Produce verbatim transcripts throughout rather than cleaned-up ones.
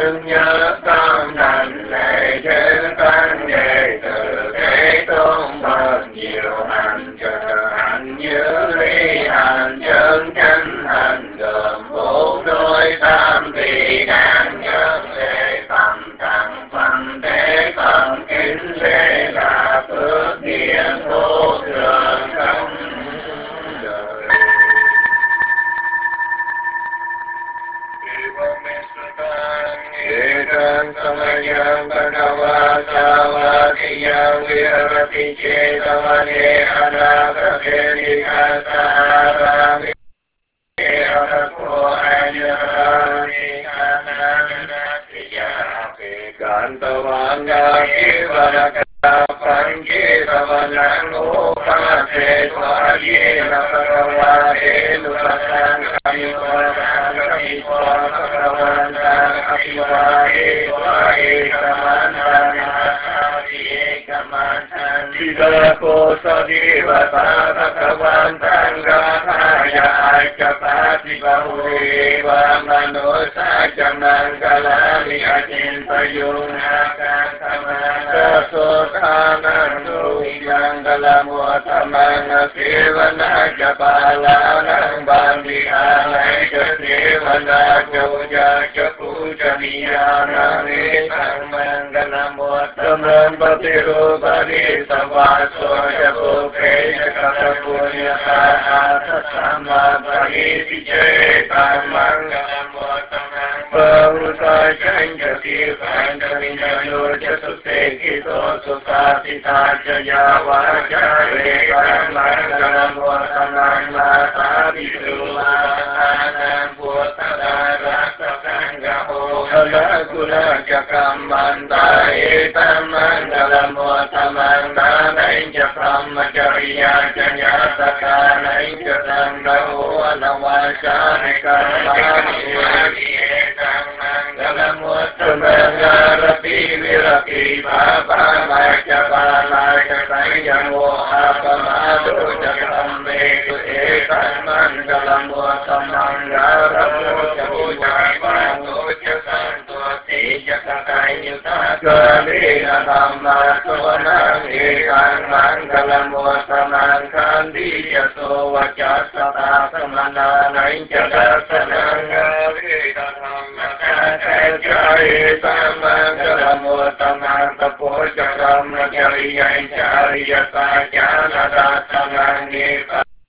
xưng nhớ tâm thành lệ chư tăng đệ tử Thế Tôn bậc diệu hành trợ hành như ly hành chân chánh hành gồm bốn đôi tam vị đáng nhân lễ phẩm tặng phẩm thế phẩm kính lễ là phước điển vô thường không đời. Ekam samayam bhagava savakiyam virati cetavane anakapeni kasarami arapo ayarani kananasiya kantavanga kivaraka pankitavanang upase swayena bhagavate nupasang kamivasang kamivasang bhagavantang apivade swayekamantang aviyekamantang vidako sadivata bhagavantang gathaya ajapati bahureva manosajamang kalami ajintayung akantavana sotanang tuyang kalamuatamang asivana japalanang bandihanay kasivana joja japuja niyanang isang mangalamuatamang patirupadi savaso japuke jakatapunya kahatasama pahiti cetang mangalamuatamang Pahusay chanya sivan kaminyo jasute kito susatita jaya vajare kamangalam vatanang matabidu atanang putara sasangaho halaguna jakam mantai tamangalam vatanang danay jakam jariya janya sakanay jakam gaho alawasane kamani Mangalarapi virati bhava maja balaja sayamo apamado jakam vedu etan mangalam vatamangaramu jabujaipano jasanto tejakatai kalena dhamma sovanang ekan mangalam vatamangkandi jaso vajasata samananai jadasanang Jai Samangala Mutamang Tapo Jakam Jariya Jariya Sajana Dasanani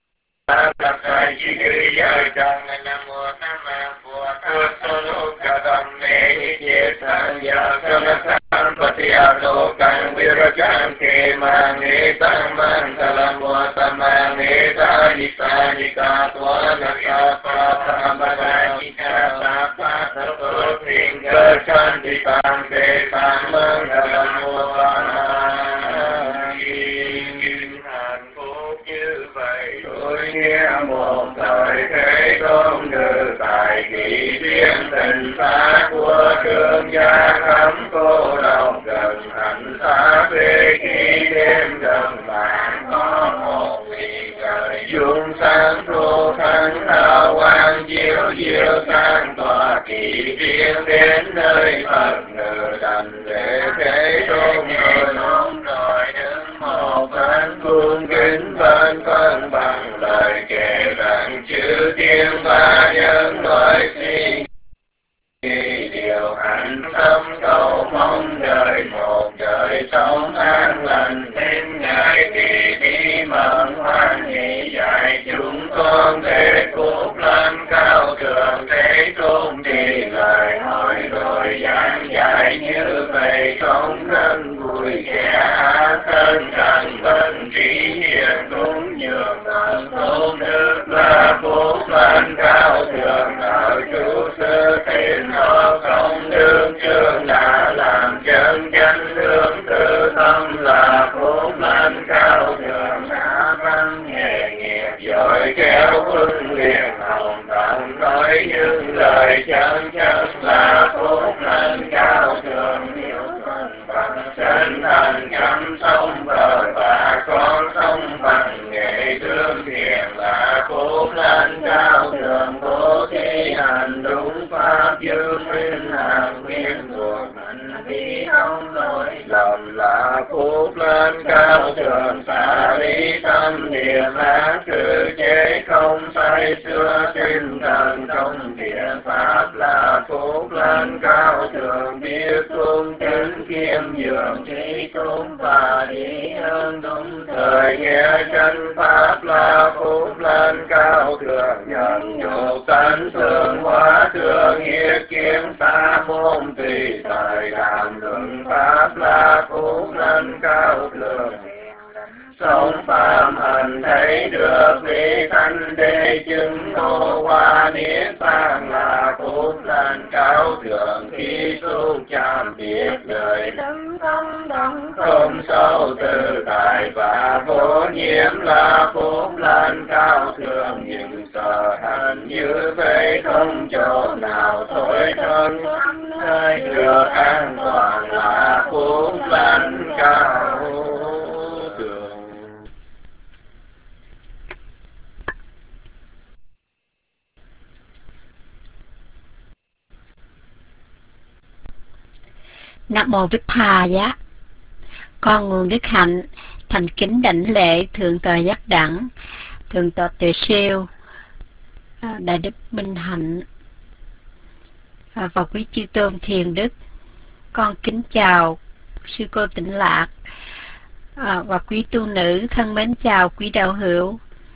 Pasai Jigriya Jangana Mutamang Puasolo Kadam Mehi Jesanya Sanatam Patialokan Virajam Kemang Etang Mangala Mutamang Eta Isani Katwana Sapa Sambhagajika Sapa Shanti Tante Samangala Mutamang Hàn Phúc như vậy tôi nghe một thời Thế Tôn ngự tại kỳ viên tình xá của thương gia thắm cô độc gần hạnh xá về khi đêm gần vàng có một vị trời dung sáng thu thắng hào quang chiếu chiếu sang tòa kỳ viên đến nơi Phật ngự đành để Thế Tôn ngồi nón rồi đứng một bên cung kính bên phân bằng lời kể rằng chư thiên ba nhân loại suy nghĩ điều hạnh tâm cầu mong đời một đời sống an lành đến ngày thì đi mận hoan hỷ dạy chúng con để phúc lâm cao thượng Thế Tôn thì lời hỏi rồi giảng dạy như vậy không nên vui kẻ thân thành bên trí hiền cũng nhường thần tôn đức là phúc lâm cao thượng ở chú sư thiên họ không đương chương đã làm chân chánh hướng tự tâm là phúc lâm cao thượng đã văn nghề nghiệp giỏi kéo huấn luyện hồng tận nói những lời chân chất là phúc lâm cao thượng hiểu thân bằng chân thành chăm sóc bờ bạc quyến thuộc hành vi không lỗi lầm là phúc lên cao thượng xả lý tâm niệm ác trừ chế không say xưa tinh thần trong thiện pháp là phúc lên cao thượng biết cung kính khiêm nhường trí tôn và trí ơn đúng thời nghe chân pháp là phúc lên cao thượng nhận nhục tánh thương hóa thương hiết kiến xa môn tùy thời đàm luận pháp là phúc lên cao thượng sống phạm hành thấy được lý thanh đế chứng ngô hoa niết bàn là phúc lên cao thượng khi tu chạm biết lời đấng tâm đấng không sâu từ tại và vô nhiễm là phúc lên cao thượng những sở hành như vậy không chỗ nào thối thân nơi được an toàn là phúc lên cao thượng. Nam mô Bích Tha Giá. Con nguồn đức hạnh thành kính đảnh lễ thượng tọa Giác Đẳng, thượng tọa Tuệ Siêu, đại đức Minh Hạnh và quý chư tôn thiền đức. Con kính chào sư cô Tịnh Lạc và quý tu nữ, thân mến chào quý đạo hữu.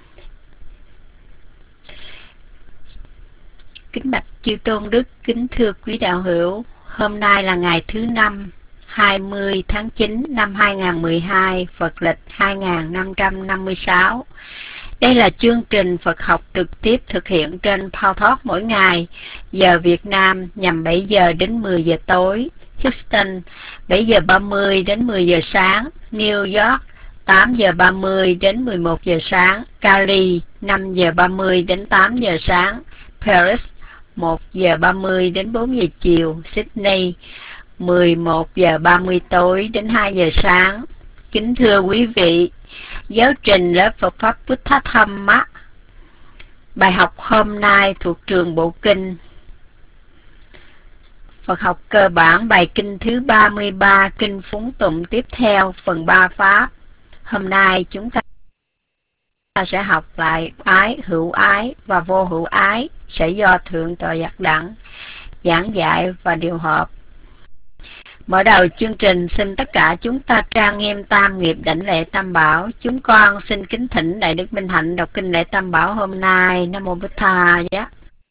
Kính bạch chư tôn đức, kính thưa quý đạo hữu. Hôm nay là ngày thứ năm, hai mươi tháng chín năm hai nghìn không trăm mười hai, Phật lịch hai nghìn năm trăm năm mươi sáu. Đây là chương trình Phật học trực tiếp thực hiện trên PowerTalk mỗi ngày, giờ Việt Nam nhằm bảy giờ đến mười giờ tối, Houston bảy giờ ba mươi đến mười giờ sáng, New York tám giờ ba mươi đến mười một giờ sáng, Cali năm giờ ba mươi đến tám giờ sáng, Paris một giờ ba mươi đến bốn giờ chiều, Sydney mười một giờ ba mươi tối đến hai giờ sáng. Kính thưa quý vị, giáo trình lớp Phật Pháp Buddha Dhamma. Bài học hôm nay thuộc trường Bộ Kinh. Phật học cơ bản bài kinh thứ ba mươi ba, kinh phúng tụng tiếp theo, phần ba Pháp. Hôm nay chúng ta sẽ học lại ái, hữu ái và vô hữu ái, sẽ do thượng tọa Giác Đẳng giảng dạy và điều hợp. Mở đầu chương trình, xin tất cả chúng ta trang nghiêm tam nghiệp đảnh lễ tam bảo. Chúng con xin kính thỉnh đại đức Minh Hạnh đọc kinh lễ tam bảo hôm nay. Nam mô Bích Tha Giá.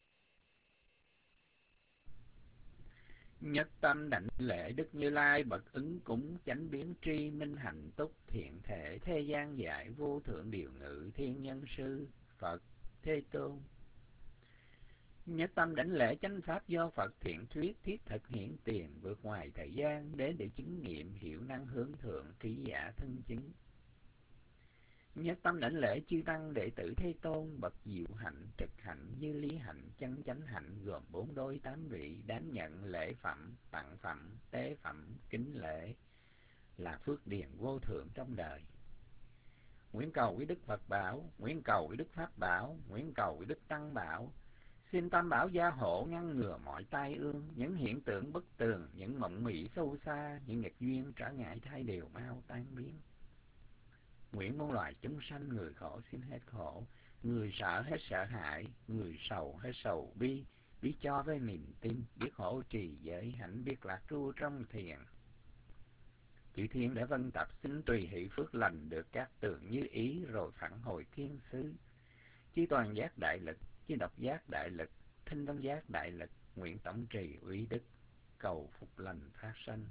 Nhất tâm đảnh lễ Đức Như Lai bậc ứng cúng chánh biến tri minh hạnh túc thiện thể thế gian giải vô thượng điều ngự thiên nhân sư Phật Thế Tôn. Nhất tâm đảnh lễ chánh pháp do Phật thiện thuyết thiết thực hiện tiền vượt ngoài thời gian đến để chứng nghiệm hiểu năng hướng thượng trí giả thân chứng. Nhất tâm đảnh lễ chư tăng đệ tử Thế Tôn bậc diệu hạnh trực hạnh như lý hạnh chân chánh hạnh gồm bốn đôi tám vị đáng nhận lễ phẩm tặng phẩm tế phẩm kính lễ là phước điền vô thượng trong đời. Nguyện cầu với Đức Phật bảo, nguyện cầu với Đức Pháp bảo, nguyện cầu với Đức Tăng bảo. Xin tam bảo gia hộ ngăn ngừa mọi tai ương, những hiện tượng bất tường, những mộng mị sâu xa, những nghịch duyên trở ngại thay đều mau tan biến. Nguyện muôn loài chúng sanh người khổ xin hết khổ, người sợ hết sợ hãi, người sầu hết sầu bi, biết cho với niềm tin, biết hỗ trì giới hạnh, biết lạc tru trong thiền. Chư thiên đã vân tập xin tùy hỷ phước lành được các tường như ý rồi phản hồi thiên sứ. Chư toàn giác đại lực, chư độc giác đại lực, thinh văn giác đại lực, nguyện tổng trì uy đức, cầu phục lành phát sanh.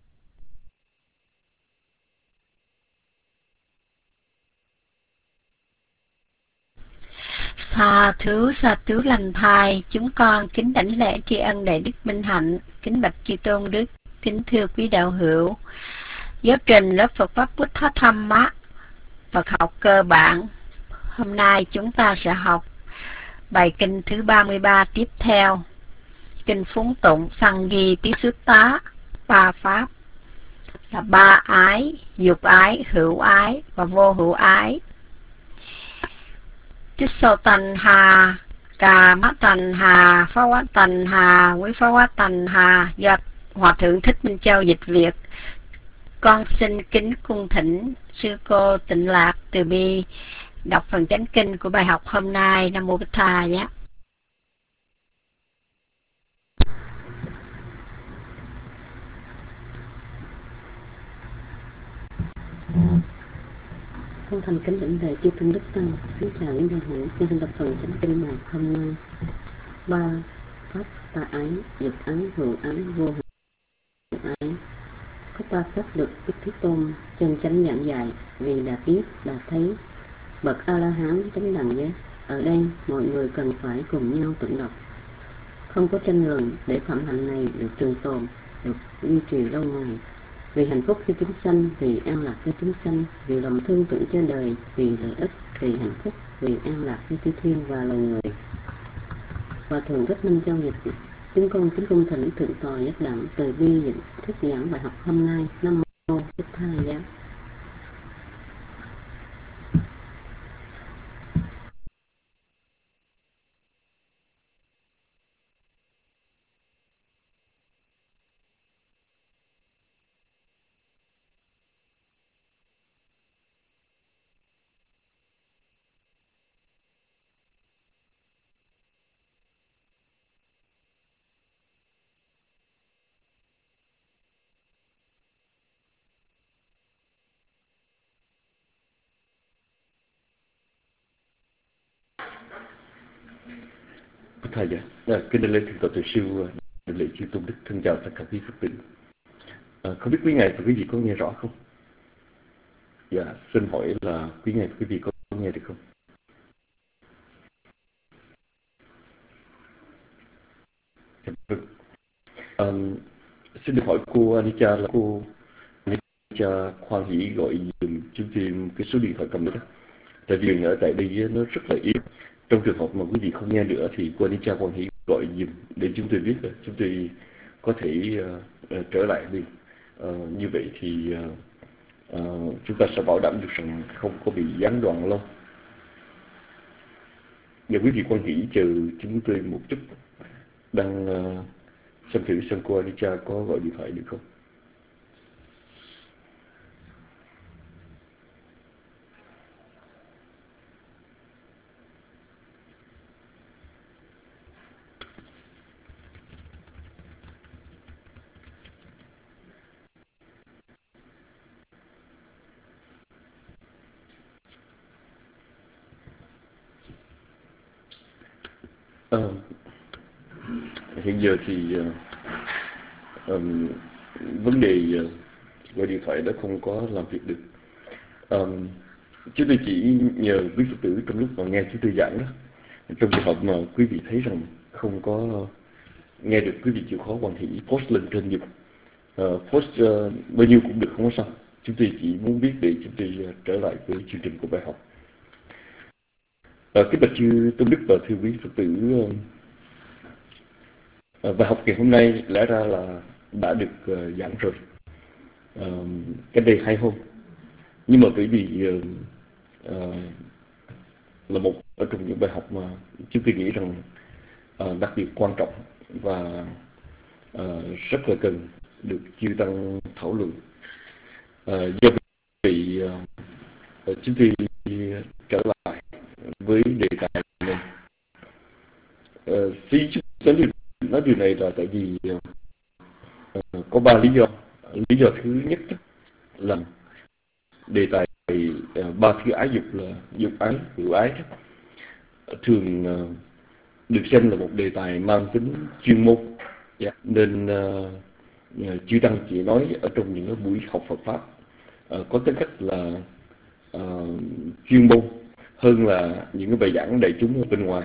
Sa thứ sa thứ lành thai, chúng con kính đảnh lễ tri ân đại đức Minh Hạnh, kính bạch chư tôn đức, kính thưa quý đạo hữu. Giáo trình lớp Phật Pháp Buddha Dhamma, Phật học cơ bản. Hôm nay chúng ta sẽ học bài kinh thứ ba mươi ba tiếp theo, kinh phúng tụng Sanghi Tí Xuất Tá, ba pháp là ba ái, dục ái, hữu ái và vô hữu ái. Tisso tành hà, cà mát tành hà, phá quá tành hà, quý phá quá tành hà, do Hòa thượng Thích Minh Châu dịch Việt. Con xin kính cung thỉnh sư cô Tịnh Lạc từ bi đọc phần chánh kinh của bài học hôm nay. Nam mô Bích Tha nhé. Con thành kính đảnh lễ chư tôn đức tăng. Kính chào những người hữu. Xin xin đọc phần chánh kinh bài hôm nay. Ba pháp tà ái, dục ái, hữu ái, vô hữu ái. Có ba pháp được Đức Thế Tôn chân chánh giảng dạy, vì đã biết, đã thấy. Bậc A La Hán chánh đẳng giác. Ở đây mọi người cần phải cùng nhau tụng đọc. Không có tranh luận để phẩm hạnh này được trường tồn, được duy trì lâu ngày. Vì hạnh phúc cho chúng sanh, vì an lạc cho chúng sanh, vì lòng thương tưởng cho đời, vì lợi ích, vì hạnh phúc, vì an lạc cho chư thiên và loài người. Hòa thượng Thích Minh Châu dịch. Chúng con kính cung thỉnh thượng tọa giác đẳng từ bi dịch thuyết giảng bài học hôm nay. Nam mô Bích Tha Giá. Thầy dạ, à, kính đảnh lễ thượng tọa tuệ sư, đảnh lễ chư tôn đức, thân chào tất cả quý Phật tử. À, không biết quý ngài và quý vị có nghe rõ không? Dạ, xin hỏi là quý ngài và quý vị có nghe được không? À, xin được hỏi cô Anica là cô Anica khoan hỷ gọi dùm chúng tôi cái số điện thoại cầm nữa. Tại vì ở tại đây nó rất là yếu. Trong trường hợp mà quý vị không nghe nữa thì cô Anica khoan hỷ gọi dùm để chúng tôi biết, chúng tôi có thể uh, uh, trở lại đi. Uh, như vậy thì uh, uh, chúng ta sẽ bảo đảm được rằng không có bị gián đoạn lâu. Và quý vị quan hỷ chờ chúng tôi một chút, đang uh, xem thử xem cô Anica có gọi điện thoại được không. À, hiện giờ thì uh, um, vấn đề uh, gọi điện thoại đã không có làm việc được. Um, chúng tôi chỉ nhờ quý Phật tử trong lúc mà nghe chúng tôi giảng đó, trong trường hợp mà quý vị thấy rằng không có nghe được, quý vị chịu khó quan hỷ post lên trên YouTube. Uh, post uh, bao nhiêu cũng được, không có sao. Chúng tôi chỉ muốn biết để chúng tôi uh, trở lại với chương trình của bài học. Uh, kính bạch chư tôn đức và thưa quý Phật tử, uh, uh, bài học ngày hôm nay lẽ ra là đã được uh, giảng rồi, uh, cách đây hai hôm, nhưng mà bởi vì uh, uh, là một ở trong những bài học mà chúng tôi nghĩ rằng uh, đặc biệt quan trọng và uh, rất là cần được chư tăng thảo luận. Uh, do vì uh, chúng tôi trở lại với đề tài này. Uh, Sĩ chúng tôi nói điều này là tại vì uh, có ba lý do. Lý do thứ nhất là đề tài uh, ba thứ ái dục là dục ái, hữu ái thường uh, được xem là một đề tài mang tính chuyên môn, yeah. Nên uh, chư tăng chỉ nói ở trong những buổi học Phật pháp uh, có tính cách là uh, chuyên môn hơn là những cái bài giảng đại chúng ở bên ngoài.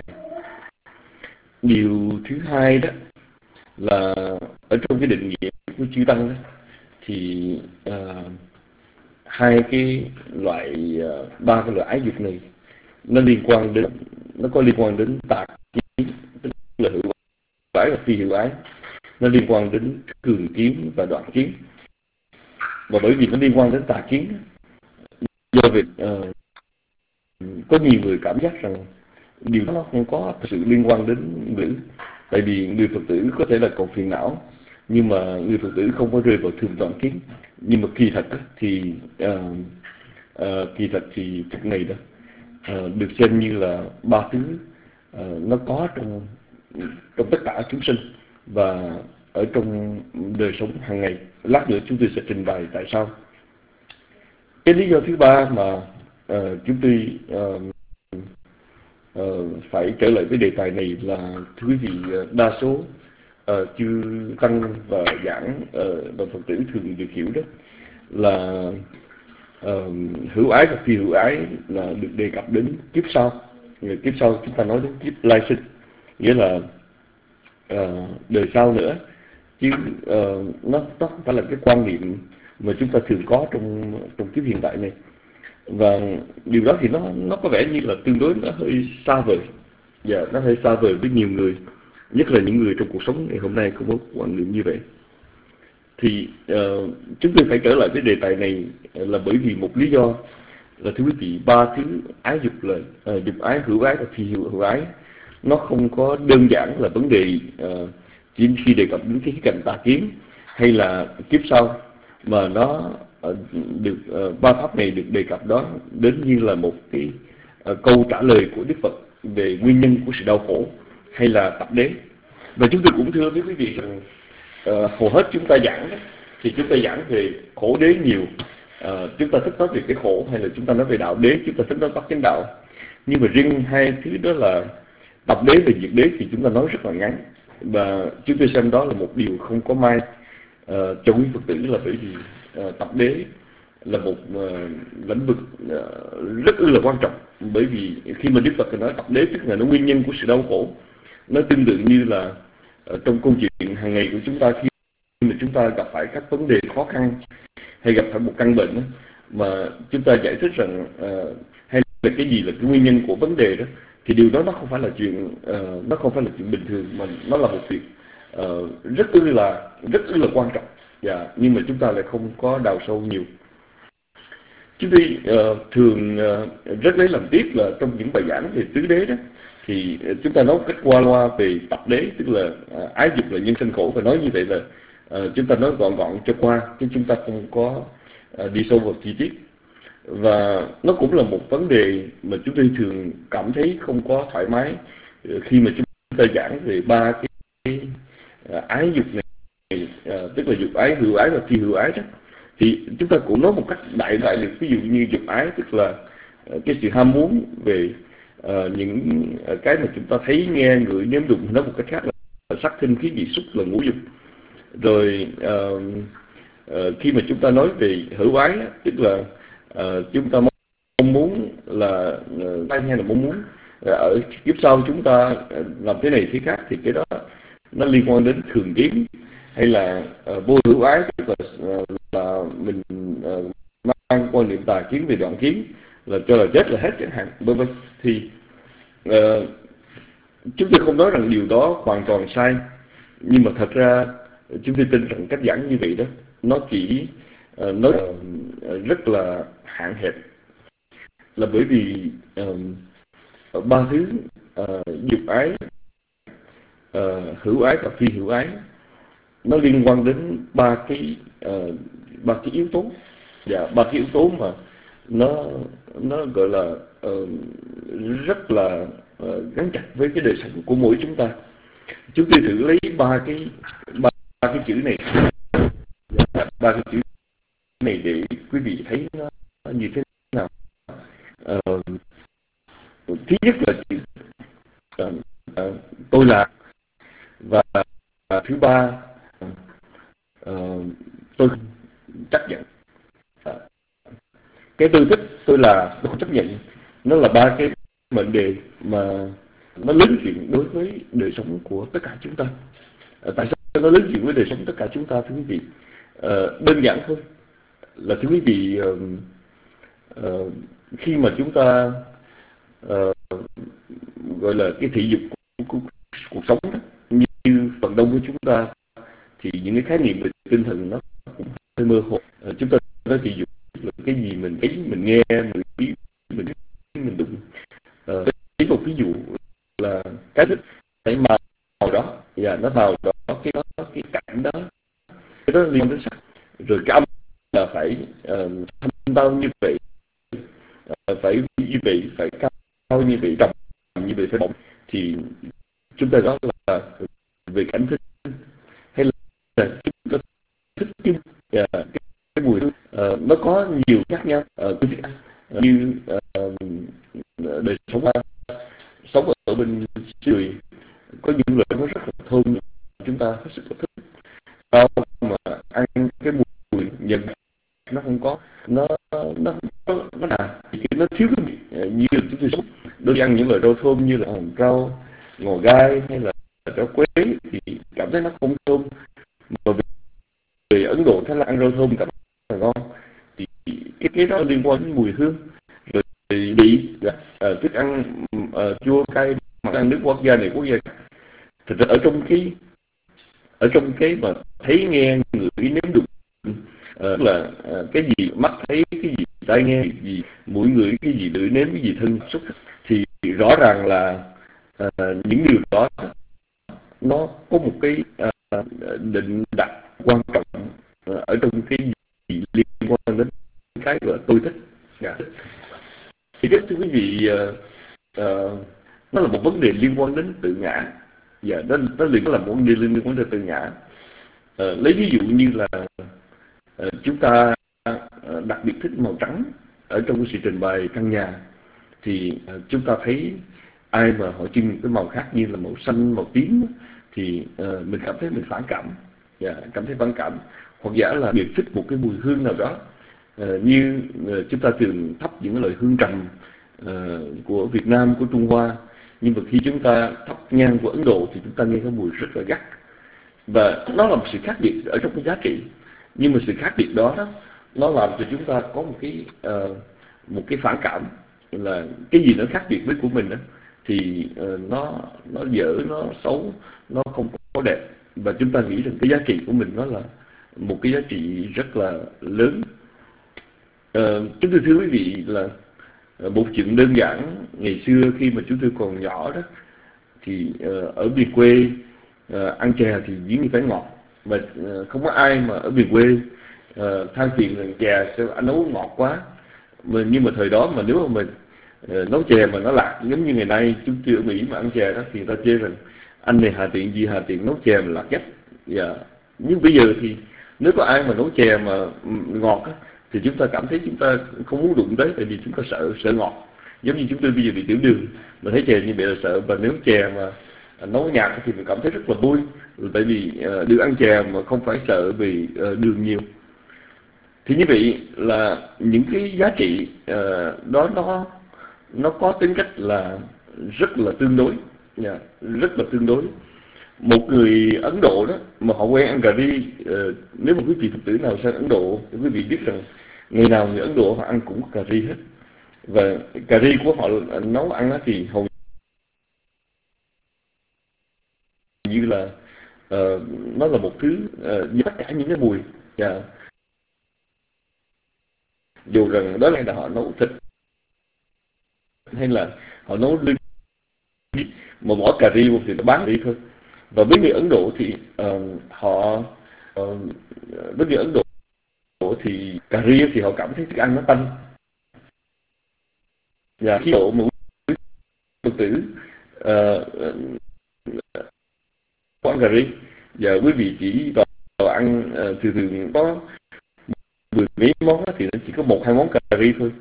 Điều thứ hai đó là ở trong cái định nghĩa của chư tăng đó, thì uh, hai cái loại uh, ba cái loại ái dục này nó liên quan đến nó có liên quan đến tà kiến, tức là hữu ái và phi hữu ái. Nó liên quan đến cường kiến và đoạn kiến. Và bởi vì nó liên quan đến tà kiến, do việc uh, có nhiều người cảm giác rằng điều đó nó không có thực sự liên quan đến nữ. Tại vì người Phật tử có thể là còn phiền não nhưng mà người Phật tử không có rơi vào thường đoạn kiến. Nhưng mà kỳ thật thì uh, uh, kỳ thật thì việc này đó uh, được xem như là ba thứ uh, nó có trong trong tất cả chúng sinh và ở trong đời sống hàng ngày. Lát nữa chúng tôi sẽ trình bày tại sao. Cái lý do thứ ba mà uh, chúng tôi uh, uh, phải trở lại với đề tài này là thưa quý vị, uh, đa số uh, chư tăng và giảng uh, và Phật tử thường được hiểu đó là uh, hữu ái và phi hữu ái là được đề cập đến kiếp sau. Rồi kiếp sau chúng ta nói đến kiếp lai sinh, nghĩa là uh, đời sau nữa, chứ uh, nó, nó không phải là cái quan niệm mà chúng ta thường có trong trong kiếp hiện tại này. Và điều đó thì nó nó có vẻ như là tương đối nó hơi xa vời, và nó hơi xa vời với nhiều người, nhất là những người trong cuộc sống ngày hôm nay có một quan niệm như vậy. Thì uh, chúng tôi phải trở lại với đề tài này là bởi vì một lý do là thưa quý vị, ba thứ ái dục là uh, dục ái, hữu ái và phi hữu, hữu ái, nó không có đơn giản là vấn đề uh, chỉ khi đề cập đến cái khía cạnh tà kiến hay là kiếp sau, mà nó uh, được uh, ba pháp này được đề cập đó đến như là một cái uh, câu trả lời của Đức Phật về nguyên nhân của sự đau khổ hay là tập đế. Và chúng tôi cũng thưa với quý vị rằng uh, hầu hết chúng ta giảng thì chúng ta giảng về khổ đế nhiều. Uh, chúng ta thích nói về cái khổ hay là chúng ta nói về đạo đế, chúng ta thích nói bát chánh đạo. Nhưng mà riêng hai thứ đó là tập đế và diệt đế thì chúng ta nói rất là ngắn, và chúng tôi xem đó là một điều không có mai uh, cho quý Phật tử, là bởi vì uh, tập đế là một uh, lĩnh vực uh, rất là quan trọng. Bởi vì khi mà Đức Phật nói tập đế tức là nó nguyên nhân của sự đau khổ, nó tương tự như là uh, trong câu chuyện hàng ngày của chúng ta, khi mà chúng ta gặp phải các vấn đề khó khăn hay gặp phải một căn bệnh đó, mà chúng ta giải thích rằng uh, hay là cái gì là cái nguyên nhân của vấn đề đó, thì điều đó nó không phải là chuyện uh, nó không phải là chuyện bình thường, mà nó là một việc uh, rất ư là rất ư là quan trọng. Yeah, nhưng mà chúng ta lại không có đào sâu nhiều. Chúng tôi uh, thường uh, rất lấy làm tiếc là trong những bài giảng về tứ đế đó thì uh, chúng ta nói cách qua loa về tập đế, tức là uh, ái dục là nhân sinh khổ, và nói như vậy là uh, chúng ta nói gọn gọn cho qua, chứ chúng ta không có uh, đi sâu vào chi tiết. Và nó cũng là một vấn đề mà chúng tôi thường cảm thấy không có thoải mái uh, khi mà chúng ta giảng về ba cái, cái uh, ái dục này, uh, tức là dục ái, hữu ái và phi hữu ái đó. Thì chúng ta cũng nói một cách đại đại được, ví dụ như dục ái tức là uh, cái sự ham muốn về uh, những uh, cái mà chúng ta thấy, nghe, ngửi, nếm, đụng. Nói một cách khác là sắc, thinh, khí, vị, xúc là ngũ dục. Rồi uh, uh, khi mà chúng ta nói về hữu ái tức là uh, chúng ta mong muốn là uh, hay là mong muốn uh, ở kiếp sau chúng ta uh, làm thế này thế khác, thì cái đó nó liên quan đến thường kiến. Hay là uh, vô hữu ái tức là, uh, là mình uh, mang quan niệm tà kiến về đoạn kiến, là cho là chết là hết chẳng hạn, vân vân. Thì uh, chúng tôi không nói rằng điều đó hoàn toàn sai, nhưng mà thật ra chúng tôi tin rằng cách giảng như vậy đó nó chỉ uh, nói uh, rất là hạn hẹp, là bởi vì uh, ba thứ uh, dục ái, uh, hữu ái và phi hữu ái nó liên quan đến ba cái uh, ba cái yếu tố, và ba cái yếu tố mà nó nó gọi là uh, rất là uh, gắn chặt với cái đời sống của mỗi chúng ta. Chúng tôi thử lấy ba cái ba, ba cái chữ này ba cái chữ này để quý vị thấy nó như thế nào. Uh, thứ nhất là chữ uh, uh, tôi là, và uh, thứ ba uh, tôi chấp nhận. Uh, cái tôi thích, tôi là, tôi không chấp nhận, nó là ba cái vấn đề mà nó lớn chuyện đối với đời sống của tất cả chúng ta. Uh, tại sao nó lớn chuyện với đời sống tất cả chúng ta thưa quý vị? Uh, đơn giản thôi, là thưa quý vị, uh, uh, khi mà chúng ta uh, gọi là cái thị dục của, của, của cuộc sống đó, như phần đông của chúng ta, thì những cái khái niệm về tinh thần nó cũng hơi mơ hồ. Uh, chúng ta nói thị dục là cái gì mình thấy, mình nghe, mình biết, mình mình đụng. Uh, lấy một ví dụ là cái thích cái màu đó, và nó vào đó, cái đó, cái cảnh đó, đó liên quan đến sắc, rồi cái âm là phải uh, thanh tao như vậy, uh, phải như vậy, phải cao như vậy, trầm như vậy, phải bổng, thì chúng ta đó là về cảnh thích, hay là chúng ta thích cái, uh, cái, cái mùi hương. Uh, nó có nhiều khác nhau, uh, uh, như uh, đời sống sống ở bên người, có những loại nó rất là thơm, chúng ta hết sức là thích. Rau mà ăn cái mùi nhận nó không có, nó nó nó nó là nó thiếu cái vị như chúng tôi sống. Đôi ăn những loại rau thơm như là rau ngò gai hay là rau quế thì cảm thấy nó không thơm, mà về Ấn Độ Thái Lan ăn rau thơm cảm thấy là ngon, thì cái cái đó liên quan đến mùi hương. Rồi vị uh, thức ăn uh, chua cay, mà ăn nước quốc gia này quốc gia khác. Thực ra ở trong cái ở trong cái mà thấy nghe ngửi nếm đụng, uh, là uh, cái gì mắt thấy, cái gì tai nghe, cái gì mũi ngửi, cái gì lưỡi nếm, cái gì thân xúc, thì rõ ràng là uh, những điều đó nó có một cái uh, định đặt quan trọng uh, ở trong cái gì liên quan đến cái gọi là tôi thích. Yeah. Thì thưa quý vị, uh, uh, nó là một vấn đề liên quan đến tự ngã. Dạ, đó, đó là một vấn đề liên quan đến tự ngã. Uh, lấy ví dụ như là uh, chúng ta uh, đặc biệt thích màu trắng ở trong cái sự trình bày căn nhà, thì uh, chúng ta thấy ai mà họ trưng cái màu khác như là màu xanh, màu tím, thì uh, mình cảm thấy mình phản cảm, yeah, cảm thấy phản cảm. Hoặc giả là biệt thích một cái mùi hương nào đó, uh, như uh, chúng ta thường thắp những loại hương trầm uh, của Việt Nam, của Trung Hoa, nhưng mà khi chúng ta thắp nhang của Ấn Độ thì chúng ta nghe cái mùi rất là gắt, và nó là một sự khác biệt ở trong cái giá trị. Nhưng mà sự khác biệt đó, đó nó làm cho chúng ta có một cái uh, một cái phản cảm, là cái gì nó khác biệt với của mình đó, thì uh, nó nó dở, nó xấu, nó không có đẹp, và chúng ta nghĩ rằng cái giá trị của mình nó là một cái giá trị rất là lớn. Uh, chúng tôi thưa quý vị là uh, một chuyện đơn giản, ngày xưa khi mà chúng tôi còn nhỏ đó, thì uh, ở miền quê uh, ăn chè thì dĩ nhiên phải ngọt, mà uh, không có ai mà ở miền quê uh, than phiền rằng chè sao anh nấu ngọt quá. Mà, nhưng mà thời đó mà nếu mà mình uh, nấu chè mà nó lạc giống như ngày nay chúng tôi ở Mỹ mà ăn chè đó, thì người ta chê rằng anh này hà tiện gì hà tiện nấu chè mà lạc nhất. Yeah. Nhưng bây giờ thì nếu có ai mà nấu chè mà ngọt á, thì chúng ta cảm thấy chúng ta không muốn đụng tới, tại vì chúng ta sợ sợ ngọt. Giống như chúng tôi bây giờ bị tiểu đường, mà thấy chè như vậy là sợ. Và nếu chè mà nấu nhạt thì mình cảm thấy rất là vui, tại vì uh, được ăn chè mà không phải sợ vì uh, đường nhiều. Thì như vậy là những cái giá trị uh, đó nó nó có tính cách là rất là tương đối, yeah, rất là tương đối. Một người Ấn Độ đó mà họ quen ăn cà ri, uh, nếu mà quý vị Phật tử nào sang Ấn Độ thì quý vị biết rằng ngày nào người Ấn Độ họ ăn cũng có cà ri hết, và cà ri của họ nấu ăn thì hầu như là uh, nó là một thứ uh, với tất cả những cái mùi, yeah. Dù rằng đó là họ nấu thịt hay là họ nấu lươn, mà bỏ cà ri một thì nó bán đi thôi. Và với người Ấn Độ thì uh, họ uh, với người Ấn Độ thì cà ri thì họ cảm thấy thức ăn nó tanh, và khi độ mà Phật tử uh, có ăn cà ri, và quý vị chỉ vào, vào ăn uh, thường thường có mười mấy món đó, thì nó chỉ có một hai món cà ri thôi.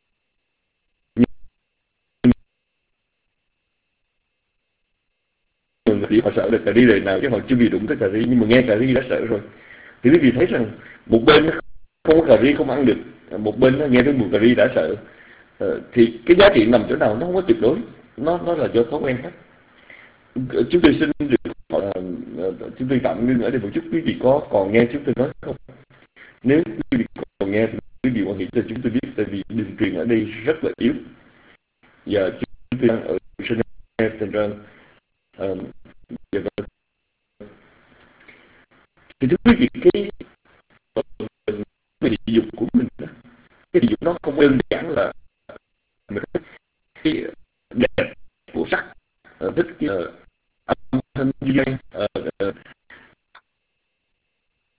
Nhưng mà họ sợ được cà ri đời nào, chứ họ chưa bị đụng tới cà ri, nhưng mà nghe cà ri đã sợ rồi. Thì quý vị thấy rằng một bên không có cà ri không ăn được, một bên nó nghe tới mùi cà ri đã sợ. Uh, thì cái giá trị nằm chỗ nào? Nó không có tuyệt đối, nó nó là do thói quen khác. Chúng tôi xin được uh, uh, chúng tôi tạm ngưng ở đây một chút. Quý vị có còn nghe chúng tôi nói không? Nếu quý vị còn nghe thì quý vị quan nghĩ cho chúng tôi biết, tại vì đường truyền ở đây rất là yếu, và chúng tôi đang ở Geneva, thành ra uh, thì thưa quý vị, cái cái thị dục của mình đó, cái thị dục nó không đơn giản là cái đẹp của sắc, uh, thích cái uh, âm thanh duy uh, uh, khí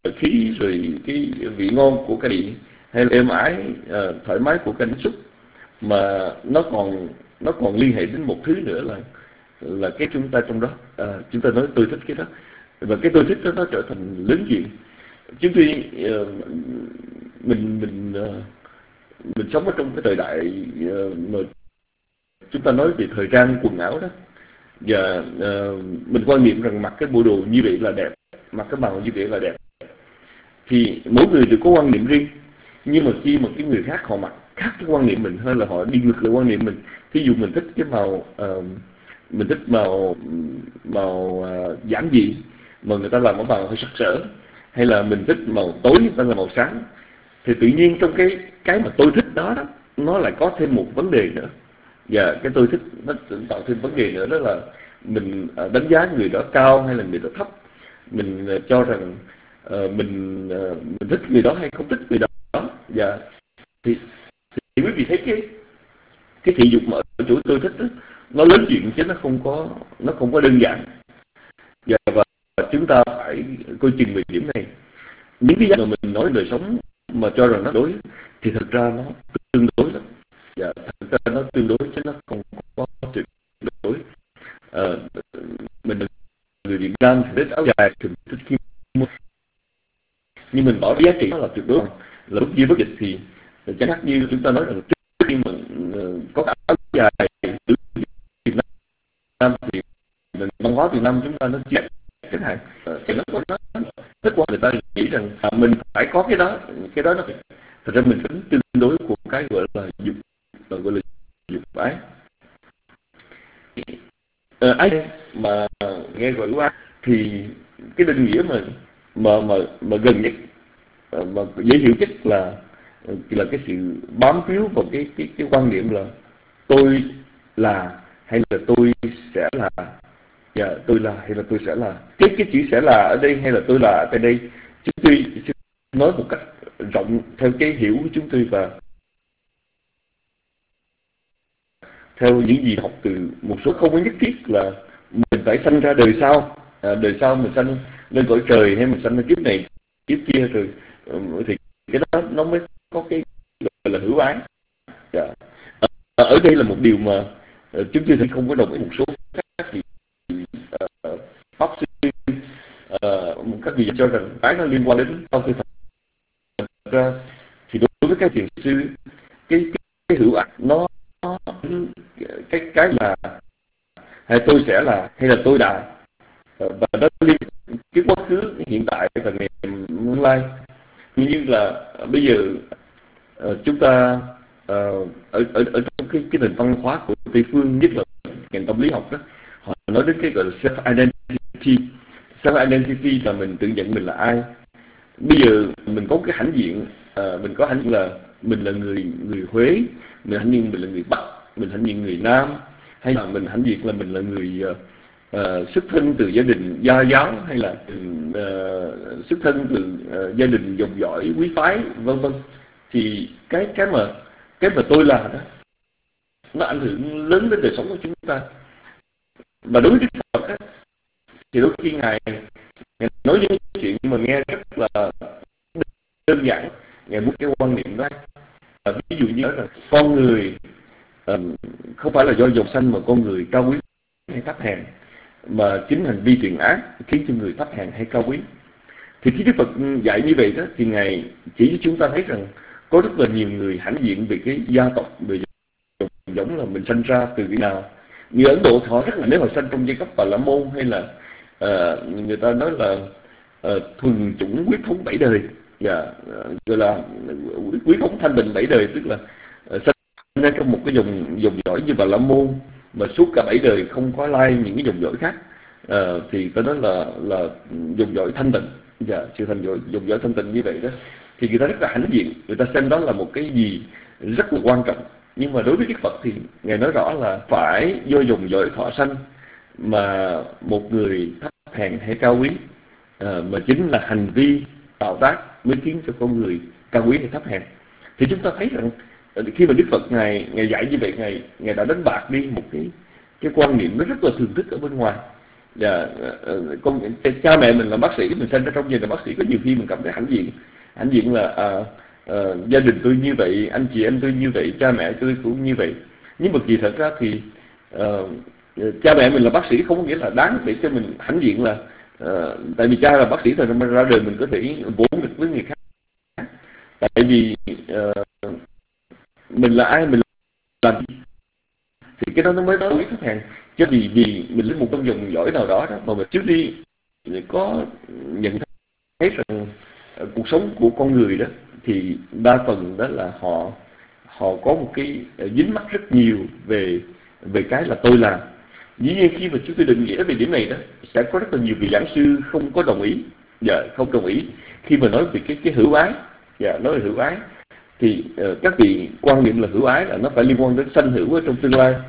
thủy, rồi cái vị ngon của cái vị, hay là êm ái, uh, thoải mái của cái xúc, mà nó còn nó còn liên hệ đến một thứ nữa là là cái chúng ta trong đó, à, chúng ta nói tôi thích cái đó, và cái tôi thích đó nó trở thành lớn chuyện. Chúng tôi uh, mình mình uh, mình sống ở trong cái thời đại uh, mà chúng ta nói về thời trang quần áo đó, và uh, mình quan niệm rằng mặc cái bộ đồ như vậy là đẹp, mặc cái màu như vậy là đẹp, thì mỗi người đều có quan niệm riêng. Nhưng mà khi mà cái người khác họ mặc khác cái quan niệm mình, hay là họ đi ngược lại quan niệm mình, thí dụ mình thích cái màu uh, mình thích màu màu uh, giản dị mà người ta làm cái màu hơi sặc sỡ, hay là mình thích màu tối người ta làm màu sáng, thì tự nhiên trong cái cái mà tôi thích đó, đó nó lại có thêm một vấn đề nữa. Và cái tôi thích nó tạo thêm vấn đề nữa, đó là mình uh, đánh giá người đó cao hay là người đó thấp, mình uh, cho rằng uh, mình uh, mình thích người đó hay không thích người đó. Và thì, thì quý vị thấy cái cái thị dục mà ở chỗ tôi thích đó, nó lớn chuyện chứ nó không có nó không có đơn giản. Và, và chúng ta phải coi chừng về điểm này. Những cái gì mà mình nói đời sống mà cho rằng nó đối, thì thực ra nó tương đối lắm. Và thực ra nó tương đối chứ nó không có tuyệt đối. À, mình người Việt Nam thì thích áo dài, thì thích kim, nhưng mình bỏ giá trị nó là tuyệt đối. Là lúc di bất dịch thì chẳng hạn như chúng ta nói rằng trước khi mà uh, có áo dài từ Việt Nam thì văn hóa Việt Nam chúng ta nó chạy chẳng hạn, thì nó có nó rất quan người ta nghĩ rằng à, mình phải có cái đó, cái đó nó phải. Thật ra mình tính tương đối của cái gọi là dục, gọi là dục ái. À, ái mà nghe gọi qua thì cái định nghĩa mà mà mà mà gần nhất, mà dễ hiểu nhất là là cái sự bám víu vào cái cái cái quan niệm là tôi là hay là tôi sẽ là, và tôi là hay là tôi sẽ là. Cái cái chữ sẽ là ở đây hay là tôi là ở đây, chúng tôi nói một cách rộng theo cái hiểu của chúng tôi, và theo những gì học từ một số, không có nhất thiết là mình phải sanh ra đời sau, à, đời sau mình sanh lên cõi trời hay mình sanh lên kiếp này kiếp kia, rồi thì cái đó nó mới có cái gọi là hữu ái. Dạ. Ở, ở đây là một điều mà uh, chúng tôi thì không có đồng ý một số các vị uh, pháp sư, uh, các vị cho rằng cái nó liên quan đến sau khi thật ra thì đối với các thiền sư, cái cái, cái hữu ái nó, nó cái cái là hay tôi sẽ là hay là tôi đã, uh, và đó liên cái quá khứ, hiện tại và ngày tương lai. Như là bây giờ uh, chúng ta uh, ở, ở, ở trong cái, cái nền văn hóa của Tây phương, nhất là ngành tâm lý học đó, họ nói đến cái gọi là self-identity. Self-identity là mình tự nhận mình là ai. Bây giờ mình có cái hãnh diện, uh, mình có hãnh diện là mình là người người Huế, mình hãnh diện mình là người Bắc, mình hãnh diện người Nam, hay là mình hãnh diện là mình là người uh, uh, xuất thân từ gia đình gia giáo, hay là uh, xuất thân từ uh, gia đình dòng dõi quý phái, vân vân. Thì cái cái mà cái mà tôi là đó, nó ảnh hưởng lớn đến đời sống của chúng ta. Và đối với Đức Phật đó, thì đôi khi ngài, ngài nói những chuyện mà nghe rất là đơn giản, ngài muốn cái quan niệm đó. À, ví dụ như là con người uh, không phải là do dòng sanh mà con người cao quý hay thấp hèn, mà chính hành vi thiện ác khiến cho người thấp hèn hay cao quý. Thì khi Đức Phật dạy như vậy đó, thì ngài chỉ cho chúng ta thấy rằng có rất là nhiều người hãnh diện về cái gia tộc, về dòng giống là mình sanh ra từ cái nào. Người Ấn Độ họ rất là, nếu họ sanh trong giai cấp Bà La Môn, hay là uh, người ta nói là uh, thuần chủng huyết thống bảy đời, và uh, gọi là huyết thống thanh bình bảy đời, tức là uh, sanh ra trong một cái dòng dòng dõi như Bà La Môn mà suốt cả bảy đời không có lai những cái dòng dõi khác, uh, thì ta nói là là dòng dõi thanh tịnh. Và sự thành dõi, dòng dõi thanh tịnh như vậy đó, thì người ta rất là hãnh diện, người ta xem đó là một cái gì rất là quan trọng. Nhưng mà đối với Đức Phật thì ngài nói rõ là phải do dòng dõi thọ sanh mà một người thấp hèn hay cao quý, à, mà chính là hành vi tạo tác mới khiến cho con người cao quý hay thấp hèn. Thì chúng ta thấy rằng khi mà Đức Phật ngài ngài dạy như vậy, ngài ngài đã đánh bạc đi một cái cái quan niệm nó rất là thường thức ở bên ngoài. Dạ, uh, con cha mẹ mình là bác sĩ, mình sinh ra trong gia đình bác sĩ, có nhiều khi mình cảm thấy hãnh diện, hãnh diện là à, uh, gia đình tôi như vậy, anh chị em tôi như vậy, cha mẹ tôi cũng như vậy. Nhưng mà kỳ thật ra thì uh, cha mẹ mình là bác sĩ không có nghĩa là đáng để cho mình hãnh diện là uh, tại vì cha là bác sĩ rồi ra đời mình có thể vỗ ngực với người khác. Tại vì uh, mình là ai, mình làm gì thì cái đó nó mới đối với khách hàng. Chứ vì vì mình lấy một trong dòng dõi nào đó, đó mà mình trước đi có nhận thấy rằng uh, cuộc sống của con người đó thì đa phần đó là họ họ có một cái uh, dính mắc rất nhiều về về cái là tôi làm. Dĩ nhiên khi mà chúng tôi định nghĩa về điểm này đó sẽ có rất là nhiều vị giảng sư không có đồng ý, dạ, không đồng ý khi mà nói về cái cái hữu ái, dạ, nói về hữu ái thì uh, các vị quan niệm là hữu ái là nó phải liên quan đến sanh hữu ở trong tương lai.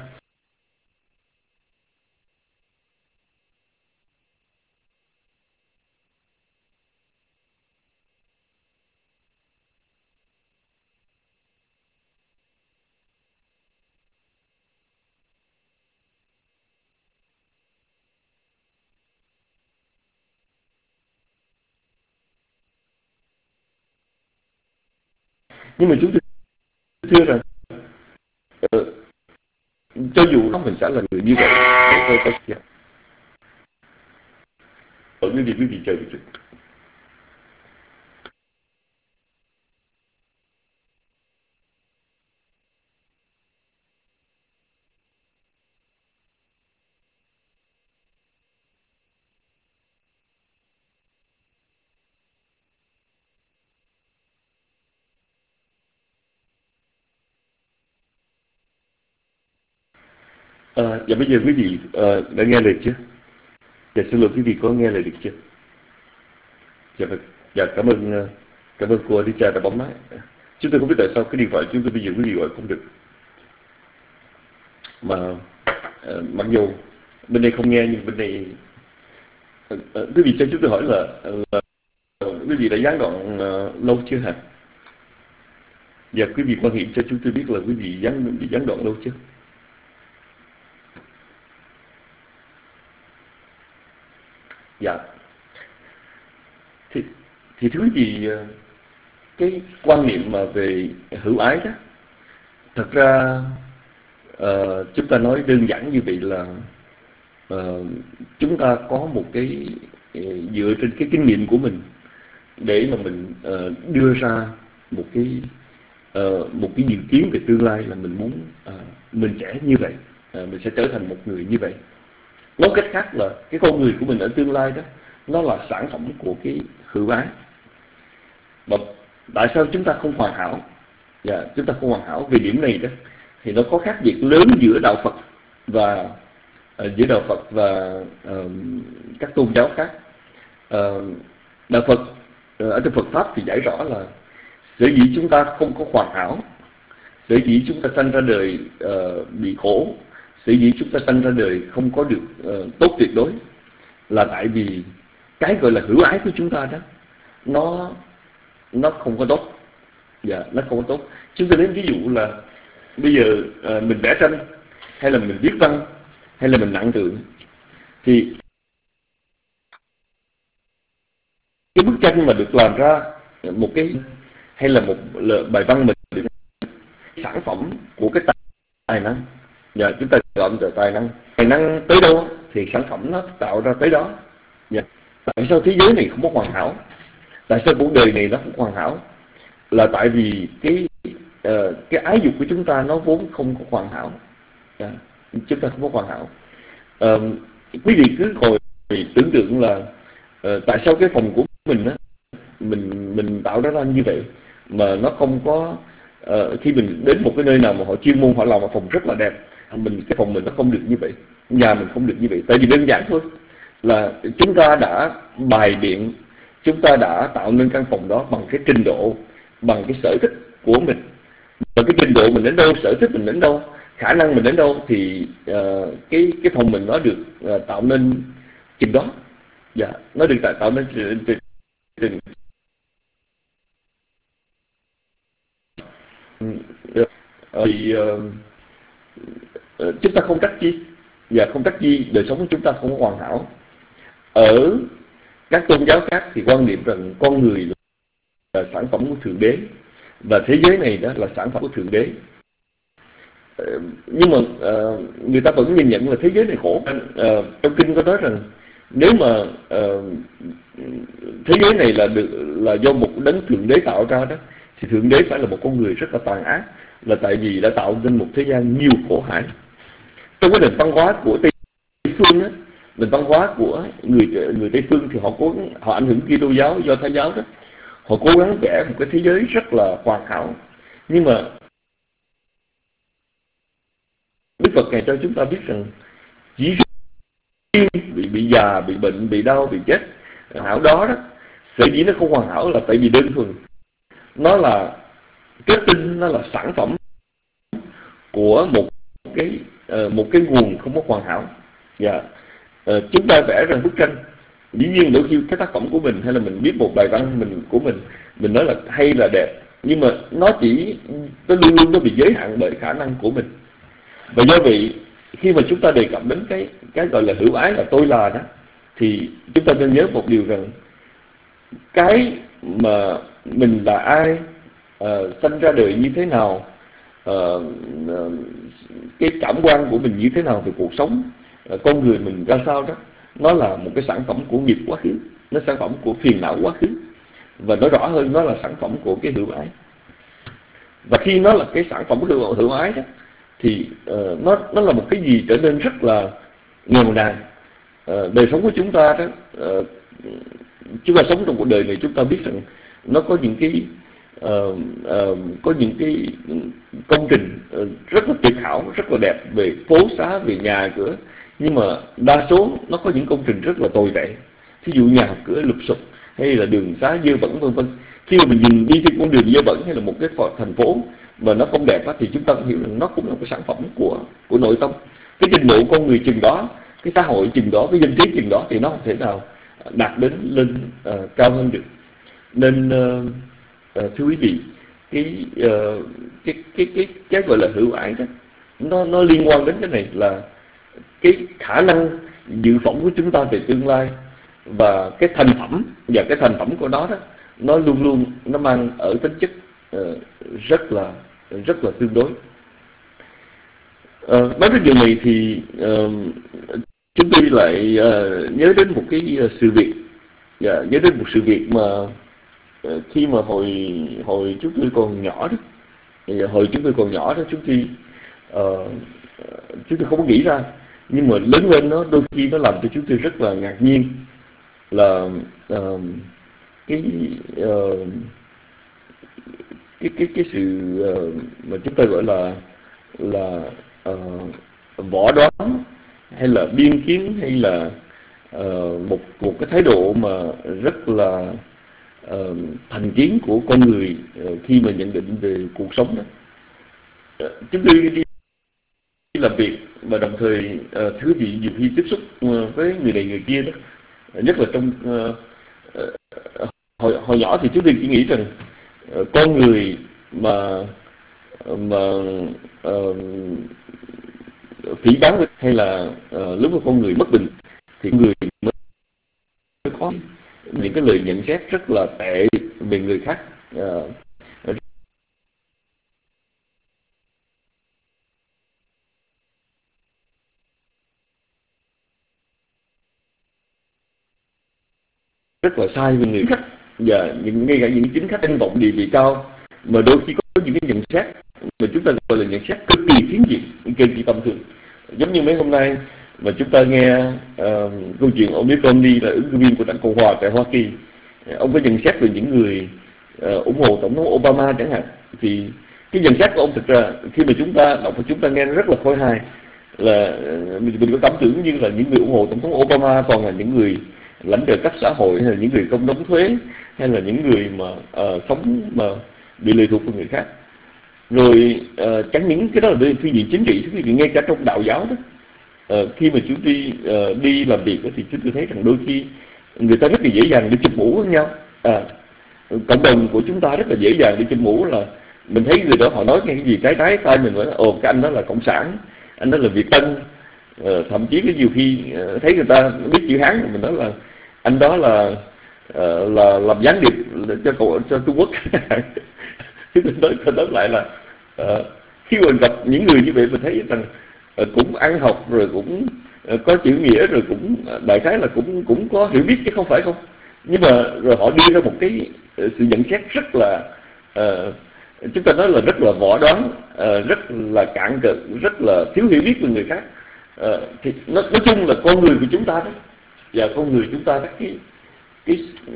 Nhưng mà chúng tôi thưa rằng uh, cho dù không mình sẽ là người như vậy, tôi tôi tôi ở cái gì quý vị chờ một chút. Uh, dạ bây giờ quý vị uh, đã nghe lời chưa? Dạ xin lỗi quý vị có nghe lời được chưa? Dạ vâng. Dạ cảm ơn uh, cảm ơn cô Alicia đã bấm máy. Chúng tôi không biết tại sao cái điện thoại chúng tôi bây giờ quý vị gọi không được. Mà uh, mặc dù bên đây không nghe nhưng bên đây uh, uh, quý vị cho chúng tôi hỏi là, là uh, quý vị đã gián đoạn uh, lâu chưa hả? Dạ quý vị quan hệ cho chúng tôi biết là quý vị gián bị gián đoạn lâu chưa? Dạ. Thì, thì thưa quý vị, cái quan niệm mà về hữu ái đó, thật ra uh, chúng ta nói đơn giản như vậy là uh, chúng ta có một cái uh, dựa trên cái kinh nghiệm của mình để mà mình uh, đưa ra một cái uh, một cái dự kiến về tương lai là mình muốn uh, mình sẽ như vậy, uh, mình sẽ trở thành một người như vậy. Nói cách khác là cái con người của mình ở tương lai đó nó là sản phẩm của cái hữu ái. Và tại sao chúng ta không hoàn hảo? Dạ, chúng ta không hoàn hảo về điểm này đó thì nó có khác biệt lớn giữa đạo Phật và uh, giữa đạo Phật và uh, các tôn giáo khác. Uh, đạo Phật uh, ở trong Phật pháp thì giải rõ là sở dĩ chúng ta không có hoàn hảo, sở dĩ chúng ta sanh ra đời uh, bị khổ, sở dĩ chúng ta sanh ra đời không có được uh, tốt tuyệt đối là tại vì cái gọi là hữu ái của chúng ta đó nó nó không có tốt. Dạ, nó không có tốt. Chúng ta lấy ví dụ là bây giờ uh, mình vẽ tranh hay là mình viết văn hay là mình nặng tượng thì cái bức tranh mà được làm ra một cái hay là một bài văn mình được sản phẩm của cái tài năng. Dạ, chúng ta gọi là tài năng. Tài năng tới đâu thì sản phẩm nó tạo ra tới đó. Dạ. Tại sao thế giới này không có hoàn hảo? Tại sao cuộc đời này nó không hoàn hảo? Là tại vì cái uh, cái ái dục của chúng ta nó vốn không có hoàn hảo. Yeah. Chúng ta không có hoàn hảo. Uh, quý vị cứ ngồi tưởng tượng là uh, tại sao cái phòng của mình á, mình mình tạo ra ra như vậy mà nó không có uh, khi mình đến một cái nơi nào mà họ chuyên môn họ làm một phòng rất là đẹp, mình cái phòng mình nó không được như vậy, nhà mình không được như vậy. Tại vì đơn giản thôi là chúng ta đã bài biện, chúng ta đã tạo nên căn phòng đó bằng cái trình độ, bằng cái sở thích của mình. Và cái trình độ mình đến đâu, sở thích mình đến đâu, khả năng mình đến đâu thì uh, cái cái phòng mình nó được uh, tạo nên chừng đó. Dạ, nó được tạo, tạo nên chừng thì uh, uh, chúng ta không trách chi. Và không trách chi đời sống của chúng ta không có hoàn hảo. ở các tôn giáo khác thì quan niệm rằng con người là sản phẩm của Thượng Đế, và thế giới này đó là sản phẩm của Thượng Đế. Nhưng mà uh, người ta vẫn nhìn nhận là thế giới này khổ. Uh, trong kinh có nói rằng nếu mà uh, thế giới này là được, là do một đấng Thượng Đế tạo ra đó, thì Thượng Đế phải là một con người rất là tàn ác, là tại vì đã tạo nên một thế gian nhiều khổ hại. Trong cái nền văn hóa của Tây phương đó, nền văn hóa của người người Tây phương thì họ cố họ ảnh hưởng Kitô giáo, Do Thái giáo đó, họ cố gắng vẽ một cái thế giới rất là hoàn hảo. Nhưng mà Đức Phật ngày cho chúng ta biết rằng chỉ riêng bị bị già, bị bệnh, bị đau, bị chết hảo đó đó, sở dĩ nó không hoàn hảo là tại vì đơn thuần nó là kết tinh, nó là sản phẩm của một cái uh, một cái nguồn không có hoàn hảo. Dạ, uh, chúng ta vẽ ra bức tranh, dĩ nhiên đôi khi cái tác phẩm của mình hay là mình viết một bài văn mình của mình mình nói là hay là đẹp, nhưng mà nó chỉ nó luôn luôn nó bị giới hạn bởi khả năng của mình. Và do vậy khi mà chúng ta đề cập đến cái cái gọi là hữu ái, là tôi là đó, thì chúng ta nên nhớ một điều rằng cái mà mình là ai, uh, sinh ra đời như thế nào, uh, uh, cái cảm quan của mình như thế nào về cuộc sống, uh, con người mình ra sao đó, nó là một cái sản phẩm của nghiệp quá khứ, nó sản phẩm của phiền não quá khứ, và nói rõ hơn nó là sản phẩm của cái hữu ái. Và khi nó là cái sản phẩm hữu, hữu ái đó, thì uh, nó nó là một cái gì trở nên rất là nghèo nàn. Uh, đời sống của chúng ta đó, uh, chúng ta sống trong cuộc đời này, chúng ta biết rằng nó có những cái uh, uh, có những cái công trình uh, rất là tuyệt hảo, rất là đẹp về phố xá, về nhà cửa, nhưng mà đa số nó có những công trình rất là tồi tệ. Thí dụ nhà cửa lụp sụp, hay là đường xá dơ bẩn vân vân. Khi mà mình nhìn đi trên con đường dơ bẩn hay là một cái thành phố mà nó không đẹp á, thì chúng ta cũng hiểu rằng nó cũng là một cái sản phẩm của của nội tâm. Cái trình độ con người chừng đó, cái xã hội chừng đó, cái dân trí chừng đó, thì nó không thể nào đạt đến lên uh, cao hơn được. Nên uh, uh, thưa quý vị, cái, uh, cái cái cái cái gọi là hữu ái đó, nó nó liên quan đến cái này là cái khả năng dự phỏng của chúng ta về tương lai, và cái thành phẩm và cái thành phẩm của nó đó, nó luôn luôn nó mang ở tính chất uh, rất là rất là tương đối. Uh, nói đến điều này thì uh, chúng tôi lại uh, nhớ đến một cái uh, sự việc, yeah, nhớ đến một sự việc mà uh, khi mà hồi hồi chúng tôi còn nhỏ đó, uh, hồi chúng tôi còn nhỏ đó chúng tôi uh, chúng tôi không có nghĩ ra, nhưng mà lớn lên nó đôi khi nó làm cho chúng tôi rất là ngạc nhiên, là uh, cái uh, cái cái cái sự uh, mà chúng ta gọi là là uh, võ đoán, hay là biên kiến, hay là uh, một một cái thái độ mà rất là uh, thành kiến của con người uh, khi mà nhận định về cuộc sống đó. Uh, chúng tôi đi làm việc và đồng thời uh, thứ gì nhiều khi tiếp xúc uh, với người này người kia đó, nhất là trong uh, uh, hồi hồi nhỏ thì chúng tôi chỉ nghĩ rằng uh, con người mà mà uh, phỉ báng hay là uh, lúc mà con người mất bình thì người mới có những cái lời nhận xét rất là tệ về người khác, uh, rất là sai về người khác, và những ngay cả những chính khách danh vọng địa vị cao mà đôi khi có những cái nhận xét mà chúng ta gọi là nhận xét cực kỳ phiến diện, cực kỳ tầm thường. Giống như mấy hôm nay mà chúng ta nghe uh, câu chuyện ông Mitt Romney là ứng cử viên của đảng Cộng hòa tại Hoa Kỳ, ông có nhận xét về những người uh, ủng hộ tổng thống Obama chẳng hạn, thì cái nhận xét của ông thực ra khi mà chúng ta đọc và chúng ta nghe nó rất là khôi hài, là uh, mình, mình có cảm tưởng như là những người ủng hộ tổng thống Obama toàn là những người lãnh trợ cấp xã hội, hay là những người không đóng thuế, hay là những người mà uh, sống mà bị lệ thuộc vào người khác. Rồi uh, chẳng những cái đó là phương diện chính trị, phương diện ngay cả trong đạo giáo đó, uh, khi mà chúng tôi uh, đi làm việc đó, thì chúng tôi thấy rằng đôi khi người ta rất là dễ dàng đi chụp mũ với nhau. À, cộng đồng của chúng ta rất là dễ dàng đi chụp mũ, là mình thấy người đó họ nói cái gì trái trái tai mình nói ồ cái anh đó là cộng sản, anh đó là Việt Tân, uh, thậm chí cái nhiều khi uh, thấy người ta biết chữ Hán mình nói là anh đó là uh, là làm gián điệp cho cậu cho Trung Quốc. Chứ tôi nói tôi nói lại là uh, khi mình gặp những người như vậy mình thấy rằng uh, cũng ăn học rồi cũng uh, có chữ nghĩa rồi cũng uh, đại khái là cũng cũng có hiểu biết chứ không phải không, nhưng mà rồi họ đưa ra một cái uh, sự nhận xét rất là uh, chúng ta nói là rất là võ đoán, uh, rất là cạn cợt, rất là thiếu hiểu biết về người khác. Uh, thì nói, nói chung là con người của chúng ta đó, và con người chúng ta đó, cái cái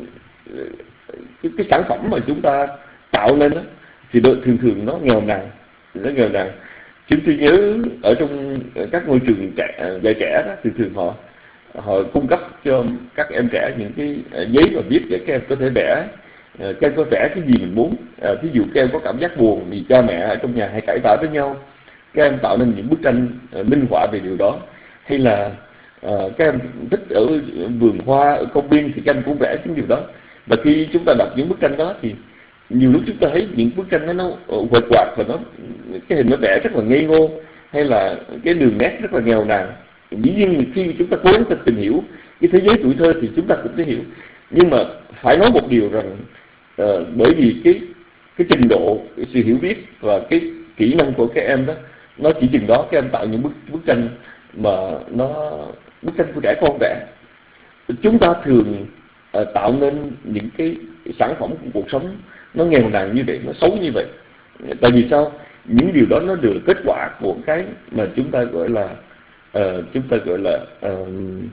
cái, cái sản phẩm mà chúng ta tạo lên đó thì thường thường nó nghèo nàn, nó nghèo nàn. Chúng tôi nhớ ở trong các ngôi trường trẻ, dạy trẻ đó, thường thường họ họ cung cấp cho các em trẻ những cái giấy mà viết để các em có thể vẽ. Các em có vẽ cái gì mình muốn. À, thí dụ các em có cảm giác buồn vì cha mẹ ở trong nhà hay cãi vã với nhau, các em tạo nên những bức tranh uh, minh họa về điều đó. Hay là uh, các em thích ở vườn hoa, ở công viên thì các em cũng vẽ những điều đó. Và khi chúng ta đọc những bức tranh đó thì nhiều lúc chúng ta thấy những bức tranh đó nó huệt quạt và nó cái hình nó vẽ rất là ngây ngô, hay là cái đường nét rất là nghèo nàn. Dĩ nhiên khi chúng ta cố gắng tìm hiểu cái thế giới tuổi thơ thì chúng ta cũng sẽ hiểu. Nhưng mà phải nói một điều rằng uh, bởi vì cái cái trình độ, cái sự hiểu biết và cái kỹ năng của các em đó nó chỉ chừng đó, các em tạo những bức bức tranh mà nó bức tranh của trẻ con vẽ. Chúng ta thường uh, tạo nên những cái sản phẩm của cuộc sống nó nghèo nàn như vậy, nó xấu như vậy. Tại vì sao? Những điều đó nó đều là kết quả của cái mà chúng ta gọi là uh, chúng ta gọi là uh,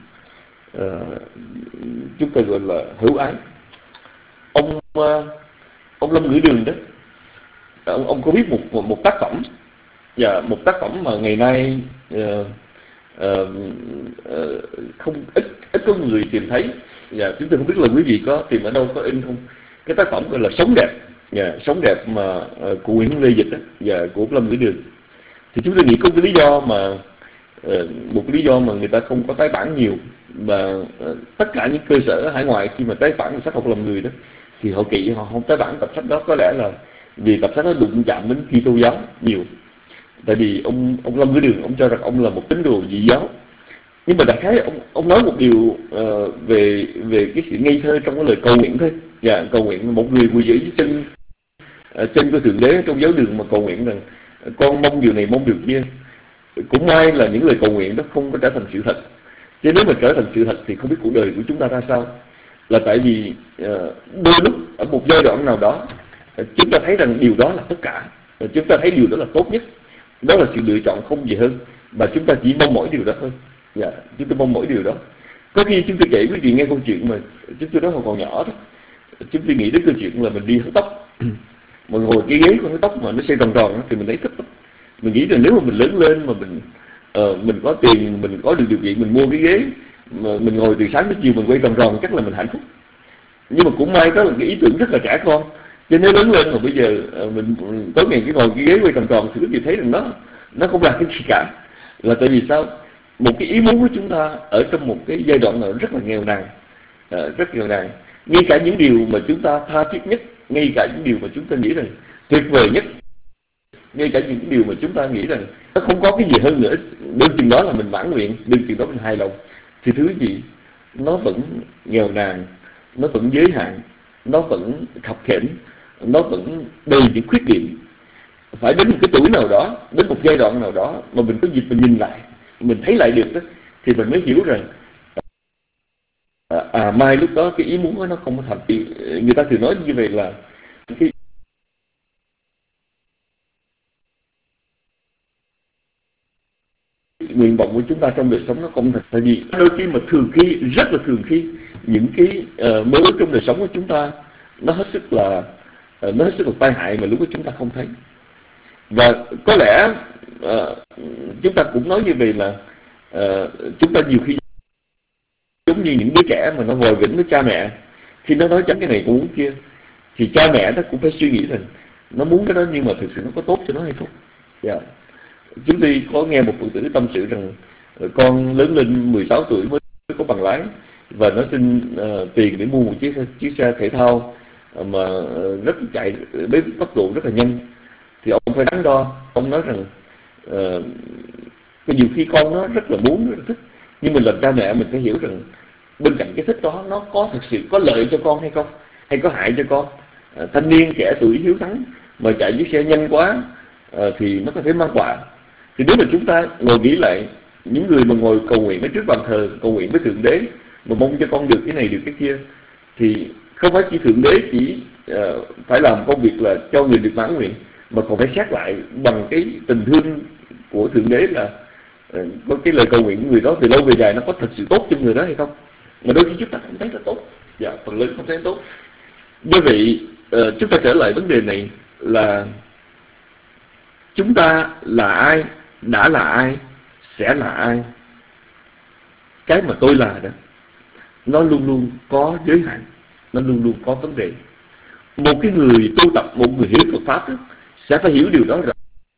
uh, chúng ta gọi là hữu ái. Ông uh, ông Lâm Ngữ Đường đó, ông, ông có viết một, một một tác phẩm, và một tác phẩm mà ngày nay uh, uh, uh, không ít ít có người tìm thấy, và chúng tôi không biết là quý vị có tìm ở đâu, có in không. Cái tác phẩm gọi là Sống Đẹp, yeah, Sống Đẹp mà uh, của Nguyễn Lê Dịch đó, và của Lâm Ngữ Đường. Thì chúng tôi nghĩ có cái lý do mà uh, một cái lý do mà người ta không có tái bản nhiều, và uh, tất cả những cơ sở hải ngoại khi mà tái bản sách học lòng người đó thì họ kỵ, họ không tái bản tập sách đó. Có lẽ là vì tập sách nó đụng chạm đến Kitô giáo nhiều. Tại vì ông ông Lâm Ngữ Đường ông cho rằng ông là một tín đồ dị giáo, nhưng mà đại khái ông ông nói một điều uh, về về cái sự ngây thơ trong cái lời cầu nguyện thôi. Dạ, cầu nguyện một người ngồi dưới chân uh, chân của Thượng Đế trong giáo đường mà cầu nguyện rằng con mong điều này mong điều kia. Cũng may là những lời cầu nguyện đó không có trở thành sự thật. Chứ nếu mà trở thành sự thật thì không biết cuộc đời của chúng ta ra sao. Là tại vì uh, đôi lúc ở một giai đoạn nào đó uh, chúng ta thấy rằng điều đó là tất cả, uh, chúng ta thấy điều đó là tốt nhất, đó là sự lựa chọn không gì hơn, và chúng ta chỉ mong mỏi điều đó thôi. Dạ, chúng tôi mong mỏi điều đó. Có khi chúng tôi kể quý vị nghe câu chuyện mà chúng tôi đó hồi còn nhỏ đó, chúng tôi nghĩ đến câu chuyện là mình đi hớt tóc, mà ngồi cái ghế của hớt tóc mà nó xoay tròn tròn thì mình thấy thích lắm. Mình nghĩ rằng nếu mà mình lớn lên mà mình uh, mình có tiền, mình có được điều kiện, mình mua cái ghế mà mình ngồi từ sáng đến chiều mình quay tròn tròn, chắc là mình hạnh phúc. Nhưng mà cũng may đó là cái ý tưởng rất là trẻ con, cho nên lớn lên mà bây giờ uh, mình tối ngày cái ngồi cái ghế quay tròn tròn thì quý vị thấy rằng nó nó không là cái gì cả. Là tại vì sao? Một cái ý muốn của chúng ta ở trong một cái giai đoạn nào rất là nghèo nàn, uh, rất nghèo nàn. Ngay cả những điều mà chúng ta tha thiết nhất, ngay cả những điều mà chúng ta nghĩ rằng tuyệt vời nhất, ngay cả những điều mà chúng ta nghĩ rằng nó không có cái gì hơn nữa, đương chừng đó là mình mãn nguyện, đương chừng đó mình hài lòng, thì thứ gì nó vẫn nghèo nàn, nó vẫn giới hạn, nó vẫn khập khiễng, nó vẫn đầy những khuyết điểm. Phải đến một cái tuổi nào đó, đến một giai đoạn nào đó mà mình có dịp mình nhìn lại, mình thấy lại được đó, thì mình mới hiểu rằng à, à mai lúc đó cái ý muốn đó nó không có thành. Thì người ta thường nói như vậy là cái nguyện vọng của chúng ta trong đời sống nó không thật. Tại vì đôi khi mà thường khi, rất là thường khi, những cái uh, mơ ước trong đời sống của chúng ta nó hết sức là uh, nó hết sức là tai hại mà lúc đó chúng ta không thấy. Và có lẽ uh, chúng ta cũng nói như vậy là uh, chúng ta nhiều khi giống như những đứa trẻ mà nó vòi vĩnh với cha mẹ, khi nó nói chẳng cái này cũng muốn kia, thì cha mẹ nó cũng phải suy nghĩ rằng nó muốn cái đó nhưng mà thực sự nó có tốt cho nó hay không. Yeah. Chúng tôi có nghe một phụ nữ tâm sự rằng con lớn lên mười sáu tuổi mới có bằng lái, và nó xin uh, tiền để mua một chiếc chiếc xe thể thao mà uh, rất chạy với tốc độ rất là nhanh. Thì ông phải đắn đo, ông nói rằng uh, Vì nhiều khi con nó rất là muốn, rất là thích, nhưng mình làm cha mẹ mình phải hiểu rằng bên cạnh cái thích đó nó có thực sự có lợi cho con hay không, hay có hại cho con. À, thanh niên trẻ tuổi hiếu thắng mà chạy chiếc xe nhanh quá à, thì nó có thể mang họa. Thì nếu mà chúng ta ngồi nghĩ lại, những người mà ngồi cầu nguyện ở trước bàn thờ, cầu nguyện với Thượng Đế mà mong cho con được cái này được cái kia, thì không phải chỉ Thượng Đế chỉ uh, phải làm công việc là cho người được mãn nguyện, mà còn phải xét lại bằng cái tình thương của Thượng Đế là uh, có cái lời cầu nguyện của người đó từ lâu về dài nó có thật sự tốt cho người đó hay không. Mà đôi khi chúng ta không thấy nó tốt, dạ, phần lớn không thấy nó tốt. Do vậy uh, chúng ta trở lại vấn đề này là chúng ta là ai, đã là ai, sẽ là ai. Cái mà tôi là đó, nó luôn luôn có giới hạn, nó luôn luôn có vấn đề. Một cái người tu tập, một người hiểu Phật Pháp đó, sẽ phải hiểu điều đó rõ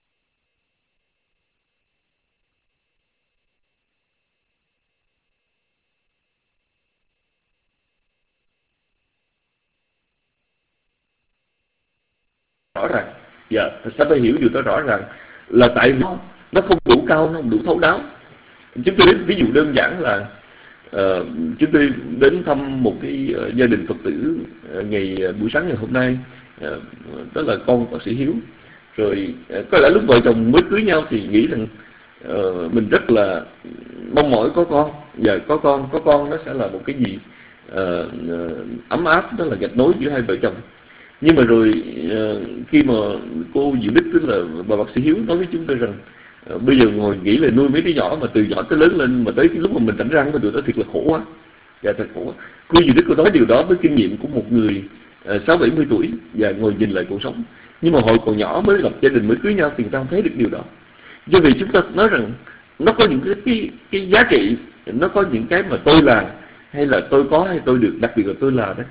rõ ràng. Dạ, sẽ phải hiểu điều đó rõ ràng là tại vì nó không đủ cao, nó không đủ thấu đáo. Chúng tôi ví dụ đơn giản là uh, chúng tôi đến thăm một cái uh, gia đình Phật tử uh, ngày uh, buổi sáng ngày hôm nay, uh, đó là con bác sĩ Hiếu. Rồi uh, có lẽ lúc vợ chồng mới cưới nhau thì nghĩ rằng uh, mình rất là mong mỏi có con, và có con có con nó sẽ là một cái gì uh, uh, ấm áp, đó là gạch nối giữa hai vợ chồng. Nhưng mà rồi uh, khi mà cô Diệu Đức, tức là bà bác sĩ Hiếu, nói với chúng tôi rằng uh, bây giờ ngồi nghĩ là nuôi mấy đứa nhỏ mà từ nhỏ tới lớn lên, mà tới cái lúc mà mình rảnh răng mà tụi nó thiệt là khổ quá. Dạ, thật khổ quá. Cô Diệu Đức cô nói điều đó với kinh nghiệm của một người sáu bảy mươi tuổi và ngồi nhìn lại cuộc sống. Nhưng mà hồi còn nhỏ mới lập gia đình mới cưới nhau thì người ta không thấy được điều đó. Do vì chúng ta nói rằng nó có những cái, cái, cái giá trị, nó có những cái mà tôi là, hay là tôi có hay tôi được, đặc biệt là tôi là đó.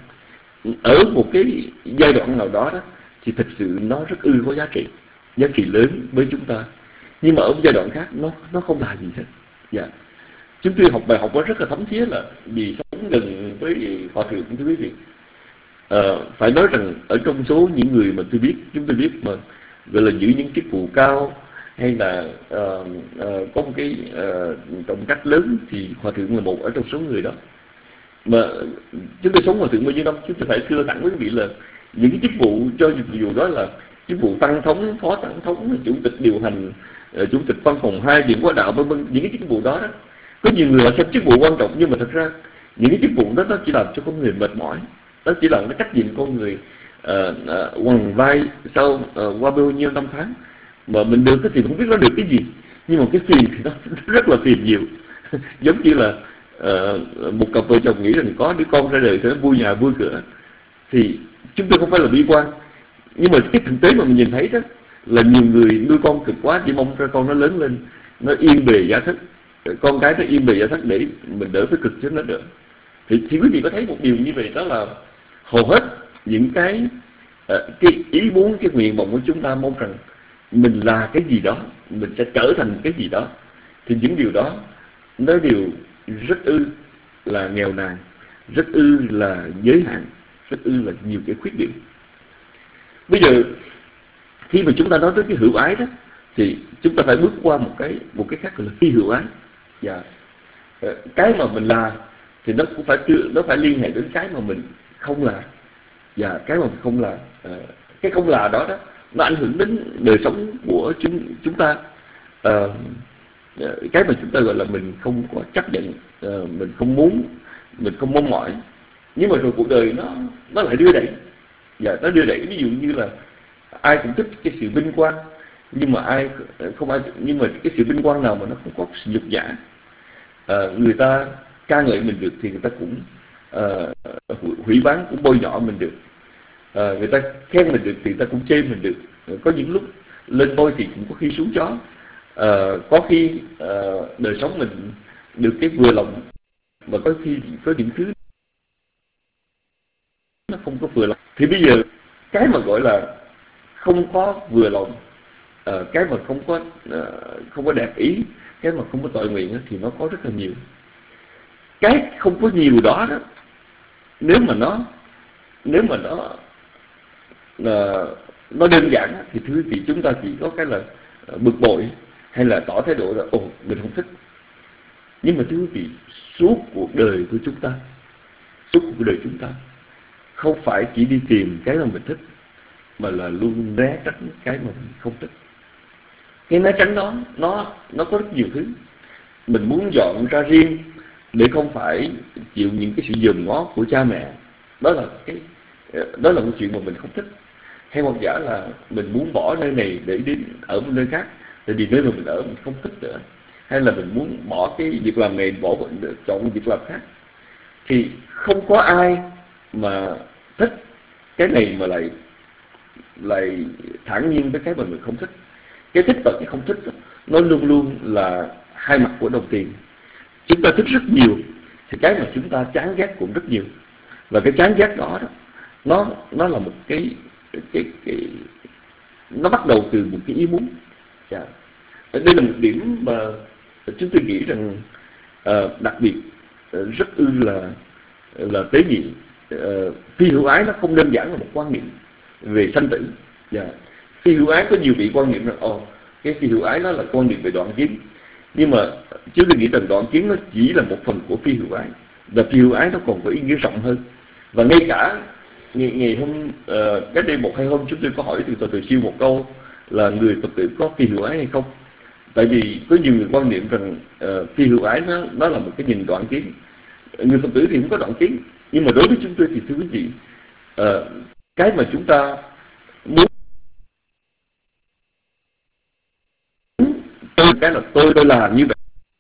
Ở một cái giai đoạn nào đó, đó thì thực sự nó rất ư có giá trị, giá trị lớn với chúng ta. Nhưng mà ở một giai đoạn khác nó nó không là gì hết. Dạ. Chúng tôi học bài học đó rất là thấm thía, là vì sống gần với hòa thượng, thưa quý vị. À, phải nói rằng ở trong số những người mà tôi biết, chúng tôi biết mà gọi là giữ những chức vụ cao, hay là uh, uh, có một cái uh, trọng trách lớn, thì hòa thượng là một ở trong số người đó. Mà chúng tôi sống hòa thượng bao nhiêu năm, chúng tôi phải thưa thẳng với quý vị là những cái chức vụ, cho dù đó là chức vụ tăng thống, phó tăng thống, chủ tịch điều hành, chủ tịch văn phòng hai, viện hóa đạo, vân vân, những cái chức vụ đó đó, có nhiều người họ xem chức vụ quan trọng, nhưng mà thật ra những cái chức vụ đó nó chỉ làm cho con người mệt mỏi, nó chỉ là cái trách nhiệm con người uh, uh, quằn vai sau uh, qua bao nhiêu năm tháng mà mình được cái thì không biết nó được cái gì, nhưng mà cái phiền thì nó rất là phiền nhiều. Giống như là uh, một cặp vợ chồng nghĩ rằng có đứa con ra đời thì nó vui nhà vui cửa, thì chúng tôi không phải là bi quan, nhưng mà cái thực tế mà mình nhìn thấy đó là nhiều người nuôi con cực quá, chỉ mong cho con nó lớn lên, nó yên bề giả thất, con cái nó yên bề giả thất để mình đỡ phải cực cho nó đỡ. Thì, thì quý vị có thấy một điều như vậy, đó là hầu hết những cái uh, cái ý muốn, cái nguyện vọng của chúng ta mong rằng mình là cái gì đó, mình sẽ trở thành cái gì đó, thì những điều đó nó đều rất ư là nghèo nàn, rất ư là giới hạn, rất ư là nhiều cái khuyết điểm. Bây giờ khi mà chúng ta nói tới cái hữu ái đó, thì chúng ta phải bước qua một cái một cái khác gọi là phi hữu ái. Và cái mà mình là thì nó cũng phải nó phải liên hệ đến cái mà mình không là, và cái mà mình không là, cái không là đó đó nó ảnh hưởng đến đời sống của chúng chúng ta. Uh, cái mà chúng ta gọi là mình không có chấp nhận, uh, mình không muốn, mình không mong mỏi, nhưng mà rồi cuộc đời nó nó lại đưa đẩy, và nó đưa đẩy. Ví dụ như là ai cũng thích cái sự vinh quang, nhưng mà ai không ai, nhưng mà cái sự vinh quang nào mà nó không có sự nhục nhã, uh, người ta ca ngợi mình được thì người ta cũng uh, hủy báng, cũng bôi nhọ mình được. Uh, người ta khen mình được thì người ta cũng chê mình được. Uh, có những lúc lên voi thì cũng có khi xuống chó. Uh, có khi uh, đời sống mình được cái vừa lòng, mà có khi có những thứ nó không có vừa lòng. Thì bây giờ cái mà gọi là không có vừa lòng, uh, cái mà không có uh, không có đẹp ý, cái mà không có tội nguyện thì nó có rất là nhiều. Cái không có nhiều đó đó, nếu mà nó nếu mà nó uh, nó đơn giản thì thứ thì chúng ta chỉ có cái là uh, bực bội, hay là tỏ thái độ là ồ mình không thích. Nhưng mà thưa quý vị, suốt cuộc đời của chúng ta, suốt cuộc đời chúng ta không phải chỉ đi tìm cái mà mình thích, mà là luôn né tránh cái mà mình không thích. Cái né tránh đó nó nó có rất nhiều thứ. Mình muốn dọn ra riêng để không phải chịu những cái sự dòm ngó của cha mẹ, đó là cái đó là một chuyện mà mình không thích. Hay hoặc giả là mình muốn bỏ nơi này để đến ở một nơi khác, tại vì nơi mà mình ở mình không thích nữa. Hay là mình muốn bỏ cái việc làm này, bỏ chọn việc làm khác. Thì không có ai mà thích cái này mà lại lại thản nhiên với cái mà mình không thích. Cái thích và cái không thích đó, nó luôn luôn là hai mặt của đồng tiền. Chúng ta thích rất nhiều thì cái mà chúng ta chán ghét cũng rất nhiều. Và cái chán ghét đó, đó nó nó là một cái cái cái nó bắt đầu từ một cái ý muốn. Yeah. Đây là một điểm mà chúng tôi nghĩ rằng uh, đặc biệt uh, rất ư là là tế nhị. Uh, phi hữu ái nó không đơn giản là một quan niệm về sanh tử. Yeah. Phi hữu ái có nhiều vị quan niệm rằng ồ oh, cái phi hữu ái nó là quan niệm về đoạn kiến. Nhưng mà chúng tôi nghĩ rằng đoạn kiến nó chỉ là một phần của phi hữu ái, và phi hữu ái nó còn có ý nghĩa rộng hơn. Và ngay cả ngày, ngày hôm uh, cách đây một hai hôm chúng tôi có hỏi từ Tòa Từ Siêu một câu là người Phật tử có phi hữu ái hay không. Tại vì có nhiều người quan niệm rằng uh, phi hữu ái nó, nó là một cái nhìn đoạn kiến. Người Phật tử thì không có đoạn kiến. Nhưng mà đối với chúng tôi thì thưa quý vị, uh, cái mà chúng ta muốn tôi cái là tôi tôi làm như vậy,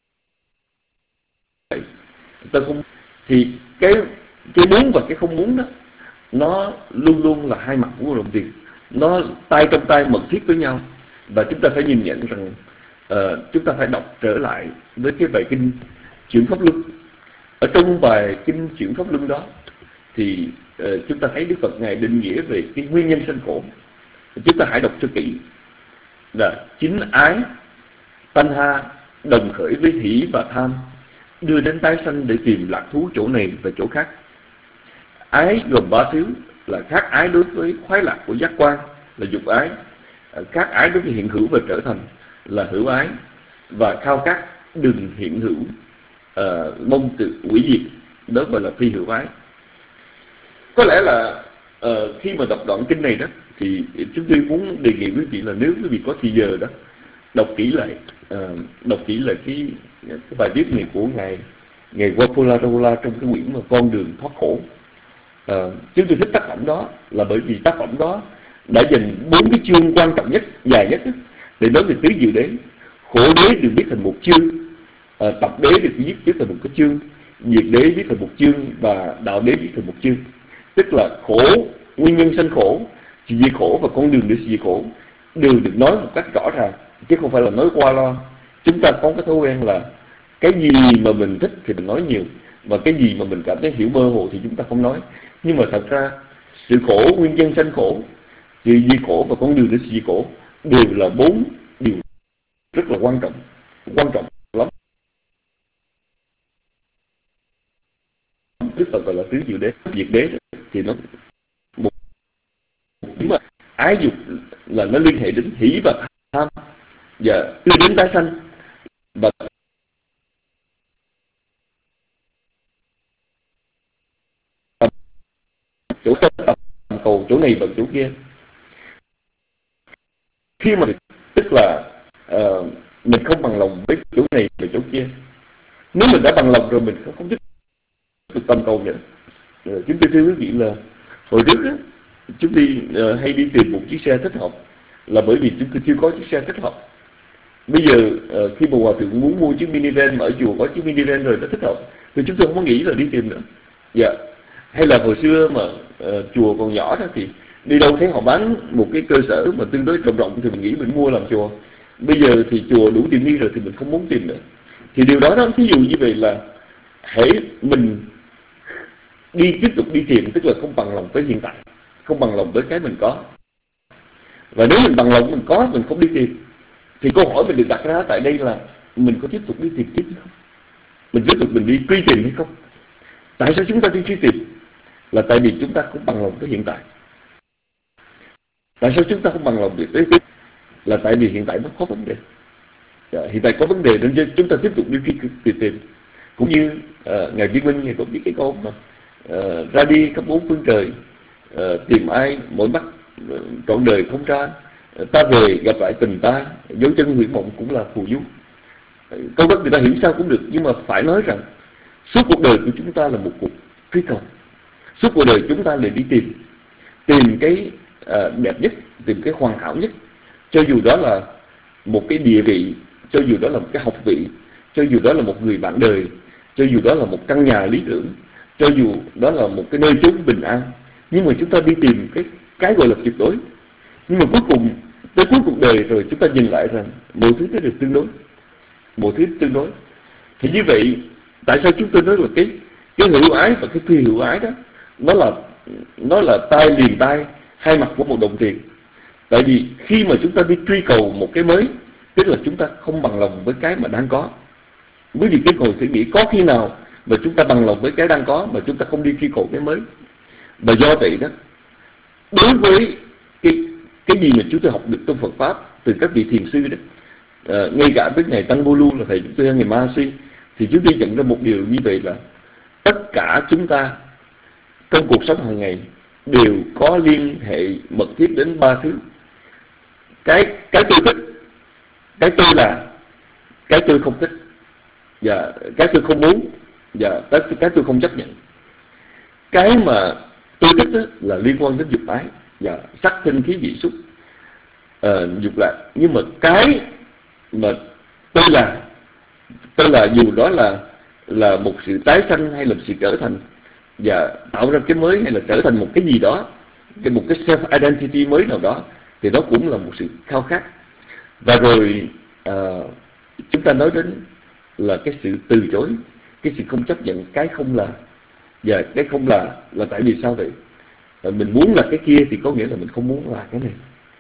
tôi không, thì cái cái muốn và cái không muốn đó nó luôn luôn là hai mặt của đồng tiền, nó tay trong tay mật thiết với nhau. Và chúng ta phải nhìn nhận rằng uh, chúng ta phải đọc trở lại với cái bài kinh Chuyển Pháp Luân. Ở trong bài kinh Chuyển Pháp Luân đó thì uh, chúng ta thấy Đức Phật Ngài định nghĩa về cái nguyên nhân sanh khổ. Chúng ta hãy đọc cho kỹ là chính ái tanh ha đồng khởi với hỷ và tham, đưa đến tái sanh để tìm lạc thú chỗ này và chỗ khác. Ái gồm ba thứ là khác ái đối với khoái lạc của giác quan là dục ái, khác ái đối với hiện hữu và trở thành là hữu ái, và khao khát đừng hiện hữu, uh, mong tự hủy diệt, đó gọi là phi hữu ái. Có lẽ là uh, khi mà đọc đoạn kinh này đó thì chúng tôi muốn đề nghị quý vị là nếu quý vị có thì giờ đó đọc kỹ lại, uh, đọc kỹ lại cái, cái bài viết này của ngài ngài Wapularola trong cái quyển mà Con Đường Thoát Khổ. Uh, chúng tôi thích tác phẩm đó là bởi vì tác phẩm đó đã dành bốn cái chương quan trọng nhất, dài nhất đó, để nói về tứ diệu đế. Khổ đế được viết thành một chương, uh, tập đế được viết viết thành một cái chương, diệt đế viết thành một chương, và đạo đế viết thành một chương. Tức là khổ, nguyên nhân sanh khổ, sự diệt khổ và con đường để diệt khổ đều được nói một cách rõ ràng, chứ không phải là nói qua loa. Chúng ta có cái thói quen là cái gì mà mình thích thì mình nói nhiều, và cái gì mà mình cảm thấy hiểu mơ hồ thì chúng ta không nói. Nhưng mà thật ra sự khổ, nguyên nhân sanh khổ, sự diệt khổ và con đường để diệt khổ đều là bốn điều rất là quan trọng, quan trọng lắm. Đức Phật gọi là tứ diệu đế, diệt đế thì nó một điểm mà ái dục là nó liên hệ đến hỷ và tham, và đưa đến tái sanh, và chỗ tầm cầu chỗ này và chỗ kia. Khi mà tức là uh, mình không bằng lòng với chỗ này và chỗ kia. Nếu mình đã bằng lòng rồi mình không, không tiếp tục tầm cầu nữa. Uh, chúng tôi thưa quý vị là hồi trước á, chúng tôi uh, hay đi tìm một chiếc xe thích hợp là bởi vì chúng tôi chưa có chiếc xe thích hợp. Bây giờ uh, khi mà Hòa Thượng muốn mua chiếc minivan mà ở chùa có chiếc minivan rồi nó thích hợp thì chúng tôi không có nghĩ là đi tìm nữa. Dạ. Yeah. Hay là hồi xưa mà uh, chùa còn nhỏ đó thì đi đâu thấy họ bán một cái cơ sở mà tương đối rộng rộng thì mình nghĩ mình mua làm chùa. Bây giờ thì chùa đủ tiện nghi rồi thì mình không muốn tìm nữa. Thì điều đó đó, thí dụ như vậy là hễ mình đi tiếp tục đi tìm, tức là không bằng lòng với hiện tại, không bằng lòng với cái mình có. Và nếu mình bằng lòng mình có, mình không đi tìm, thì câu hỏi mình được đặt ra tại đây là mình có tiếp tục đi tìm tiếp hay không? Mình tiếp tục mình đi truy tìm hay không? Tại sao chúng ta đi truy tìm? Là tại vì chúng ta không bằng lòng với hiện tại. Tại sao chúng ta không bằng lòng với cái là tại vì hiện tại nó có vấn đề. À, hiện tại có vấn đề nên chúng ta tiếp tục đi truy tìm. Cũng như uh, ngài Viên Minh ngài có biết cái câu mà uh, ra đi khắp bốn phương trời, uh, tìm ai mỗi mắt uh, trọn đời không ra, uh, ta về gặp lại tình ta, dấu chân hủy mộng cũng là phù du. Uh, câu đó người ta hiểu sao cũng được, nhưng mà phải nói rằng suốt cuộc đời của chúng ta là một cuộc truy cầu. Suốt cuộc đời chúng ta là đi tìm tìm cái uh, đẹp nhất, tìm cái hoàn hảo nhất, cho dù đó là một cái địa vị, cho dù đó là một cái học vị, cho dù đó là một người bạn đời, cho dù đó là một căn nhà lý tưởng, cho dù đó là một cái nơi chốn bình an. Nhưng mà chúng ta đi tìm cái cái gọi là tuyệt đối. Nhưng mà cuối cùng tới cuối cuộc đời rồi chúng ta nhìn lại rằng mọi thứ nó đều tương đối, mọi thứ tương đối. Thì như vậy tại sao chúng tôi nói là cái cái hữu ái và cái phi hữu ái đó nó là nó là tay liền tay, hai mặt của một đồng tiền. Tại vì khi mà chúng ta đi truy cầu một cái mới, tức là chúng ta không bằng lòng với cái mà đang có. Quý vị cứ ngồi suy nghĩ, có khi nào mà chúng ta bằng lòng với cái đang có mà chúng ta không đi truy cầu cái mới? Và do vậy đó, đối với cái cái gì mà chúng tôi học được trong Phật pháp từ các vị thiền sư đó, à, ngay cả với ngài Tăng Bô Lu là thầy chúng tôi hay ngày Ma Si, thì chúng tôi nhận ra một điều như vậy là tất cả chúng ta trong cuộc sống hàng ngày đều có liên hệ mật thiết đến ba thứ: cái cái tôi thích, cái tôi là, cái tôi không thích, và cái tôi không muốn, và cái, cái tôi không chấp nhận. Cái mà tôi thích đó là liên quan đến dục ái và sắc thân khí vị xúc, uh, dục lạc. Nhưng mà cái mà tôi là, tôi là dù đó là là một sự tái sanh hay là một sự trở thành và tạo ra cái mới, hay là trở thành một cái gì đó, cái một cái self identity mới nào đó, thì đó cũng là một sự khao khát. Và rồi uh, chúng ta nói đến là cái sự từ chối, cái sự không chấp nhận cái không là. Và cái không là là tại vì sao vậy? À, mình muốn là cái kia thì có nghĩa là mình không muốn là cái này.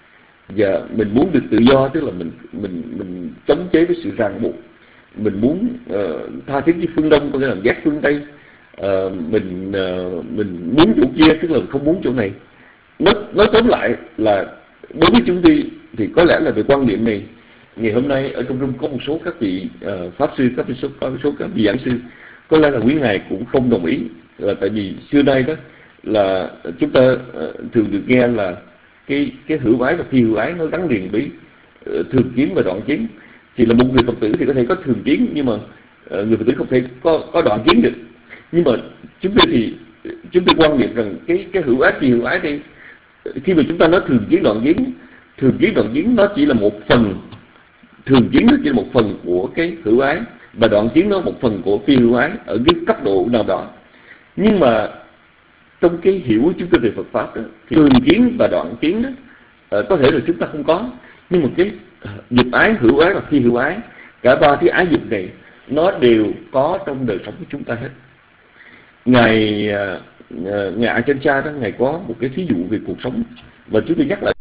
Và mình muốn được tự do, tức là mình mình mình chống chế với sự ràng buộc. Mình muốn uh, tha thiết với phương Đông, có nghĩa là ghét phương Tây. Uh, mình uh, mình muốn chỗ kia, tức là mình không muốn chỗ này. Nói, nói tóm lại là đối với chúng tôi thì có lẽ là về quan điểm này, ngày hôm nay ở trong room có một số các vị uh, pháp sư, các vị số, có một số các vị giảng sư, có lẽ là quý ngài cũng không đồng ý, là tại vì xưa nay đó là chúng ta uh, thường được nghe là cái cái hữu ái và phi hữu ái nó gắn liền với uh, thường kiến và đoạn kiến. Thì là một người Phật tử thì có thể có thường kiến, nhưng mà uh, người Phật tử không thể có có đoạn kiến được. Nhưng mà chúng tôi thì chúng tôi quan niệm rằng cái cái hữu ái phi hữu ái đây, khi mà chúng ta nói thường kiến đoạn kiến, thường kiến đoạn kiến nó chỉ là một phần, thường kiến nó chỉ là một phần của cái hữu ái, và đoạn kiến nó một phần của phi hữu ái ở cái cấp độ nào đó. Nhưng mà trong cái hiểu của chúng tôi về Phật pháp đó, thì thường kiến và đoạn kiến đó, uh, có thể là chúng ta không có, nhưng mà cái dục ái, hữu ái và phi hữu ái, cả ba cái ái dục này nó đều có trong đời sống của chúng ta hết. Ngài uh, uh, ngài Ajahn Chah đó, ngài có một cái thí dụ về cuộc sống, và chúng tôi nhắc lại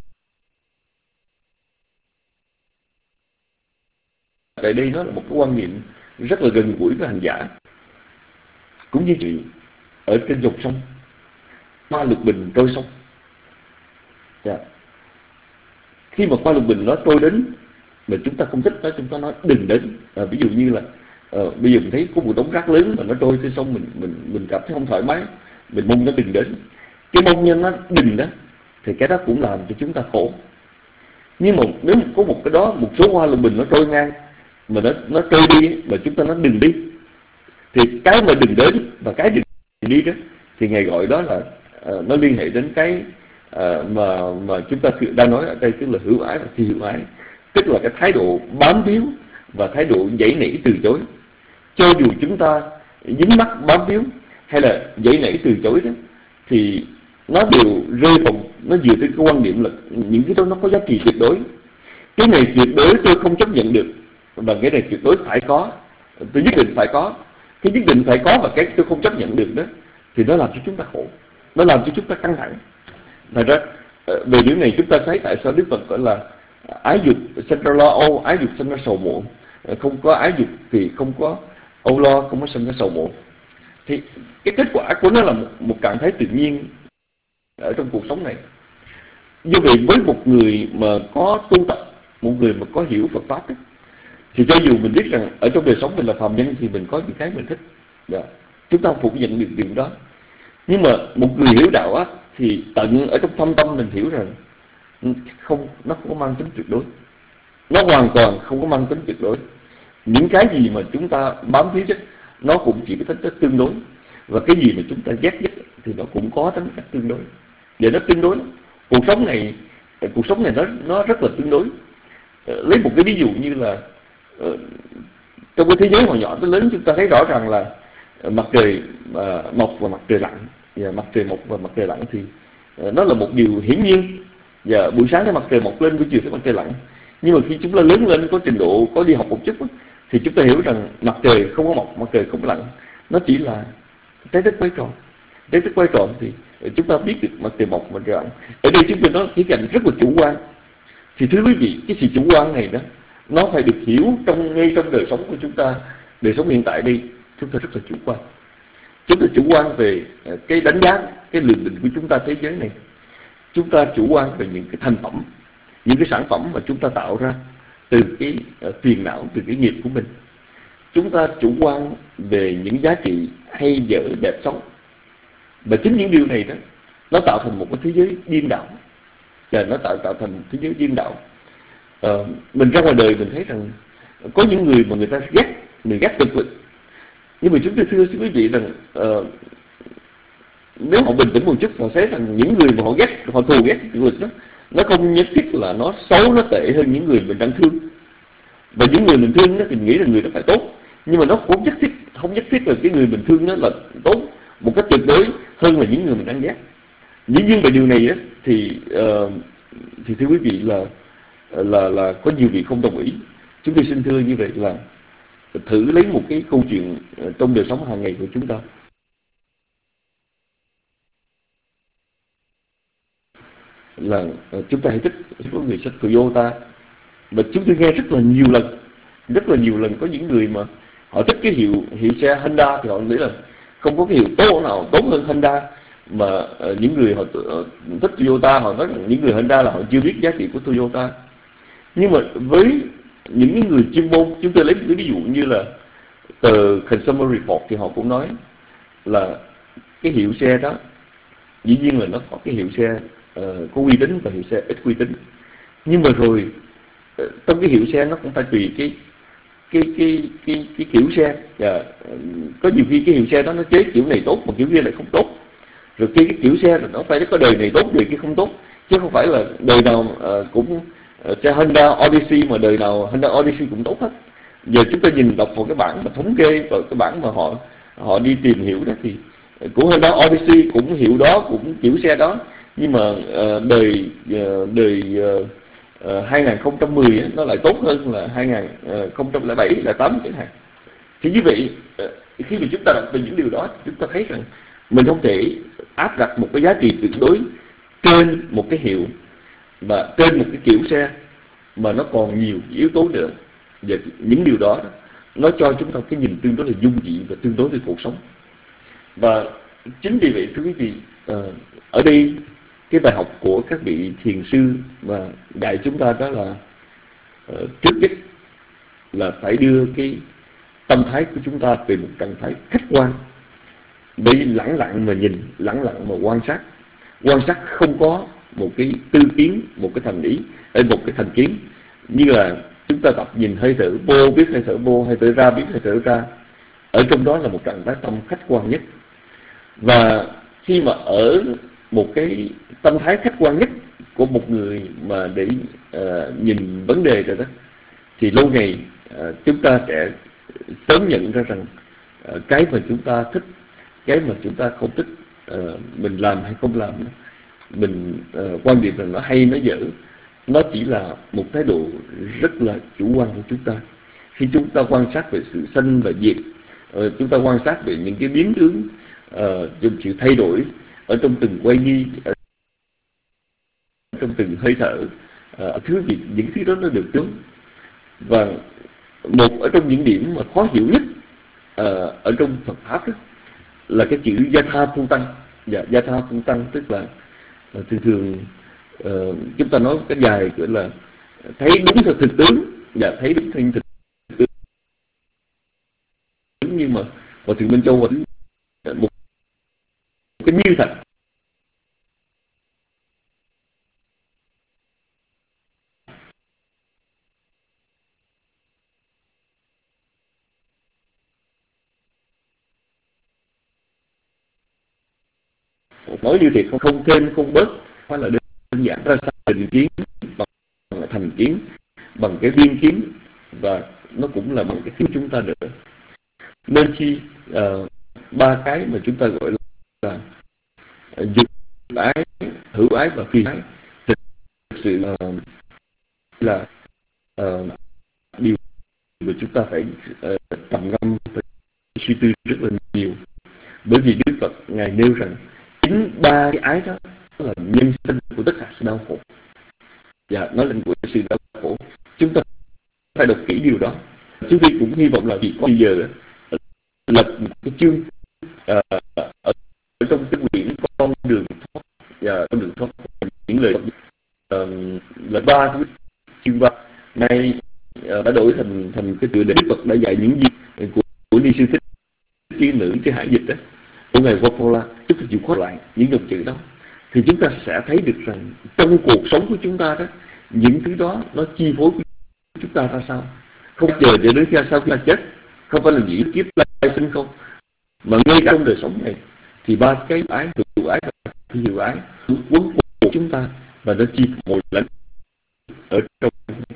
tại đây, nó là một cái quan niệm rất là gần gũi với hành giả. Cũng như chị ở trên dòng sông, Hoa Lục Bình trôi sông. Yeah. Khi mà Hoa Lục Bình nó trôi đến mà chúng ta không thích nó, chúng ta nói đừng đến. À, ví dụ như là uh, bây giờ mình thấy có một đống rác lớn mà nó trôi trên sông, mình mình mình cảm thấy không thoải mái, mình mong nó đừng đến. Cái mong nhân nó đừng đó thì cái đó cũng làm cho chúng ta khổ. Nhưng mà nếu có một cái đó, một số Hoa Lục Bình nó trôi ngang mà nó nó trôi đi, mà chúng ta nói đừng đi, thì cái mà đừng đến và cái đừng đi đó thì ngài gọi đó là uh, nó liên hệ đến cái uh, mà mà chúng ta đang nói ở đây, tức là hữu ái và phi hữu ái, tức là cái thái độ bám víu và thái độ giãy nảy từ chối. Cho dù chúng ta dính mắc bám víu hay là giãy nảy từ chối đó, thì nó đều rơi vào, nó dựa trên cái quan điểm là những cái đó nó có giá trị tuyệt đối. Cái này tuyệt đối tôi không chấp nhận được, và cái này tuyệt đối phải có, tôi nhất định phải có. Cái nhất định phải có và cái tôi không chấp nhận được đó, thì nó làm cho chúng ta khổ, nó làm cho chúng ta căng thẳng. Thật ra về điều này chúng ta thấy tại sao Đức Phật gọi là ái dục sinh ra lo âu, ái dục sinh ra sầu muộn. Không có ái dục thì không có âu lo, không có sinh ra sầu muộn. Thì cái kết quả của nó là một, một trạng thái tự nhiên ở trong cuộc sống này. Do vậy với một người mà có tu tập, một người mà có hiểu Phật pháp ấy, Thì cho dù mình biết rằng ở trong đời sống mình là phàm nhân thì mình có những cái mình thích, dạ, chúng ta không phủ nhận được điều đó. Nhưng mà một người hiểu đạo á, thì tận ở trong thâm tâm mình hiểu rằng không, nó không có mang tính tuyệt đối, nó hoàn toàn không có mang tính tuyệt đối. Những cái gì mà chúng ta bám víu nhất nó cũng chỉ có tính chất tương đối, và cái gì mà chúng ta ghét nhất thì nó cũng có tính chất tương đối. Vậy nó tương đối lắm. Cuộc sống này, cuộc sống này nó nó rất là tương đối. Lấy một cái ví dụ như là uh, trong cái thế giới hồi nhỏ tới lớn, chúng ta thấy rõ ràng là uh, mặt trời uh, mọc và mặt trời lặn, và mặt trời mọc và mặt trời lặn thì uh, nó là một điều hiển nhiên. Và buổi sáng thấy mặt trời mọc lên, buổi chiều thấy mặt trời lặn. Nhưng mà khi chúng ta lớn lên, có trình độ, có đi học một chút thì chúng ta hiểu rằng mặt trời không có mọc, mặt trời không có lặn, nó chỉ là trái đất quay tròn. Trái đất quay tròn thì chúng ta biết được mặt trời mọc, mặt trời lặn. Ở đây chúng ta nói khía cạnh rất là chủ quan. Thì thưa quý vị, cái sự chủ quan này đó, nó phải được hiểu trong ngay trong đời sống của chúng ta. Đời sống hiện tại đây chúng ta rất là chủ quan. Chúng ta chủ quan về cái đánh giá, cái lường định của chúng ta thế giới này. Chúng ta chủ quan về những cái thành phẩm, những cái sản phẩm mà chúng ta tạo ra từ cái uh, phiền não, từ cái nghiệp của mình. Chúng ta chủ quan về những giá trị hay dở đẹp xấu. Và chính những điều này đó, nó tạo thành một cái thế giới điên đảo. Và nó tạo tạo thành một thế giới điên đảo. Uh, mình ra ngoài đời mình thấy rằng có những người mà người ta ghét, người ghét cực lực. Nhưng mà chúng tôi thưa quý vị rằng uh, nếu họ bình tĩnh một chút, họ thấy rằng những người mà họ ghét, họ thù ghét cực lực đó, nó không nhất thiết là nó xấu, nó tệ hơn những người mình đang thương. Và những người mình thương đó thì mình nghĩ là người đó phải tốt, nhưng mà nó cũng nhất thiết, không nhất thiết là cái người mình thương đó là tốt một cách tuyệt đối hơn là những người mình đang ghét. Dĩ nhiên về điều này đó, thì uh, thì thưa quý vị là là là có nhiều vị không đồng ý. Chúng tôi xin thưa như vậy là thử lấy một cái câu chuyện trong đời sống hàng ngày của chúng ta. Là chúng ta hãy thích có người sách Toyota, và chúng tôi nghe rất là nhiều lần, rất là nhiều lần có những người mà họ thích cái hiệu hiệu xe Honda thì họ nghĩ là không có cái hiệu tốt nào tốt hơn Honda, mà uh, những người họ uh, thích Toyota họ nói rằng những người Honda là họ chưa biết giá trị của Toyota. Nhưng mà với những người chuyên môn, chúng tôi lấy một cái ví dụ như là tờ Consumer Report thì họ cũng nói là cái hiệu xe đó dĩ nhiên là nó có cái hiệu xe uh, có uy tín và hiệu xe ít uy tín. Nhưng mà rồi uh, trong cái hiệu xe nó cũng phải tùy cái cái cái cái cái kiểu xe. Và uh, có nhiều khi cái hiệu xe đó nó chế kiểu này tốt mà kiểu kia lại không tốt. Rồi cái, cái kiểu xe là nó phải có đời này tốt, đời kia không tốt, chứ không phải là đời nào uh, cũng uh, xe Honda Odyssey mà đời nào Honda Odyssey cũng tốt hết. Giờ chúng ta nhìn đọc vào cái bảng mà thống kê, vào cái bảng mà họ họ đi tìm hiểu đó thì của Honda Odyssey cũng hiệu đó, cũng kiểu xe đó, nhưng mà uh, đời uh, đời uh, uh, hai không một không ấy, nó lại tốt hơn là hai không không bảy, là tám chẳng hạn. Thì như vậy uh, khi mà chúng ta đọc về những điều đó, chúng ta thấy rằng mình không thể áp đặt một cái giá trị tuyệt đối trên một cái hiệu và trên một cái kiểu xe, mà nó còn nhiều yếu tố nữa. Và những điều đó nó cho chúng ta cái nhìn tương đối là dung dị và tương đối về cuộc sống. Và chính vì vậy thưa quý vị, ở đây cái bài học của các vị thiền sư mà dạy chúng ta đó là trước nhất là phải đưa cái tâm thái của chúng ta về một trạng thái khách quan, để lẳng lặng mà nhìn, lẳng lặng mà quan sát. Quan sát không có một cái tư kiến, một cái thành ý, hay một cái thành kiến. Như là chúng ta tập nhìn hơi thở vô, biết hơi thở vô, hơi thở ra, biết hơi thở ra. Ở trong đó là một trạng thái tâm khách quan nhất. Và khi mà ở một cái tâm thái khách quan nhất của một người mà để uh, nhìn vấn đề rồi đó, thì lâu ngày uh, chúng ta sẽ sớm nhận ra rằng uh, cái mà chúng ta thích, cái mà chúng ta không thích, uh, mình làm hay không làm, mình uh, quan điểm rằng nó hay nó dở, nó chỉ là một thái độ rất là chủ quan của chúng ta. Khi chúng ta quan sát về sự sanh và diệt, uh, chúng ta quan sát về những cái biến tướng, uh, sự thay đổi ở trong từng quay nghi, ở trong từng hơi thở, uh, thứ gì, những thứ đó nó được đúng. Và một ở trong những điểm mà khó hiểu nhất uh, ở trong Phật pháp đó là cái chữ Yatha Phu Tăng. Dạ, Yatha Phu Tăng tức là uh, thường thường uh, chúng ta nói cái dài gọi là thấy đúng theo thực tướng, và thấy đúng theo thực giống như mà Hòa thượng Minh Châu và một cái như thật. Nói như thiệt, không, không thêm không bớt, phải là đơn giản ra sao định kiến bằng thành kiến, bằng cái viên kiến, và nó cũng là bằng cái khiến chúng ta nữa. Nên chi uh, ba cái mà chúng ta gọi là uh, dục ái, hữu ái và phi ái thực sự uh, là uh, điều mà chúng ta phải uh, trầm ngâm, phải suy tư rất là nhiều. Bởi vì Đức Phật Ngài nêu rằng chính ba cái ái đó là nhân sinh của tất cả sự đau khổ, và nó là của sự đau khổ. Chúng ta phải đọc kỹ điều đó. Chúng tôi cũng hy vọng là vì có bây giờ lập một cái chương uh, ở trong cái quyển con đường thoát và con đường thoát, những lời uh, là ba cái chương ba nay uh, đã đổi thành thành cái tựa đề Đức Phật đã dạy những gì của, của Ni Sư Thích Chi Nữ trên hải dịch đó của ngài Wapola. Chúng ta chịu khoát lại những dòng chữ đó thì chúng ta sẽ thấy được rằng trong cuộc sống của chúng ta đó, những thứ đó nó chi phối của chúng ta ra sao. Không chờ cho đến khi sau khi ta chết, không phải là chỉ kiếp lai sinh không, mà ngay cả trong đời sống này thì ba cái ái, hữu ái và phi hữu ái quấn quýt chúng ta và nó chi phối lẫn ở trong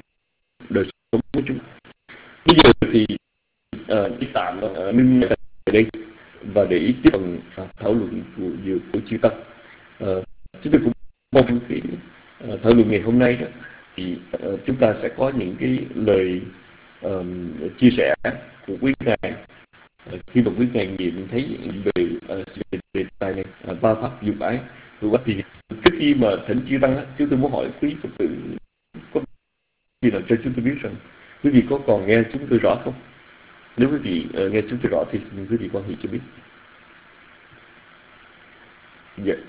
đời sống của chúng ta. Bây giờ thì uh, đi tạm uh, ngưng ở đây và để tiếp phần uh, thảo luận của nhiều của chư tăng. Uh, chúng tôi cũng mong cái uh, thảo luận ngày hôm nay đó thì uh, chúng ta sẽ có những cái lời uh, chia sẻ của quý ngài uh, khi mà quý ngài nghiệm thấy về uh, đề tài này, uh, ba pháp dục ái hữu ái. Thì trước khi mà thỉnh chư tăng, uh, chúng tôi muốn hỏi quý Phật tử có gì là cho chúng tôi biết rằng quý vị có còn nghe chúng tôi rõ không? Nếu quý vị uh, nghe chúng tôi rõ thì xin quý vị quan hệ cho biết. Dạ. Yeah.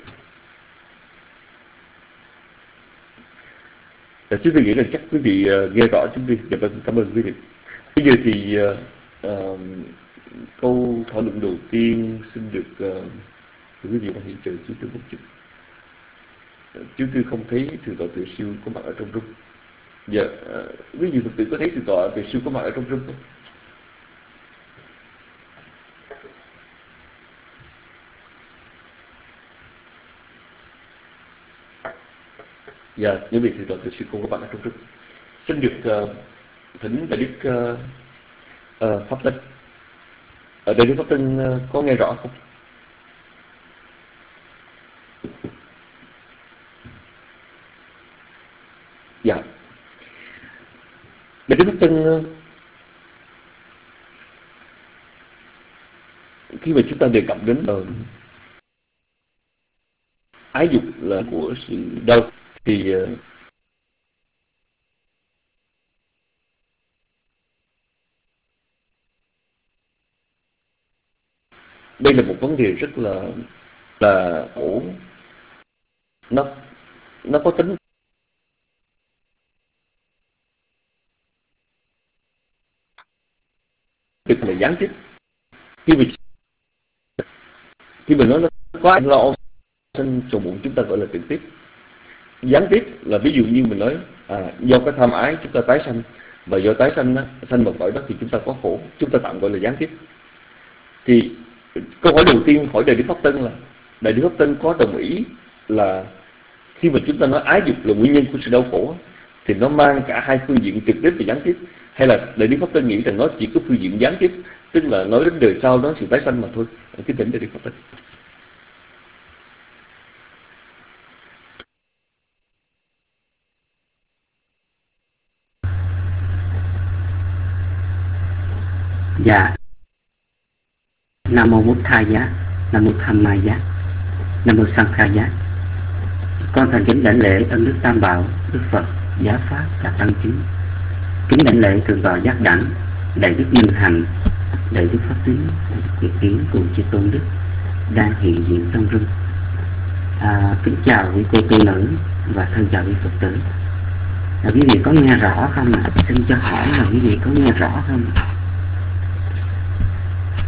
Chúng tôi nghĩ là chắc quý vị uh, nghe rõ chúng tôi. Dạ vâng, cảm ơn quý vị. Bây giờ thì uh, uh, câu thảo luận đầu tiên xin được uh, quý vị quan hệ chờ chúng tôi một chút. Uh, chúng tôi không thấy Thượng tọa Từ Siêu có mặt ở trong room. Dạ, uh, quý vị Phật tử có thấy Thượng tọa Từ Siêu có mặt ở trong room không? Dạ, những vị Thượng tọa Từ Siêu không có bạn ở trong room. Xin được uh, thỉnh Đại Đức uh, uh, Pháp Tân. Ở Đại Đức Pháp Tân uh, có nghe rõ không? Dạ. Đại Đức Pháp Tân, uh, khi mà chúng ta đề cập đến uh, ái dục là của sự đau thì uh, đây là một vấn đề rất là là khổ. Nó nó có tính thực là gián tiếp. Khi mình khi mình nói nó có anh lo sinh trong bụng, chúng ta gọi là trực tiếp. Gián tiếp là ví dụ như mình nói à, do cái tham ái chúng ta tái sanh, và do tái sanh đó, sanh vào cõi đó thì chúng ta có khổ, chúng ta tạm gọi là gián tiếp. Thì câu hỏi đầu tiên hỏi Đại Đức Pháp Tân là Đại Đức Pháp Tân có đồng ý là khi mà chúng ta nói ái dục là nguyên nhân của sự đau khổ thì nó mang cả hai phương diện trực tiếp và gián tiếp, hay là Đại Đức Pháp Tân nghĩ rằng nó chỉ có phương diện gián tiếp, tức là nói đến đời sau đó sự tái sanh mà thôi? Kính thỉnh Đại Đức Pháp Tân. Dạ. Nam mô Bụt Thầy Giá, Nam mô Tham Ma Giá, Nam mô Sang Kha Giá. Con thành kính đảnh lễ ân đức Tam Bảo, Đức Phật, Giá Pháp và Tăng Chính. Kính đảnh lễ Thượng tọa Giác Đẳng, Đại Đức Minh Hạnh, Đại Đức Pháp Tín, Đại Đức Việt Tiến cùng chư tôn đức đang hiện diện trong room. À, kính chào quý cô tu nữ và thân chào quý Phật tử. À, quý vị có nghe rõ không ạ? À? Xin cho hỏi là quý vị có nghe rõ không?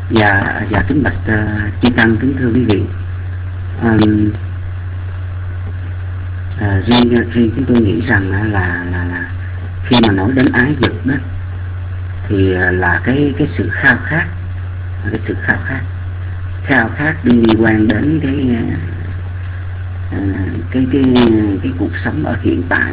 Dạ, dạ kính bạch uh, chư tăng, kính thưa quý vị. Um, à, riêng riêng chúng tôi nghĩ rằng là là là khi mà nói đến ái dục đó thì là cái cái sự khao khát, cái sự khao khát, khao khát liên quan đến cái uh, cái cái cái cuộc sống ở hiện tại,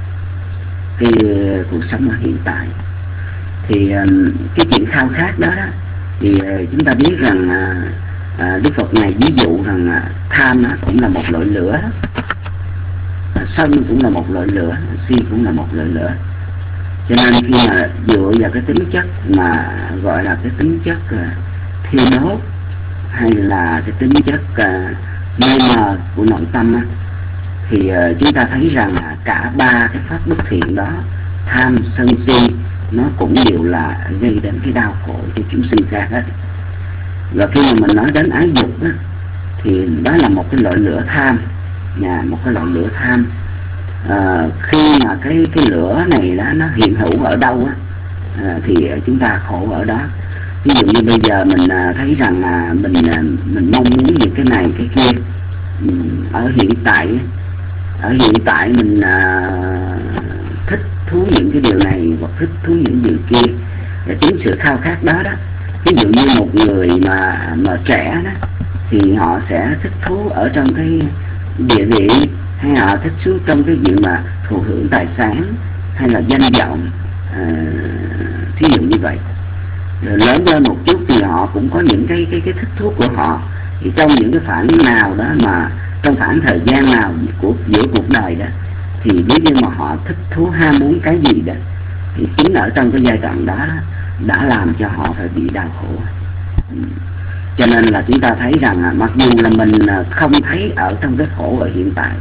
cái uh, cuộc sống ở hiện tại. Thì um, cái chuyện khao khát đó, đó thì uh, chúng ta biết rằng uh, uh, Đức Phật này ví dụ rằng uh, tham uh, cũng là một loại lửa, uh, sân cũng là một loại lửa, si cũng là một loại lửa. Cho nên khi mà dựa vào cái tính chất mà gọi là cái tính chất uh, thiêu đốt hay là cái tính chất uh, mê mờ của nội tâm uh, thì uh, chúng ta thấy rằng uh, cả ba cái pháp bất thiện đó, tham, sân, si, nó cũng đều là gây đến cái đau khổ cho chúng sinh khác hết. Và khi mà mình nói đến ái dục đó, thì đó là một cái loại lửa tham, nhà một cái loại lửa tham. À, khi mà cái cái lửa này đó nó hiện hữu ở đâu á, à, thì chúng ta khổ ở đó. Ví dụ như bây giờ mình à, thấy rằng à, mình à, mình mong muốn những cái này cái kia. Ở hiện tại ở hiện tại mình à, thích thú những cái điều này hoặc thích thú những điều kia, và chính sự khao khát đó đó. Ví dụ như một người mà mà trẻ đó thì họ sẽ thích thú ở trong cái địa vị, hay họ thích thú trong cái chuyện mà thụ hưởng tài sản hay là danh vọng, à, thí dụ như vậy. Rồi lớn lên một chút thì họ cũng có những cái cái cái thích thú của họ. Thì trong những cái khoảng nào đó mà trong khoảng thời gian nào của giữa cuộc đời đó, thì nếu như mà họ thích thú ham muốn cái gì đó, thì chính ở trong cái giai đoạn đó đã làm cho họ phải bị đau khổ. Cho nên là chúng ta thấy rằng mặc dù là mình không thấy ở trong cái khổ ở hiện tại,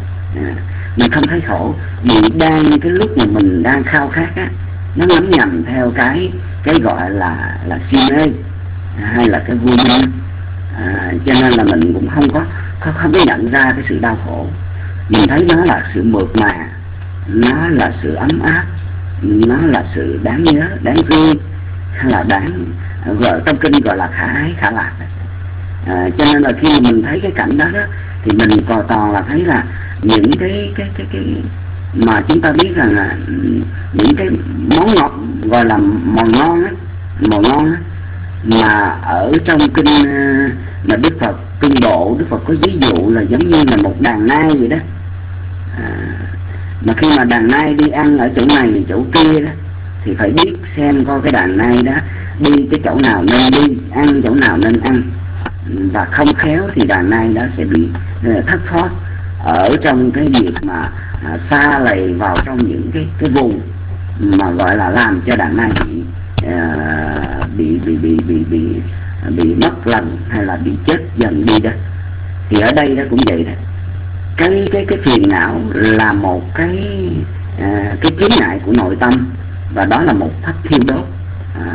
mình không thấy khổ vì đang cái lúc mà mình đang khao khát á, nó ngấm nhầm theo cái cái gọi là là si mê hay là cái vui mê, à, cho nên là mình cũng không có không, không có nhận ra cái sự đau khổ. Mình thấy nó là sự mượt mà, nó là sự ấm áp, nó là sự đáng nhớ, đáng thương, hay là đáng gọi trong kinh gọi là khả ái, khả lạc. À, cho nên là khi mà mình thấy cái cảnh đó, đó thì mình còn toàn là thấy là những cái cái cái cái mà chúng ta biết rằng là những cái món ngọt gọi là món ngon á, món ngon á, mà ở trong kinh mà Đức Phật kinh bộ, Đức Phật có ví dụ là giống như là một đàn nai vậy đó. À, mà khi mà đàn nai đi ăn ở chỗ này chỗ kia đó, thì phải biết xem coi cái đàn nai đó đi cái chỗ nào nên đi, ăn chỗ nào nên ăn, và không khéo thì đàn nai đó sẽ bị thất thoát ở trong cái việc mà à, xa lầy vào trong những cái cái vùng mà gọi là làm cho đàn nai bị à, bị, bị bị bị bị bị mất lần hay là bị chết dần đi đó. Thì ở đây đó cũng vậy đó. Cái cái cái phiền não là một cái à, cái chướng ngại của nội tâm, và đó là một pháp thiêu đốt. À,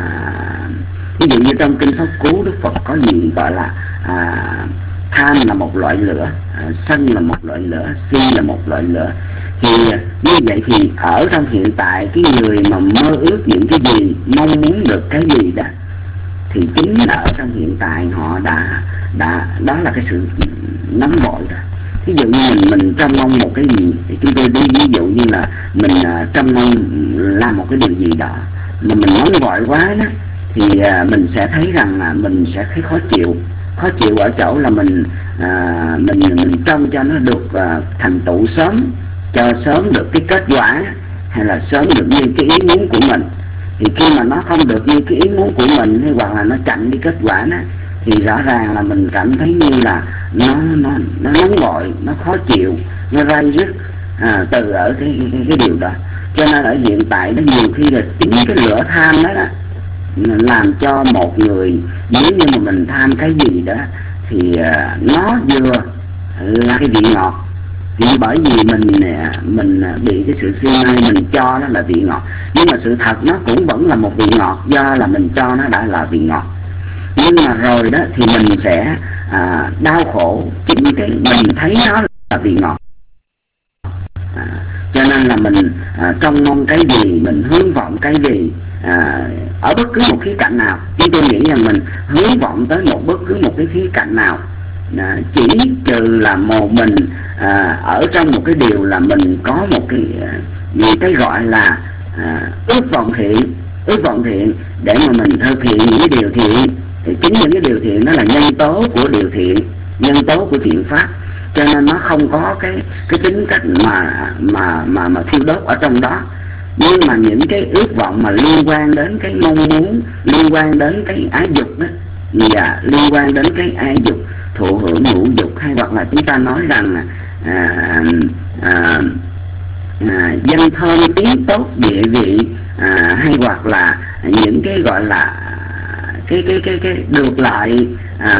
ví dụ như trong kinh Pháp Cú, Đức Phật có gì gọi là à, tham là một loại lửa, à, sân là một loại lửa, si là một loại lửa. Thì như vậy thì ở trong hiện tại, cái người mà mơ ước những cái gì, mong muốn được cái gì đó, thì chính ở trong hiện tại họ đã đã đó là cái sự nóng vội đó. Ví dụ như mình mình trông mong một cái gì, thì chúng tôi đi ví dụ như là mình uh, trông mong làm một cái điều gì đó mà mình nóng vội quá đó, thì uh, mình sẽ thấy rằng là mình sẽ thấy khó chịu. Khó chịu ở chỗ là mình uh, mình mình trông cho nó được uh, thành tựu sớm, cho sớm được cái kết quả, hay là sớm được như cái ý muốn của mình. Thì khi mà nó không được như cái ý muốn của mình, hay hoặc là nó chậm đi kết quả đó, thì rõ ràng là mình cảm thấy như là nó nó nó nóng vội, nó khó chịu, nó ray rứt à, từ ở cái, cái cái điều đó. Cho nên ở hiện tại nó nhiều khi là chính cái lửa tham đó, đó làm cho một người, nếu như mà mình tham cái gì đó thì uh, nó vừa là cái vị ngọt, thì bởi vì mình mình bị cái sự si mê, mình cho nó là vị ngọt, nhưng mà sự thật nó cũng vẫn là một vị ngọt, do là mình cho nó đã là vị ngọt. Nhưng mà rồi đó thì mình sẽ à, đau khổ chính cái mình thấy nó là vị ngọt. À, cho nên là mình à, trông mong cái gì, mình hướng vọng cái gì, à, ở bất cứ một khía cạnh nào. Chúng tôi nghĩ rằng mình hướng vọng tới một bất cứ một cái khía cạnh nào, à, chỉ trừ là một mình à, ở trong một cái điều là mình có một cái gì cái gọi là à, ước vọng thiện, ước vọng thiện để mà mình thực hiện những cái điều thiện, thì chính những cái điều thiện đó là nhân tố của điều thiện, nhân tố của thiện pháp, cho nên nó không có cái cái tính cách mà mà mà mà thiêu đốt ở trong đó. Nhưng mà những cái ước vọng mà liên quan đến cái mong muốn, liên quan đến cái ái dục đó, và liên quan đến cái ái dục, thụ hưởng ngũ dục, hay hoặc là chúng ta nói rằng à, à, à, danh thơm tiếng tốt địa vị, à, hay hoặc là những cái gọi là cái cái cái cái được lại, à,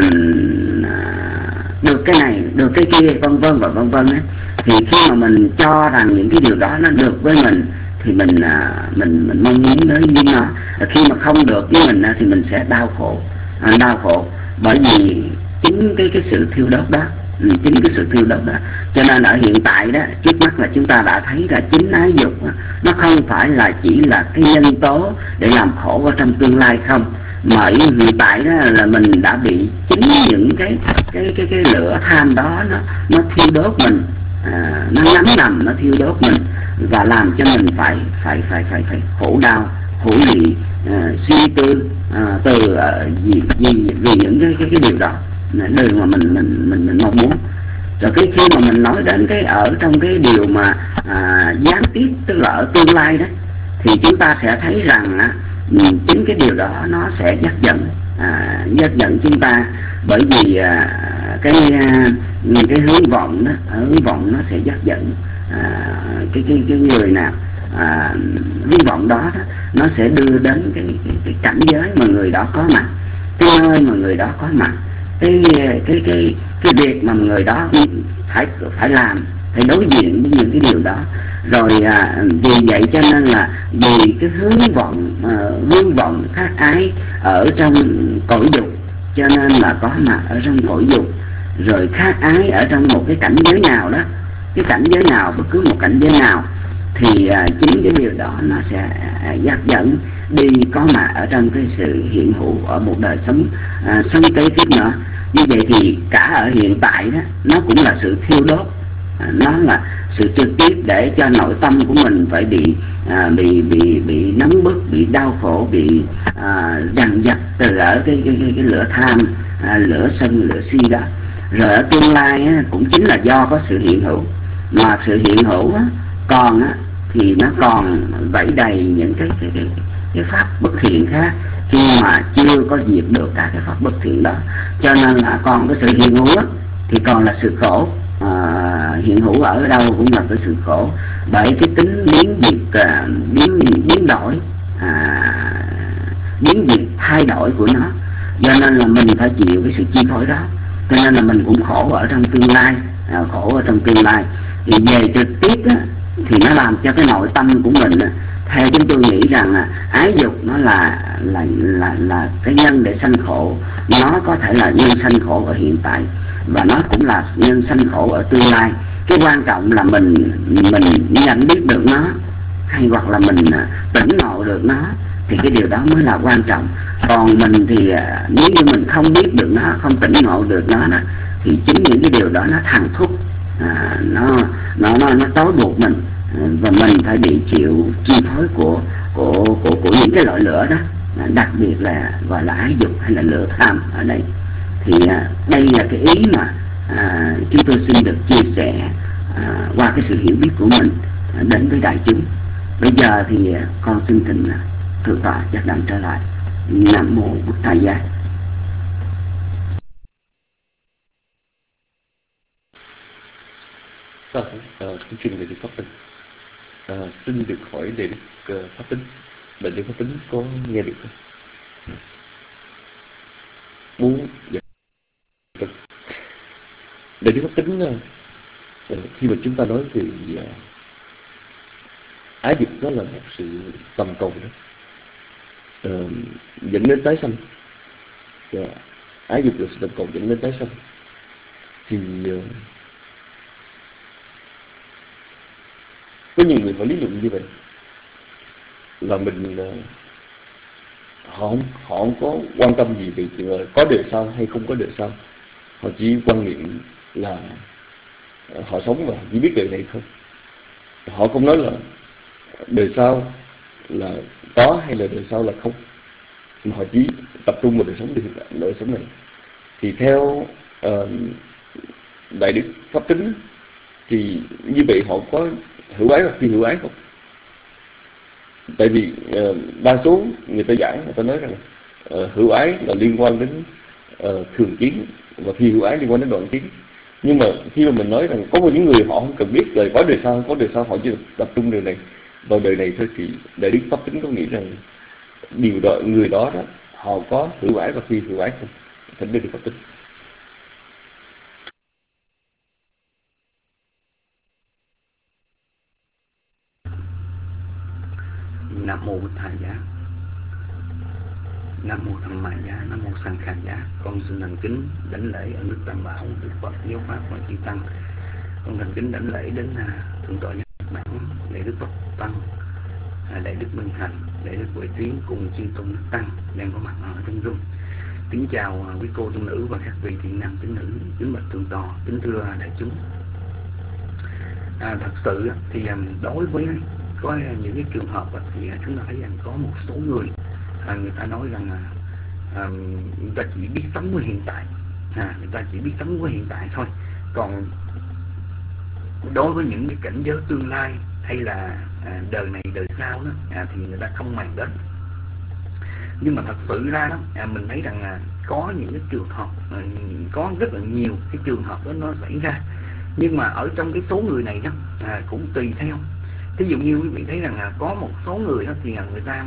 được cái này, được cái kia, vân vân và vân vân ấy. Thì khi mà mình cho rằng những cái điều đó nó được với mình thì mình à, mình mình mong muốn đến với nó. Khi mà không được với mình thì mình sẽ đau khổ, à, đau khổ bởi vì chính cái cái sự thiêu đốt đó, ừ, chính cái sự thiêu đốt đó. Cho nên ở hiện tại đó, trước mắt là chúng ta đã thấy là chính ái dục nó không phải là chỉ là cái nhân tố để làm khổ ở trong tương lai không, mà ở hiện tại đó là mình đã bị chính những cái cái cái cái lửa tham đó nó nó thiêu đốt mình, à, nó ngấm ngầm nó thiêu đốt mình và làm cho mình phải phải phải phải phải khổ đau, khổ lụy, à, suy tư, à, từ à, vì, vì vì những cái cái cái điều đó, điều mà mình mình mình mình mong muốn. Rồi cái khi mà mình nói đến cái ở trong cái điều mà à, gián tiếp, tức là ở tương lai đó, thì chúng ta sẽ thấy rằng á, chính cái điều đó nó sẽ dắt dẫn, à, dắt dẫn chúng ta, bởi vì à, cái cái hướng vọng đó, hướng vọng nó sẽ dắt dẫn à, cái cái cái người nào à, hướng vọng đó, đó nó sẽ đưa đến cái, cái cái cảnh giới mà người đó có mặt, cái nơi mà người đó có mặt, cái cái cái cái việc mà người đó phải phải làm, phải đối diện với những cái điều đó. Rồi à, vì vậy cho nên là vì cái hướng vọng à, hướng vọng khác ái ở trong cõi dục, cho nên là có mặt ở trong cõi dục. Rồi khác ái ở trong một cái cảnh giới nào đó, cái cảnh giới nào, bất cứ một cảnh giới nào, thì à, chính cái điều đó nó sẽ à, dắt dẫn đi có mặt ở trong cái sự hiện hữu ở một đời sống à, sống kế tiếp nữa. Như vậy thì cả ở hiện tại đó nó cũng là sự thiêu đốt, à, nó là sự trực tiếp để cho nội tâm của mình phải bị à, bị bị bị nóng bức, bị đau khổ, bị à, dằn vặt từ ở cái cái cái, cái lửa tham, à, lửa sân, lửa si đó. Rồi ở tương lai á, cũng chính là do có sự hiện hữu, mà sự hiện hữu á, còn á, thì nó còn vẫy đầy những cái cái cái, cái pháp bất thiện khác, khi mà chưa có diệt được cả cái pháp bất thiện đó. Cho nên là còn cái sự hiện hữu á, thì còn là sự khổ. À, hiện hữu ở đâu cũng là cái sự khổ, bởi cái tính biến diệt, à, biến biến đổi, à, biến diệt thay đổi của nó. Do nên là mình phải chịu cái sự chi phối đó, cho nên là mình cũng khổ ở trong tương lai, à, khổ ở trong tương lai. Thì về trực tiếp á, thì nó làm cho cái nội tâm của mình á, theo chúng tôi nghĩ rằng là ái dục nó là là là là cái nhân để sanh khổ. Nó có thể là nhân sanh khổ ở hiện tại, và nó cũng là nhân sanh khổ ở tương lai. Cái quan trọng là mình mình nhận biết được nó, hay hoặc là mình tỉnh ngộ được nó, thì cái điều đó mới là quan trọng. Còn mình thì nếu như mình không biết được nó, không tỉnh ngộ được nó, đó, thì chính những cái điều đó nó thằng thúc, à, nó nó nó nó trói buộc mình, và mình phải bị chịu chi phối của của của của những cái loại lửa đó, đặc biệt là gọi là ái dục hay là lửa tham ở đây. Thì à, đây là cái ý mà à, chúng tôi xin được chia sẻ à, qua cái sự hiểu biết của mình à, đến với đại chúng. Bây giờ thì à, con xin thỉnh à, thượng tọa giác đẳng trở lại. Nam mô Bụt Thầy Giác. Vâng, uh, kính trình về Đức Pháp Tính. Uh, xin được hỏi Đệ Đức uh, Pháp Tính. Đệ Đức Pháp Tính có nghe được không? Muốn dạ. Đệ Đức Pháp Tính, uh, khi mà chúng ta nói về uh, ái dục, đó là một sự tầm cầu đó, uh, dẫn đến tái sanh. uh, Ái dục là sự tầm cầu dẫn đến tái sanh. Thì uh, có nhiều người họ lý luận như vậy, là mình uh, họ không họ không có quan tâm gì về chuyện là có đời sau hay không có đời sau. Họ chỉ quan niệm là họ sống và chỉ biết đời này thôi. Họ không nói là đời sau là có hay là đời sau là không, mà họ chỉ tập trung vào đời sống đời sống này. Thì theo uh, Đại Đức Pháp Tính thì như vậy họ có hữu ái hoặc phi hữu ái không? Tại vì uh, đa số người ta giải, người ta nói rằng uh, hữu ái là liên quan đến uh, thường kiến và phi hữu ái liên quan đến đoạn kiến. Nhưng mà khi mà mình nói rằng có những người họ không cần biết đời có đời sau, có đời sau, họ chỉ tập trung đời này vào đời này thôi, thì Đại Đức Pháp Tính có nghĩ rằng điều đó, người đó đó họ có hữu ái và phi hữu ái không? Thỉnh Đại Đức Pháp Tính. Nam mô Bụt Thầy Giá, Nam mô Tham Ma Giá, Nam mô Sang Khả Giá. Con xin thành kính đảnh lễ ơn Đức Tam Bảo, Đức Phật, Giáo Pháp và Chư Tăng. Con thành kính đảnh lễ đến uh, Thượng tọa Nhật Bản, Đại Đức Phật Tăng, uh, Đại Đức Minh Hạnh, Đại Đức Huệ Tiến cùng chư tôn đức tăng đang có mặt ở trong room. Kính chào uh, quý cô tu nữ và các vị thiện nam tín nữ, kính bạch thượng tọa, kính thưa đại chúng. À, thật sự thì um, đối với có những cái trường hợp thì chúng ta thấy rằng có một số người à, người ta nói rằng à, người ta chỉ biết sống với hiện tại, à, người ta chỉ biết sống với hiện tại thôi, còn đối với những cái cảnh giới tương lai hay là à, đời này đời sau đó à, thì người ta không màng đến. Nhưng mà thật sự ra đó à, mình thấy rằng là có những cái trường hợp à, có rất là nhiều cái trường hợp đó nó xảy ra, nhưng mà ở trong cái số người này đó à, cũng tùy theo. Ví dụ như quý vị thấy rằng là có một số người đó thì người ta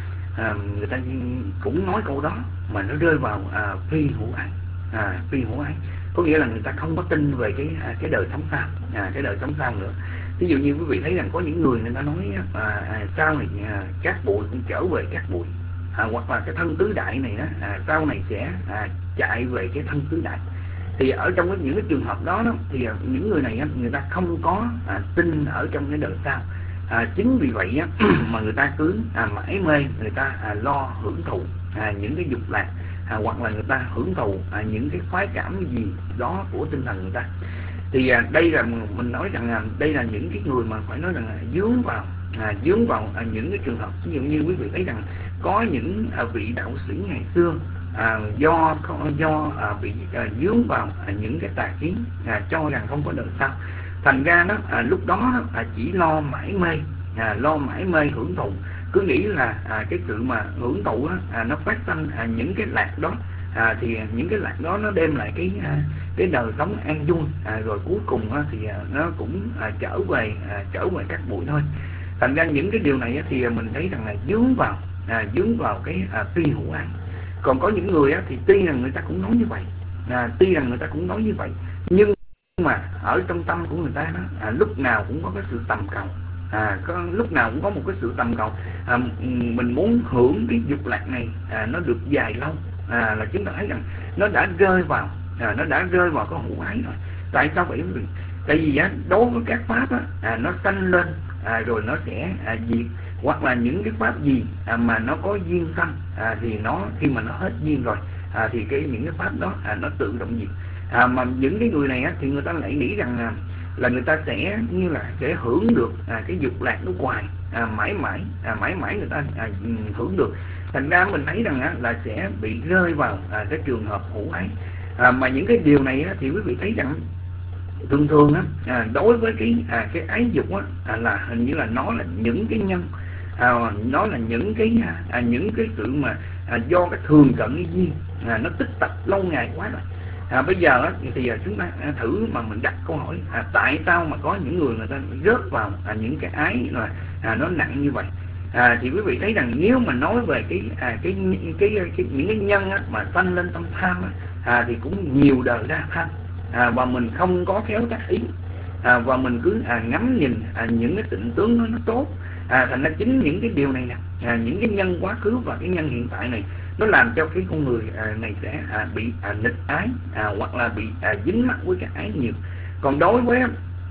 à, người ta cũng nói câu đó mà nó rơi vào à, phi hữu ái, à, phi hữu ái có nghĩa là người ta không có tin về cái cái đời sống sau, à, cái đời sống sau nữa. Ví dụ như quý vị thấy rằng có những người người ta nói à, à, sau này à, các bụi cũng trở về các bụi, à, hoặc là cái thân tứ đại này đó à, sau này sẽ à, chạy về cái thân tứ đại. Thì ở trong cái, những cái trường hợp đó, đó thì những người này người ta không có à, tin ở trong cái đời sau. À, chính vì vậy á, mà người ta cứ à, mãi mê, người ta à, lo hưởng thụ à, những cái dục lạc, à, hoặc là người ta hưởng thụ à, những cái khoái cảm gì đó của tinh thần người ta. Thì à, đây là mình nói rằng là đây là những cái người mà phải nói rằng là dướng vào à, dướng vào à, những cái trường hợp. Ví dụ như quý vị thấy rằng có những à, vị đạo sĩ ngày xưa à, do do à, bị à, dướng vào à, những cái tà kiến, à, cho rằng không có đời sau, thành ra đó à, lúc đó à, chỉ lo mãi mê, à, lo mãi mê hưởng thụ, cứ nghĩ là à, cái sự mà hưởng thụ đó, à, nó phát sinh à, những cái lạc đó, à, thì những cái lạc đó nó đem lại cái à, cái đời sống an vui, à, rồi cuối cùng á, thì à, nó cũng à, trở về à, trở về các bụi thôi. Thành ra những cái điều này á, thì mình thấy rằng là dướng vào à, dướng vào cái à, phi hữu ái. Còn có những người á, thì tuy rằng người ta cũng nói như vậy, à, tuy rằng người ta cũng nói như vậy, nhưng mà ở trong tâm của người ta đó à, lúc nào cũng có cái sự tầm cầu, à, có lúc nào cũng có một cái sự tầm cầu, à, mình muốn hưởng cái dục lạc này à, nó được dài lâu, à, là chúng ta thấy rằng nó đã rơi vào à, nó đã rơi vào cái hữu ái rồi. Tại sao vậy? Tại vì á, đối với các pháp á, à, nó sanh lên à, rồi nó sẽ à, diệt, hoặc là những cái pháp gì à, mà nó có duyên sanh à, thì nó khi mà nó hết duyên rồi à, thì cái những cái pháp đó à, nó tự động diệt. À, mà những cái người này á, thì người ta lại nghĩ rằng là, là người ta sẽ như là sẽ hưởng được à, cái dục lạc nó hoài, à, mãi mãi à, mãi mãi người ta à, hưởng được. Thành ra mình thấy rằng á, là sẽ bị rơi vào à, cái trường hợp hữu ái. À, mà những cái điều này á, thì quý vị thấy rằng thường thường á, à, đối với cái à, cái ái dục á, à, là hình như là nó là những cái nhân, à, nó là những cái à, những cái sự mà à, do cái thường cận cái duyên à, nó tích tập lâu ngày quá rồi. À, bây giờ á, thì chúng ta thử mà mình đặt câu hỏi à, tại sao mà có những người người ta rớt vào à, những cái ái là à, nó nặng như vậy. À, thì quý vị thấy rằng nếu mà nói về cái à, cái, cái, cái, cái những cái nhân á, mà sanh lên tâm tham á, à, thì cũng nhiều đời ra tham, à, và mình không có khéo tác ý, à, và mình cứ à, ngắm nhìn à, những cái tịnh tướng nó, nó tốt, à, thành ra chính những cái điều này nè, à, những cái nhân quá khứ và cái nhân hiện tại này nó làm cho cái con người à, này sẽ à, bị à, nghịch ái, à, hoặc là bị à, dính mắc với cái ái nhiều. Còn đối với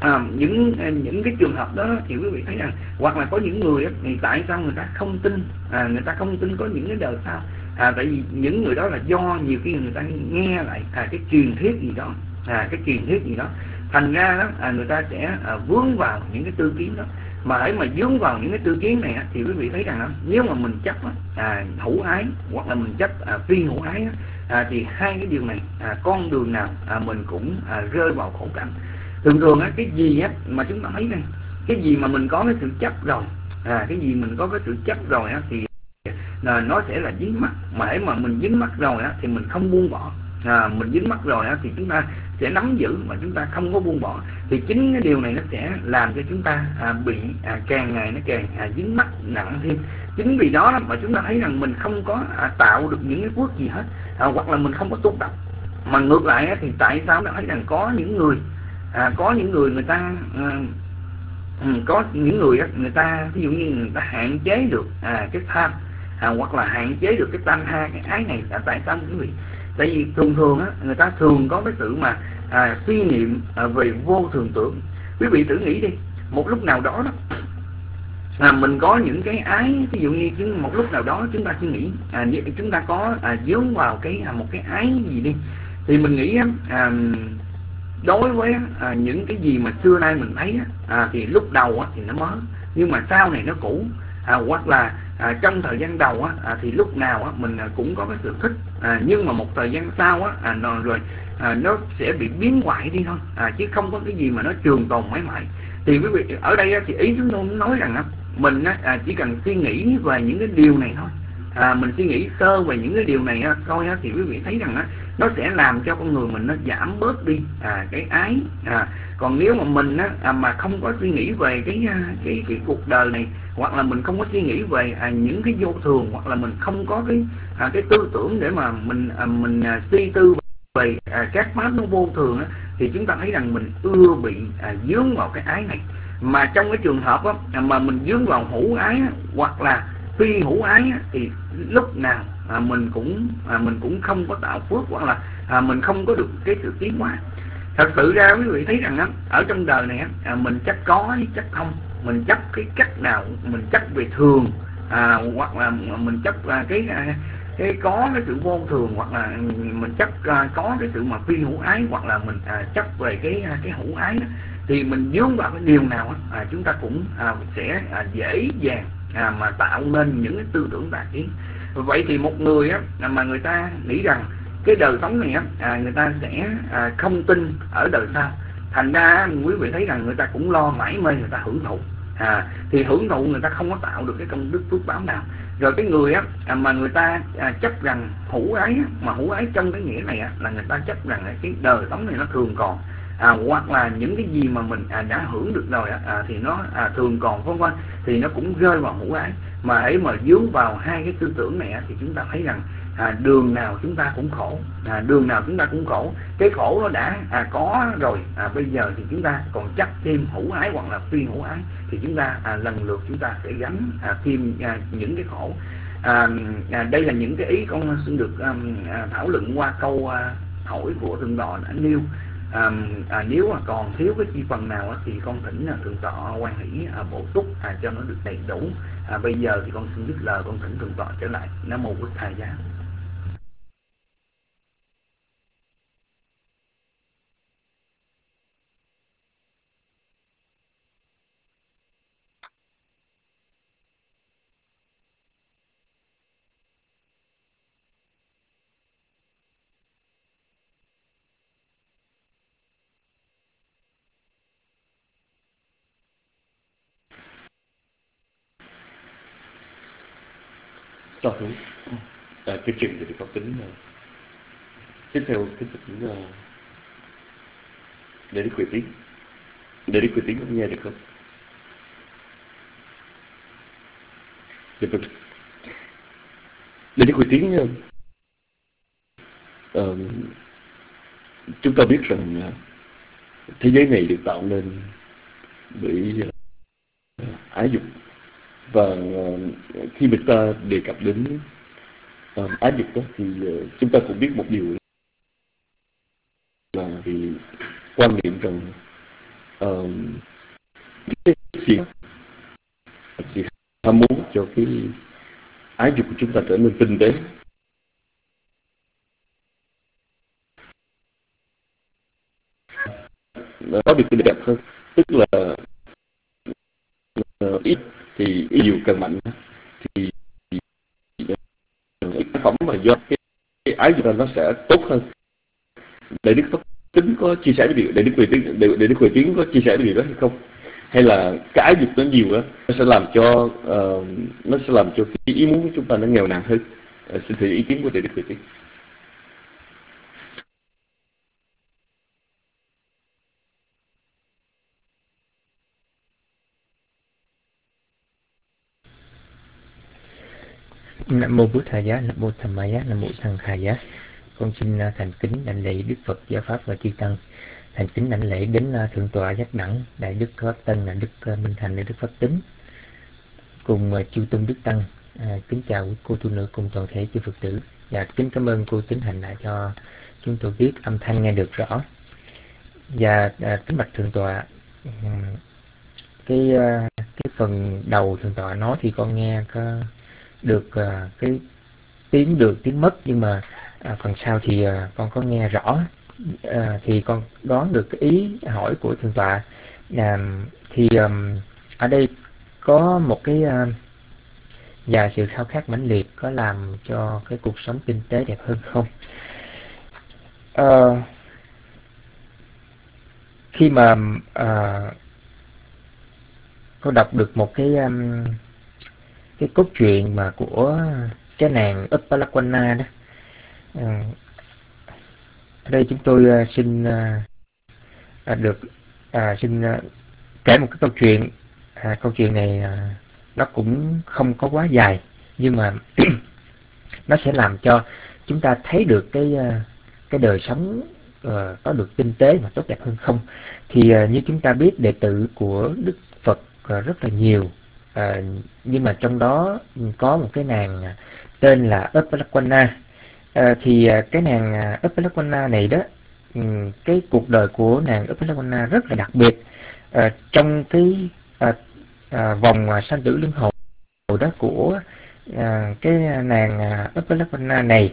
à, những những cái trường hợp đó thì quý vị thấy rằng, hoặc là có những người thì tại sao người ta không tin, à, người ta không tin có những cái đời sau, à, tại vì những người đó là do nhiều khi người ta nghe lại à, cái truyền thuyết gì đó, à, cái truyền thuyết gì đó, thành ra đó à, người ta sẽ à, vướng vào những cái tư kiến đó. Mà hãy mà vướng vào những cái tư kiến này thì quý vị thấy rằng nếu mà mình chấp à, hữu ái hoặc là mình chấp à, phi hữu ái à, thì hai cái điều này à, con đường nào à, mình cũng à, rơi vào khổ cảnh. Thường thường á, cái gì á mà chúng ta thấy đây, cái gì mà mình có cái sự chấp rồi, à, cái gì mình có cái sự chấp rồi á thì là nó sẽ là dính mắc. Mà hãy mà mình dính mắc rồi á thì mình không buông bỏ, à, mình dính mắc rồi á thì chúng ta sẽ nắm giữ mà chúng ta không có buông bỏ. Thì chính cái điều này nó sẽ làm cho chúng ta à, bị à, càng ngày nó càng à, dính mắc nặng thêm. Chính vì đó mà chúng ta thấy rằng mình không có à, tạo được những cái phước gì hết, à, hoặc là mình không có tu tập. Mà ngược lại á, thì tại sao ta thấy rằng có những người à, có những người người ta à, ừ, có những người á, người ta ví dụ như người ta hạn chế được à, cái tham, à, hoặc là hạn chế được cái tam ha, cái ái này là tại sao quý vị? Tại vì thường thường á, người ta thường có cái sự mà à, suy niệm à, về vô thường tưởng. Quý vị thử nghĩ đi, một lúc nào đó đó à, mình có những cái ái, ví dụ như một lúc nào đó chúng ta suy nghĩ à, chúng ta có à, dướng vào cái à, một cái ái gì đi, thì mình nghĩ à, đối với à, những cái gì mà xưa nay mình thấy à, thì lúc đầu á, thì nó mới, nhưng mà sau này nó cũ, à, hoặc là à, trong thời gian đầu á, à, thì lúc nào á, mình cũng có cái sự thích, à, nhưng mà một thời gian sau á, à, nó, rồi à, nó sẽ bị biến hoại đi thôi, à, chứ không có cái gì mà nó trường tồn mãi mãi. Thì quý vị ở đây á, thì ý chúng tôi nói rằng á, mình á, à, chỉ cần suy nghĩ về những cái điều này thôi, à, mình suy nghĩ sơ về những cái điều này á, thôi á, thì quý vị thấy rằng á, nó sẽ làm cho con người mình nó giảm bớt đi à, cái ái. À, còn nếu mà mình á, à, mà không có suy nghĩ về cái cái cái cuộc đời này, hoặc là mình không có suy nghĩ về à, những cái vô thường, hoặc là mình không có cái à, cái tư tưởng để mà mình à, mình à, suy tư về à, các pháp nó vô thường á, thì chúng ta thấy rằng mình ưa bị à, dướng vào cái ái này. Mà trong cái trường hợp á, mà mình dướng vào hữu ái á, hoặc là phi hữu ái á, thì lúc nào à, mình cũng à, mình cũng không có tạo phước, hoặc là à, mình không có được cái sự tiến hóa. Thật sự ra quý vị thấy rằng á, ở trong đời này á, à, mình chấp có hay chấp không, mình chấp cái cách nào, mình chấp về thường, à, hoặc là mình chấp à, cái à, cái có cái sự vô thường, hoặc là mình chấp à, có cái sự mà phi hữu ái, hoặc là mình à, chấp về cái à, cái hữu ái đó, thì mình dướng vào cái điều nào á, à, chúng ta cũng à, sẽ à, dễ dàng à, mà tạo nên những cái tư tưởng tà kiến. Vậy thì một người á, mà người ta nghĩ rằng cái đời sống này á, à, người ta sẽ à, không tin ở đời sau, thành ra quý vị thấy rằng người ta cũng lo mãi mê người ta hưởng thụ, à, thì hưởng thụ người ta không có tạo được cái công đức phước báo nào. Rồi cái người á, à, mà người ta à, chấp rằng hữu ái á, mà hữu ái trong cái nghĩa này á, là người ta chấp rằng cái đời sống này nó thường còn, à, hoặc là những cái gì mà mình à, đã hưởng được rồi á, à, thì nó à, thường còn vân vân, thì nó cũng rơi vào hữu ái. Mà hãy mà dướng vào hai cái tư tưởng này á, thì chúng ta thấy rằng à, đường nào chúng ta cũng khổ, à, đường nào chúng ta cũng khổ. Cái khổ nó đã à, có rồi, à, bây giờ thì chúng ta còn chấp thêm hữu ái hoặc là phi hữu ái, thì chúng ta à, lần lượt chúng ta sẽ gánh à, thêm à, những cái khổ. À, à, đây là những cái ý con xin được à, à, thảo luận qua câu à, hỏi của thượng tọa đã nêu. À, à, nếu mà còn thiếu cái chi phần nào á, thì con thỉnh là thượng tọa quan hỷ à, bổ túc à, cho nó được đầy đủ. À, bây giờ thì con xin dứt lời, con thỉnh thượng tọa trở lại. Nam mô Bụt Thầy Giá. Cho thú à, cái chuyện thì có tính uh, tiếp theo cái tính uh, để đi quỷ tiếng để đi quỷ tiếng có nghe được không? Được không? Để đi quỷ tiếng uh, uh, chúng ta biết rằng uh, thế giới này được tạo nên bởi uh, ái dục. Và uh, khi người ta đề cập đến uh, ái dục đó, thì uh, chúng ta cũng biết một điều là thì quan niệm rằng uh, cái sự sự ham muốn cho cái ái dục của chúng ta trở nên tinh tế. Có được cái đẹp hơn, tức là uh, ít thì ít nhiều càng mạnh, thì cái tác phẩm mà do cái, cái ái dục nó sẽ tốt hơn. Để Đức Phật Tính có chia sẻ cái điều, để Đức Huệ Tiến, để, để Đức Huệ Tiến có chia sẻ cái điều đó hay không? Hay là cái ái dục nó nhiều đó, nó sẽ làm cho uh, nó sẽ làm cho cái ý muốn của chúng ta nó nghèo nàn hơn? Uh, xin thử ý kiến của Đức Huệ Tiến. Nam mô Bụt Thầy Giá, Nam mô Tham Ma Giá, Nam mô Sang Khai Giá. Con xin thành kính đảnh lễ Đức Phật, Giáo Pháp và Chư Tăng, thành kính đảnh lễ đến Thượng tọa Giác Đẳng, Đại Đức Pháp Tân, Đại Đức Minh Thành, Đại Đức Pháp Tính, cùng chư tôn Đức Tăng. À, kính chào cô tu nữ cùng toàn thể chư Phật tử, và kính cảm ơn cô Tính Hành đã cho chúng tôi biết âm thanh nghe được rõ. Và à, kính bạch Thượng tọa, cái cái phần đầu Thượng tọa nói thì con nghe có được uh, cái tiếng được tiếng mất, nhưng mà uh, phần sau thì uh, con có nghe rõ. Uh, thì con đoán được cái ý hỏi của Thượng tọa. Uh, thì um, ở đây có một cái uh, và sự khao khát mãnh liệt có làm cho cái cuộc sống tinh tế đẹp hơn không? Uh, khi mà uh, con đọc được một cái um, cái cốt truyện mà của cái nàng Uppalakwana đó, à, ở đây chúng tôi uh, xin uh, được uh, xin uh, kể một cái câu chuyện. À, câu chuyện này uh, nó cũng không có quá dài, nhưng mà nó sẽ làm cho chúng ta thấy được cái uh, cái đời sống uh, có được tinh tế và tốt đẹp hơn không. Thì uh, như chúng ta biết, đệ tử của Đức Phật uh, rất là nhiều. À, nhưng mà trong đó có một cái nàng tên là Uppalakwana. À, thì cái nàng Uppalakwana này đó, cái cuộc đời của nàng Uppalakwana rất là đặc biệt. À, trong cái à, à, vòng sanh tử luân hồi đó của à, cái nàng Uppalakwana này,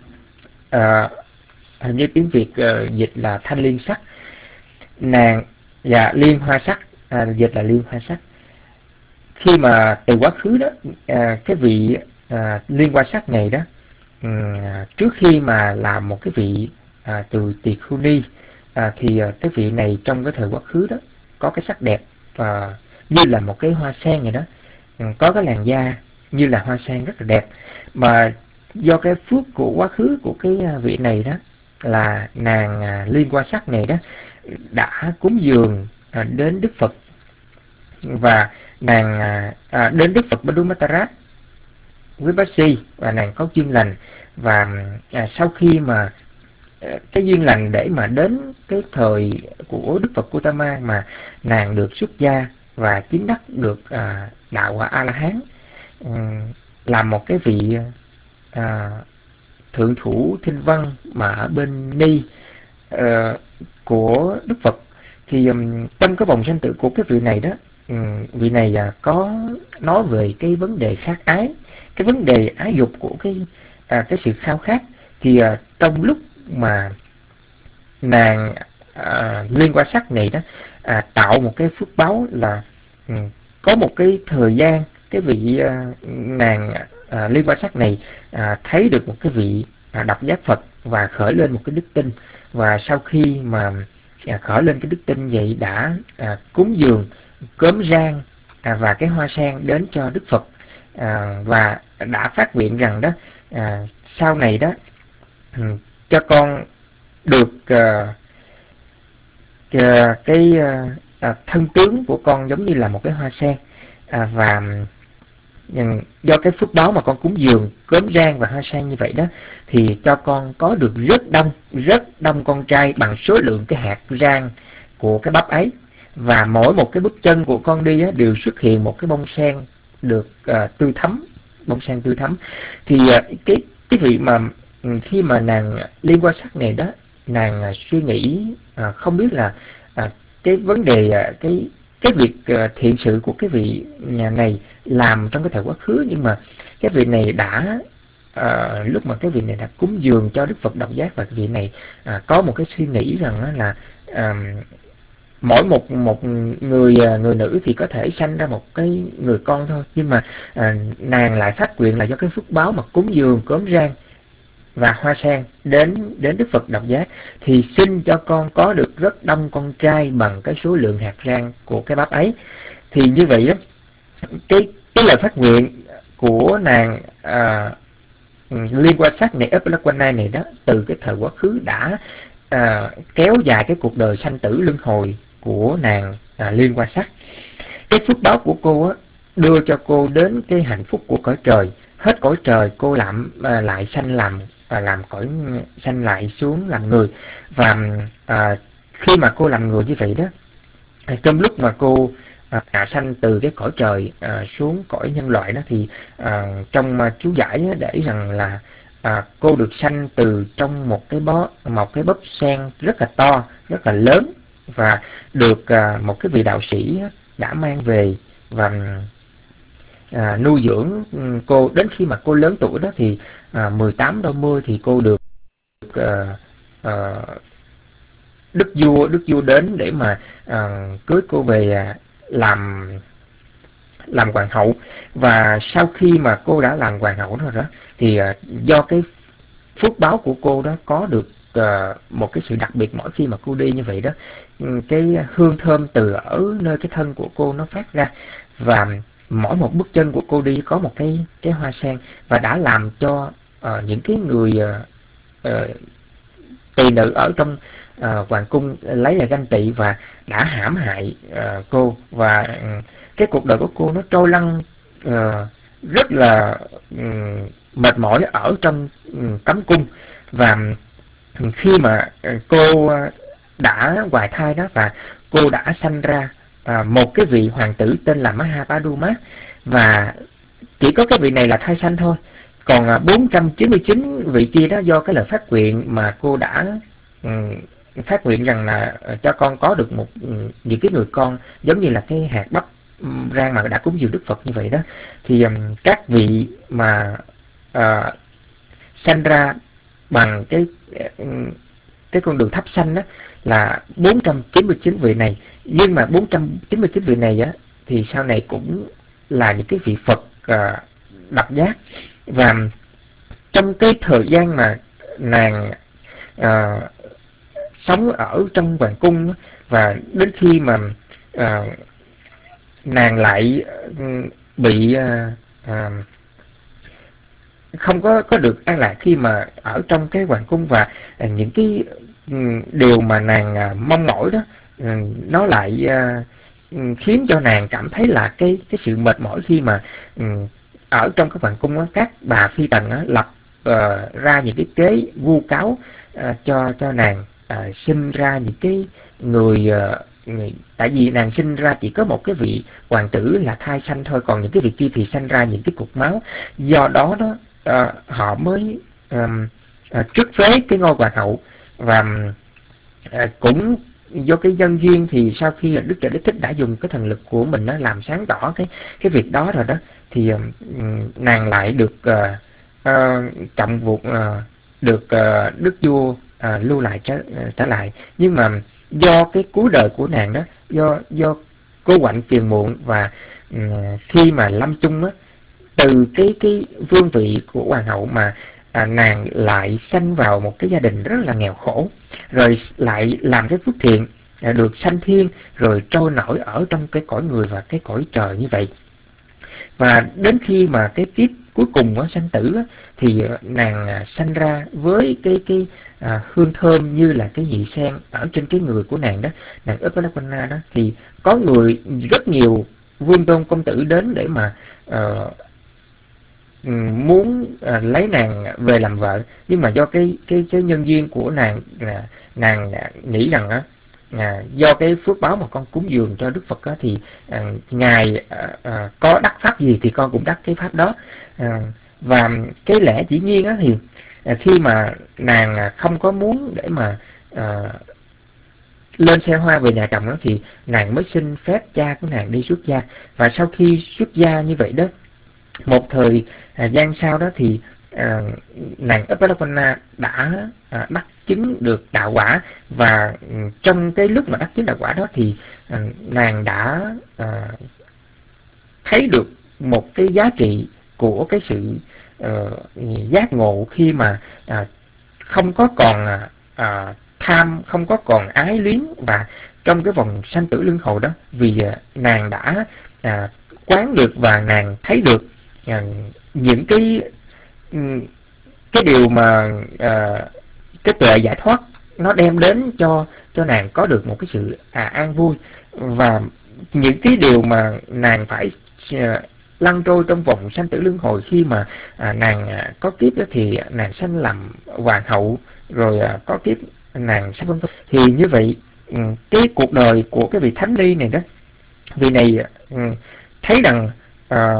à, hình như tiếng Việt à, dịch là thanh liên sắc, nàng và liên hoa sắc, à, dịch là liên hoa sắc. Khi mà từ quá khứ đó, à, cái vị à, liên hoa sắc này đó, à, trước khi mà làm một cái vị à, từ Tỳ Khưu Ni, à, thì à, cái vị này trong cái thời quá khứ đó có cái sắc đẹp à, như là một cái hoa sen vậy đó, à, có cái làn da như là hoa sen rất là đẹp. Mà do cái phước của quá khứ của cái vị này đó, là nàng à, liên hoa sắc này đó đã cúng dường à, đến Đức Phật, và nàng à, đến Đức Phật Padumatarat với bác si, và nàng có duyên lành. Và à, sau khi mà à, cái duyên lành để mà đến cái thời của Đức Phật Gautama mà nàng được xuất gia và chứng đắc được à, đạo quả A La Hán, à, làm một cái vị à, thượng thủ thinh văn mà ở bên Ni à, của Đức Phật. Thì um, trong cái vòng sanh tử của cái vị này đó, um, vị này à, có nói về cái vấn đề khát ái, cái vấn đề ái dục của cái à, cái sự khao khát. Thì à, trong lúc mà nàng à, liên hoa sắc này đó à, tạo một cái phước báo là um, có một cái thời gian cái vị à, nàng à, liên hoa sắc này à, thấy được một cái vị à, độc giác Phật và khởi lên một cái đức tin. Và sau khi mà à, khởi lên cái đức tin vậy, đã à, cúng dường cốm rang à, và cái hoa sen đến cho Đức Phật, à, và đã phát nguyện rằng đó à, sau này đó um, cho con được à, à, cái à, thân tướng của con giống như là một cái hoa sen, à, và um, do cái phước báo mà con cúng dường cốm rang và hoa sen như vậy đó, thì cho con có được rất đông rất đông con trai bằng số lượng cái hạt rang của cái bắp ấy. Và mỗi một cái bước chân của con đi á, đều xuất hiện một cái bông sen được uh, tươi thắm, bông sen tươi thắm. Thì uh, cái cái vị mà khi mà nàng liên hoa sắc này đó, nàng uh, suy nghĩ uh, không biết là uh, cái vấn đề à, cái cái việc à, thiện sự của cái vị nhà này làm trong cái thời quá khứ, nhưng mà cái vị này đã à, lúc mà cái vị này đã cúng dường cho Đức Phật Độc Giác, và cái vị này à, có một cái suy nghĩ rằng á là à, mỗi một một người người nữ thì có thể sanh ra một cái người con thôi, nhưng mà à, nàng lại phát nguyện là do cái phước báo mà cúng dường cốm rang và hoa sen đến đến Đức Phật Độc Giác, thì xin cho con có được rất đông con trai bằng cái số lượng hạt rang của cái bắp ấy. Thì như vậy đó, cái cái lời phát nguyện của nàng à, liên quan sát này, Upalakwana này đó, từ cái thời quá khứ đã à, kéo dài cái cuộc đời sanh tử luân hồi của nàng à, liên quan sát. Cái phước báo của cô á, đưa cho cô đến cái hạnh phúc của cõi trời. Hết cõi trời cô làm à, lại sanh làm à, làm cõi sanh lại xuống làm người. Và à, khi mà cô làm người như vậy đó, trong lúc mà cô à, hạ sanh từ cái cõi trời à, xuống cõi nhân loại đó, thì à, trong à, chú giải để rằng là à, cô được sanh từ trong một cái bó một cái bắp sen rất là to, rất là lớn, và được à, một cái vị đạo sĩ đã mang về và à, nuôi dưỡng cô đến khi mà cô lớn tuổi đó. Thì à, mười tám đôi mươi thì cô được à, à, đức vua đức vua đến để mà à, cưới cô về à, làm làm hoàng hậu. Và sau khi mà cô đã làm hoàng hậu rồi đó, thì à, do cái phước báo của cô đó có được uh, một cái sự đặc biệt, mỗi khi mà cô đi như vậy đó, cái hương thơm từ ở nơi cái thân của cô nó phát ra, và mỗi một bước chân của cô đi có một cái cái hoa sen, và đã làm cho uh, những cái người uh, uh, tỳ nữ ở trong uh, hoàng cung lấy là ganh tị và đã hãm hại uh, cô. Và uh, cái cuộc đời của cô nó trôi lăn uh, rất là um, mệt mỏi ở trong um, cấm cung. Và khi mà cô đã hoài thai đó, và cô đã sanh ra à, một cái vị hoàng tử tên là Mahapaduma, và chỉ có cái vị này là thai sanh thôi, còn à, bốn trăm chín mươi chín vị kia đó do cái lời phát nguyện mà cô đã um, phát nguyện rằng là uh, cho con có được một um, những cái người con giống như là cái hạt bắp um, rang mà đã cúng dường Đức Phật như vậy đó. Thì um, các vị mà uh, sanh ra bằng cái cái con đường thấp sanh đó là bốn trăm chín mươi chín vị này. Nhưng mà bốn trăm chín mươi chín vị này á thì sau này cũng là những cái vị Phật uh, Độc Giác. Và trong cái thời gian mà nàng uh, sống ở trong hoàng cung, và đến khi mà uh, nàng lại uh, bị uh, uh, không có có được an lạc khi mà ở trong cái hoàng cung, và uh, những cái um, điều mà nàng uh, mong mỏi đó uh, nó lại uh, khiến cho nàng cảm thấy là cái cái sự mệt mỏi khi mà um, ở trong cái hoàng cung đó, các bà phi tần đó, lập uh, ra những cái kế vu cáo uh, cho cho nàng uh, sinh ra những cái người, uh, người tại vì nàng sinh ra chỉ có một cái vị hoàng tử là thai sanh thôi, còn những cái vị kia thì sanh ra những cái cục máu. Do đó đó uh, họ mới um, uh, trút phế cái ngôi hoàng hậu. Và uh, cũng do cái nhân duyên thì sau khi là Đức Trợ Đế Thích đã dùng cái thần lực của mình đó, làm sáng tỏ cái cái việc đó rồi đó, thì uh, nàng lại được uh, uh, trọng vuột uh, được uh, Đức Vua uh, lưu lại trở, uh, trở lại. Nhưng mà do cái cuối đời của nàng đó, do do cô quạnh phiền muộn, và uh, khi mà lâm chung á, từ cái cái vương vị của hoàng hậu mà à, nàng lại sanh vào một cái gia đình rất là nghèo khổ, rồi lại làm cái phước thiện, à, được sanh thiên, rồi trôi nổi ở trong cái cõi người và cái cõi trời như vậy. Và đến khi mà cái kiếp cuối cùng á, sanh tử á, thì nàng à, sanh ra với cái cái à, hương thơm như là cái nhị sen ở trên cái người của nàng đó, nàng Upalakwana đó. Thì có người rất nhiều vương tôn công tử đến để mà uh, muốn à, lấy nàng về làm vợ, nhưng mà do cái cái cái nhân duyên của nàng là nàng nghĩ rằng á, à, do cái phước báo mà con cúng dường cho Đức Phật á, thì à, ngài à, à, có đắc pháp gì thì con cũng đắc cái pháp đó. À, và cái lẽ dĩ nhiên á, thì à, khi mà nàng không có muốn để mà à, lên xe hoa về nhà chồng đó thì nàng mới xin phép cha của nàng đi xuất gia. Và sau khi xuất gia như vậy đó, một thời à, gian sau đó thì à, nàng Upalapanna đã à, đắc chứng được đạo quả. Và ừ, trong cái lúc mà đắc chứng đạo quả đó thì à, nàng đã à, thấy được một cái giá trị của cái sự uh, giác ngộ, khi mà uh, không có còn uh, tham, không có còn ái luyến, và trong cái vòng sanh tử luân hồi đó, vì uh, nàng đã uh, quán được và nàng thấy được uh, những cái um, cái điều mà uh, cái tuệ giải thoát nó đem đến cho cho nàng có được một cái sự à, an vui. Và những cái điều mà nàng phải uh, lăn trôi trong vòng sanh tử luân hồi, khi mà à, nàng à, có kiếp đó thì nàng sanh làm hoàng hậu, rồi à, có kiếp nàng sanh vân vân. Thì như vậy cái cuộc đời của cái vị thánh ni này đó, vị này um, thấy rằng à,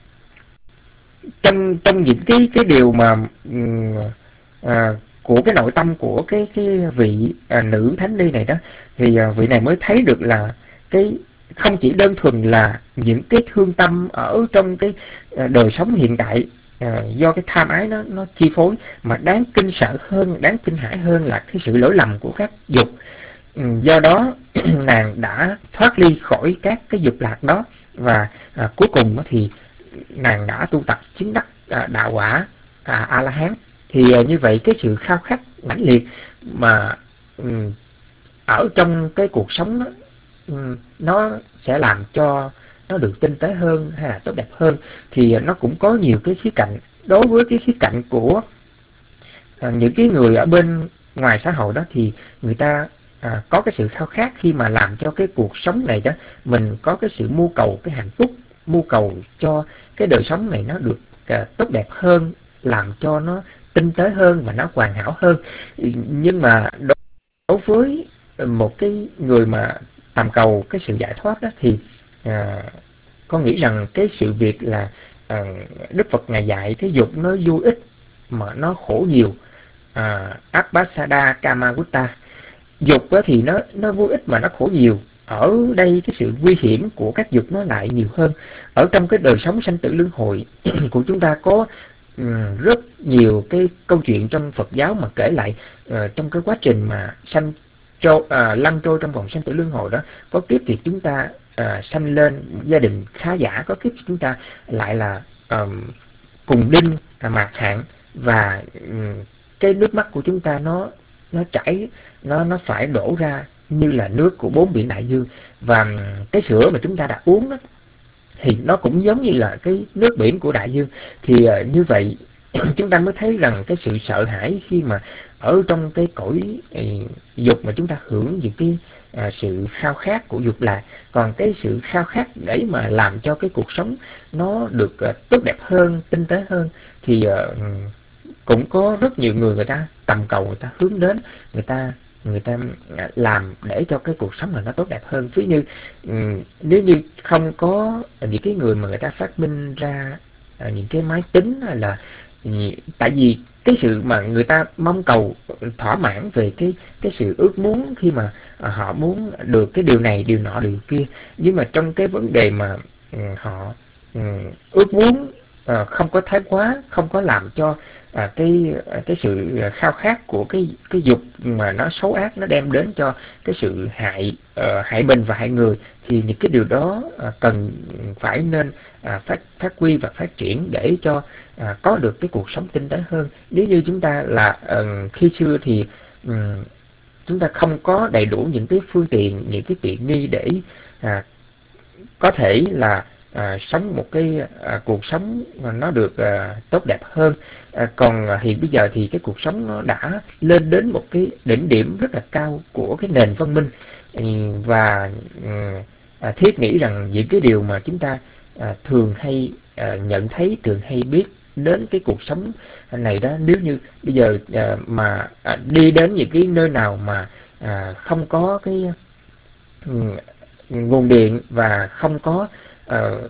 trong trong những cái cái điều mà um, à, của cái nội tâm của cái cái vị à, nữ thánh ni này đó, thì à, vị này mới thấy được là cái không chỉ đơn thuần là những cái thương tâm ở trong cái đời sống hiện tại à, do cái tham ái nó nó chi phối, mà đáng kinh sợ hơn, đáng kinh hãi hơn là cái sự lỗi lầm của các dục. Do đó nàng đã thoát ly khỏi các cái dục lạc đó, và à, cuối cùng thì nàng đã tu tập chứng đắc à, đạo quả à, A La Hán. Thì à, như vậy cái sự khao khát mãnh liệt mà um, ở trong cái cuộc sống đó, um, nó sẽ làm cho nó được tinh tế hơn hay là tốt đẹp hơn, thì nó cũng có nhiều cái khía cạnh. Đối với cái khía cạnh của à, những cái người ở bên ngoài xã hội đó, thì người ta à, có cái sự khao khát khi mà làm cho cái cuộc sống này đó, mình có cái sự mưu cầu cái hạnh phúc, mưu cầu cho cái đời sống này nó được à, tốt đẹp hơn, làm cho nó tinh tế hơn và nó hoàn hảo hơn. Nhưng mà đối với một cái người mà tầm cầu cái sự giải thoát đó, thì à, con nghĩ rằng cái sự việc là à, Đức Phật Ngài dạy cái dục nó vô ích mà nó khổ nhiều. à, Abhasada Kamagutta, dục thì nó nó vô ích mà nó khổ nhiều. Ở đây cái sự nguy hiểm của các dục nó lại nhiều hơn. Ở trong cái đời sống sanh tử luân hồi của chúng ta có um, rất nhiều cái câu chuyện trong Phật giáo mà kể lại uh, trong cái quá trình mà sanh trôi, uh, lăn trôi trong vòng sanh tử luân hồi đó. Có kiếp thì chúng ta uh, sanh lên gia đình khá giả, có kiếp chúng ta lại là um, cùng đinh uh, mạt hạn, và um, cái nước mắt của chúng ta nó nó chảy, nó nó phải đổ ra như là nước của bốn biển đại dương. Và cái sữa mà chúng ta đã uống đó thì nó cũng giống như là cái nước biển của đại dương. Thì uh, như vậy chúng ta mới thấy rằng cái sự sợ hãi khi mà ở trong cái cõi uh, dục mà chúng ta hưởng những cái uh, sự khao khát của dục lạc. Còn cái sự khao khát để mà làm cho cái cuộc sống nó được uh, tốt đẹp hơn, tinh tế hơn, thì uh, cũng có rất nhiều người người ta tầm cầu, người ta hướng đến, người ta người ta làm để cho cái cuộc sống này nó tốt đẹp hơn. Ví như nếu như không có những cái người mà người ta phát minh ra những cái máy tính, hay là tại vì cái sự mà người ta mong cầu thỏa mãn về cái cái sự ước muốn khi mà họ muốn được cái điều này, điều nọ, điều kia. Nhưng mà trong cái vấn đề mà họ ước muốn không có thái quá, không có làm cho À, cái cái sự khao khát của cái cái dục mà nó xấu ác, nó đem đến cho cái sự hại uh, hại mình và hại người, thì những cái điều đó uh, cần phải nên uh, phát phát huy và phát triển để cho uh, có được cái cuộc sống tinh tế hơn. Nếu như chúng ta là uh, khi xưa thì um, chúng ta không có đầy đủ những cái phương tiện, những cái tiện nghi để uh, có thể là À, sống một cái à, cuộc sống mà nó được à, tốt đẹp hơn. À, còn à, hiện bây giờ thì cái cuộc sống nó đã lên đến một cái đỉnh điểm rất là cao của cái nền văn minh. Ừ, và à, thiết nghĩ rằng những cái điều mà chúng ta à, thường hay à, nhận thấy, thường hay biết đến cái cuộc sống này đó, nếu như bây giờ à, mà à, đi đến những cái nơi nào mà à, không có cái ừ, nguồn điện và không có Uh,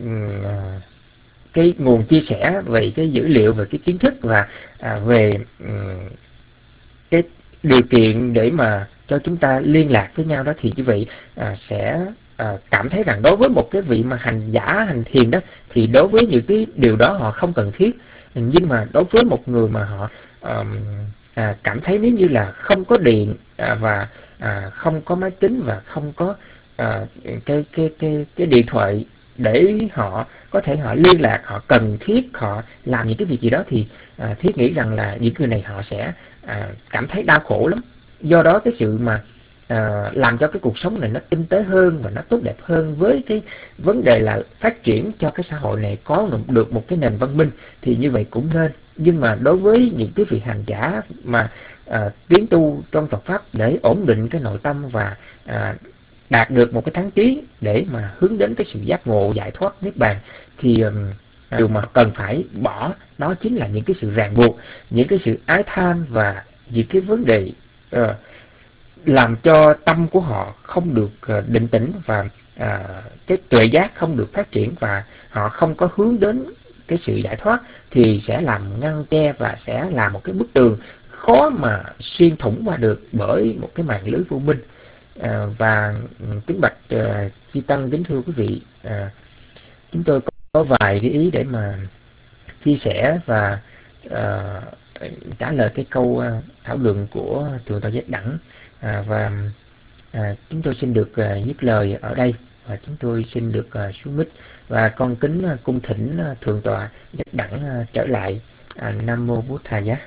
cái nguồn chia sẻ về cái dữ liệu, về cái kiến thức và uh, về um, cái điều kiện để mà cho chúng ta liên lạc với nhau đó, thì như vậy à, sẽ à, cảm thấy rằng đối với một cái vị mà hành giả hành thiền đó, thì đối với những cái điều đó họ không cần thiết. Nhưng mà đối với một người mà họ à, à, cảm thấy nếu như là không có điện à, và à, không có máy tính và không có à, cái cái cái cái điện thoại để họ có thể họ liên lạc, họ cần thiết họ làm những cái việc gì đó, thì à, Thiết nghĩ rằng là những người này họ sẽ à, cảm thấy đau khổ lắm. Do đó cái sự mà à, làm cho cái cuộc sống này nó tinh tế hơn và nó tốt đẹp hơn, với cái vấn đề là phát triển cho cái xã hội này có được một cái nền văn minh, thì như vậy cũng nên. Nhưng mà đối với những cái vị hành giả mà à, tiến tu trong Phật pháp để ổn định cái nội tâm và à, đạt được một cái thắng trí để mà hướng đến cái sự giác ngộ giải thoát niết bàn, thì um, điều mà cần phải bỏ đó chính là những cái sự ràng buộc, những cái sự ái tham và những cái vấn đề uh, làm cho tâm của họ không được uh, định tĩnh, và uh, cái tuệ giác không được phát triển, và họ không có hướng đến cái sự giải thoát, thì sẽ làm ngăn che và sẽ là một cái bức tường khó mà xuyên thủng qua được bởi một cái màn lưới vô minh. À, và kính bạch uh, chư tăng, kính thưa quý vị, à, chúng tôi có, có vài cái ý để mà chia sẻ và uh, trả lời cái câu uh, thảo luận của Thượng tọa Giác Đẳng, à, và à, chúng tôi xin được uh, dứt lời ở đây, và chúng tôi xin được uh, xuống mic, và con kính uh, cung thỉnh uh, Thượng tọa Giác Đẳng uh, trở lại. À, Nam mô Bổn Thầy Giá.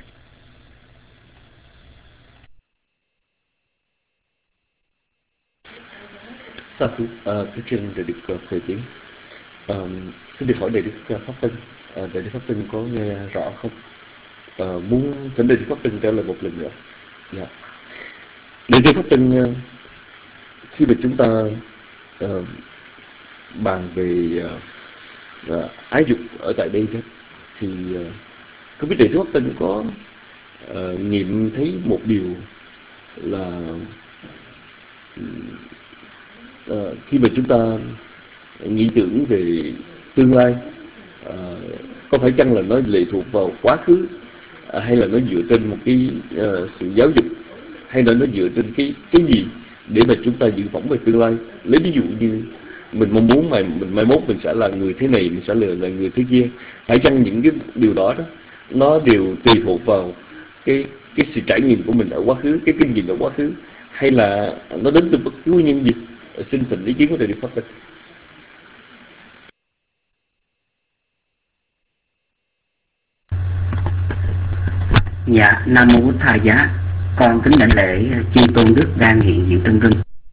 Sa thú uh, Đức Trinh để được uh, khởi tiếng. Uh, xin được hỏi Đại đức uh, Pháp Tân, uh, Đại đức Pháp Tân có nghe rõ không? Uh, muốn thỉnh Đại đức Pháp Tân trả lời một lần nữa. Yeah. Đại đức Pháp Tân, uh, khi mà chúng ta uh, bàn về uh, uh, ái dục ở tại đây đó, thì uh, không biết Đại đức Pháp Tân có uh, nghiệm thấy một điều là À, khi mà chúng ta nghĩ tưởng về tương lai, à, có phải chăng là nó lệ thuộc vào quá khứ, à, hay là nó dựa trên một cái à, sự giáo dục, hay là nó dựa trên cái cái gì để mà chúng ta dự phỏng về tương lai? Lấy ví dụ như mình mong muốn mà mình mai mốt mình sẽ là người thế này, mình sẽ là, là người thế kia, phải chăng những cái điều đó đó nó đều tùy thuộc vào cái cái sự trải nghiệm của mình ở quá khứ, cái kinh nghiệm ở quá khứ, hay là nó đến từ bất cứ nguyên nhân gì? Xin thỉnh ý kiến của Đại đức Pháp Tân. Dạ, Nam mô Bổn Thầy Giá. Con kính đảnh lễ chư tôn đức đang hiện diện tân rưng.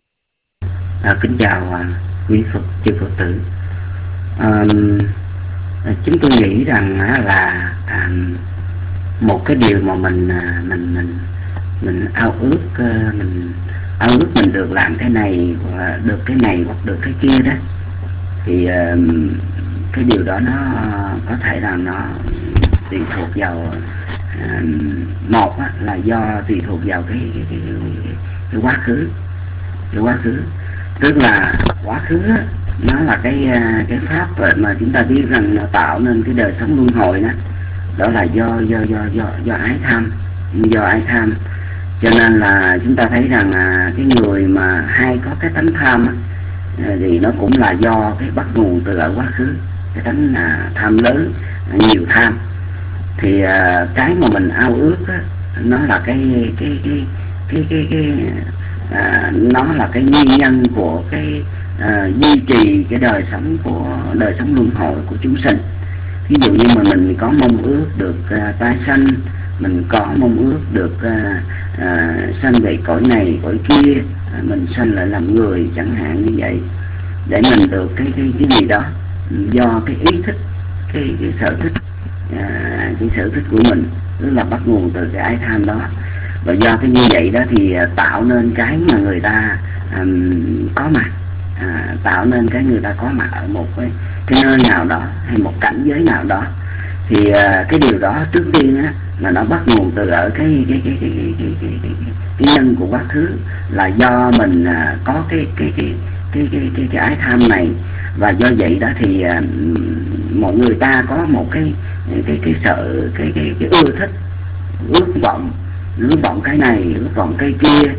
À, kính chào à, quý Phật chư Phật tử. À, chúng tôi nghĩ rằng à, là à, một cái điều mà mình à, mình mình mình ao ước à, mình ao ước mình được làm cái này, hoặc được cái này hoặc được cái kia đó, thì uh, cái điều đó nó có thể là nó tùy thuộc vào uh, một á, là do tùy thuộc vào cái cái, cái, cái, cái quá khứ cái quá khứ tức là quá khứ á, nó là cái cái pháp mà chúng ta biết rằng nó tạo nên cái đời sống luân hồi đó, đó là do do do do do ái tham do ái tham cho nên là chúng ta thấy rằng à, cái người mà hay có cái tánh tham á, thì nó cũng là do cái bắt nguồn từ ở quá khứ, cái tánh à, tham lớn, nhiều tham. Thì à, cái mà mình ao ước á, nó là cái cái cái cái cái, cái à, nó là cái nguyên nhân của cái à, duy trì cái đời sống của đời sống luân hồi của chúng sinh. Ví dụ như mà mình có mong ước được à, tái sanh, mình có mong ước được à, à, sanh về cõi này cõi kia, à, mình sanh lại làm người chẳng hạn như vậy, để mình được cái cái cái gì đó do cái ý thích, cái cái sở thích, à, cái sở thích của mình, tức là bắt nguồn từ cái ái tham đó. Và do cái như vậy đó thì à, tạo nên cái mà người ta à, có mặt, à, tạo nên cái người ta có mặt ở một cái, cái nơi nào đó hay một cảnh giới nào đó. Thì à, cái điều đó trước tiên á, là nó bắt nguồn từ ở cái cái cái cái cái cái, cái, cái, cái, cái nhân của quá khứ, là do mình à, có cái cái cái cái cái cái cái ái tham này. Và do vậy đó thì à, mọi người ta có một cái cái cái sợ cái cái cái ưa thích, ước vọng ước vọng cái này, ước vọng cái kia,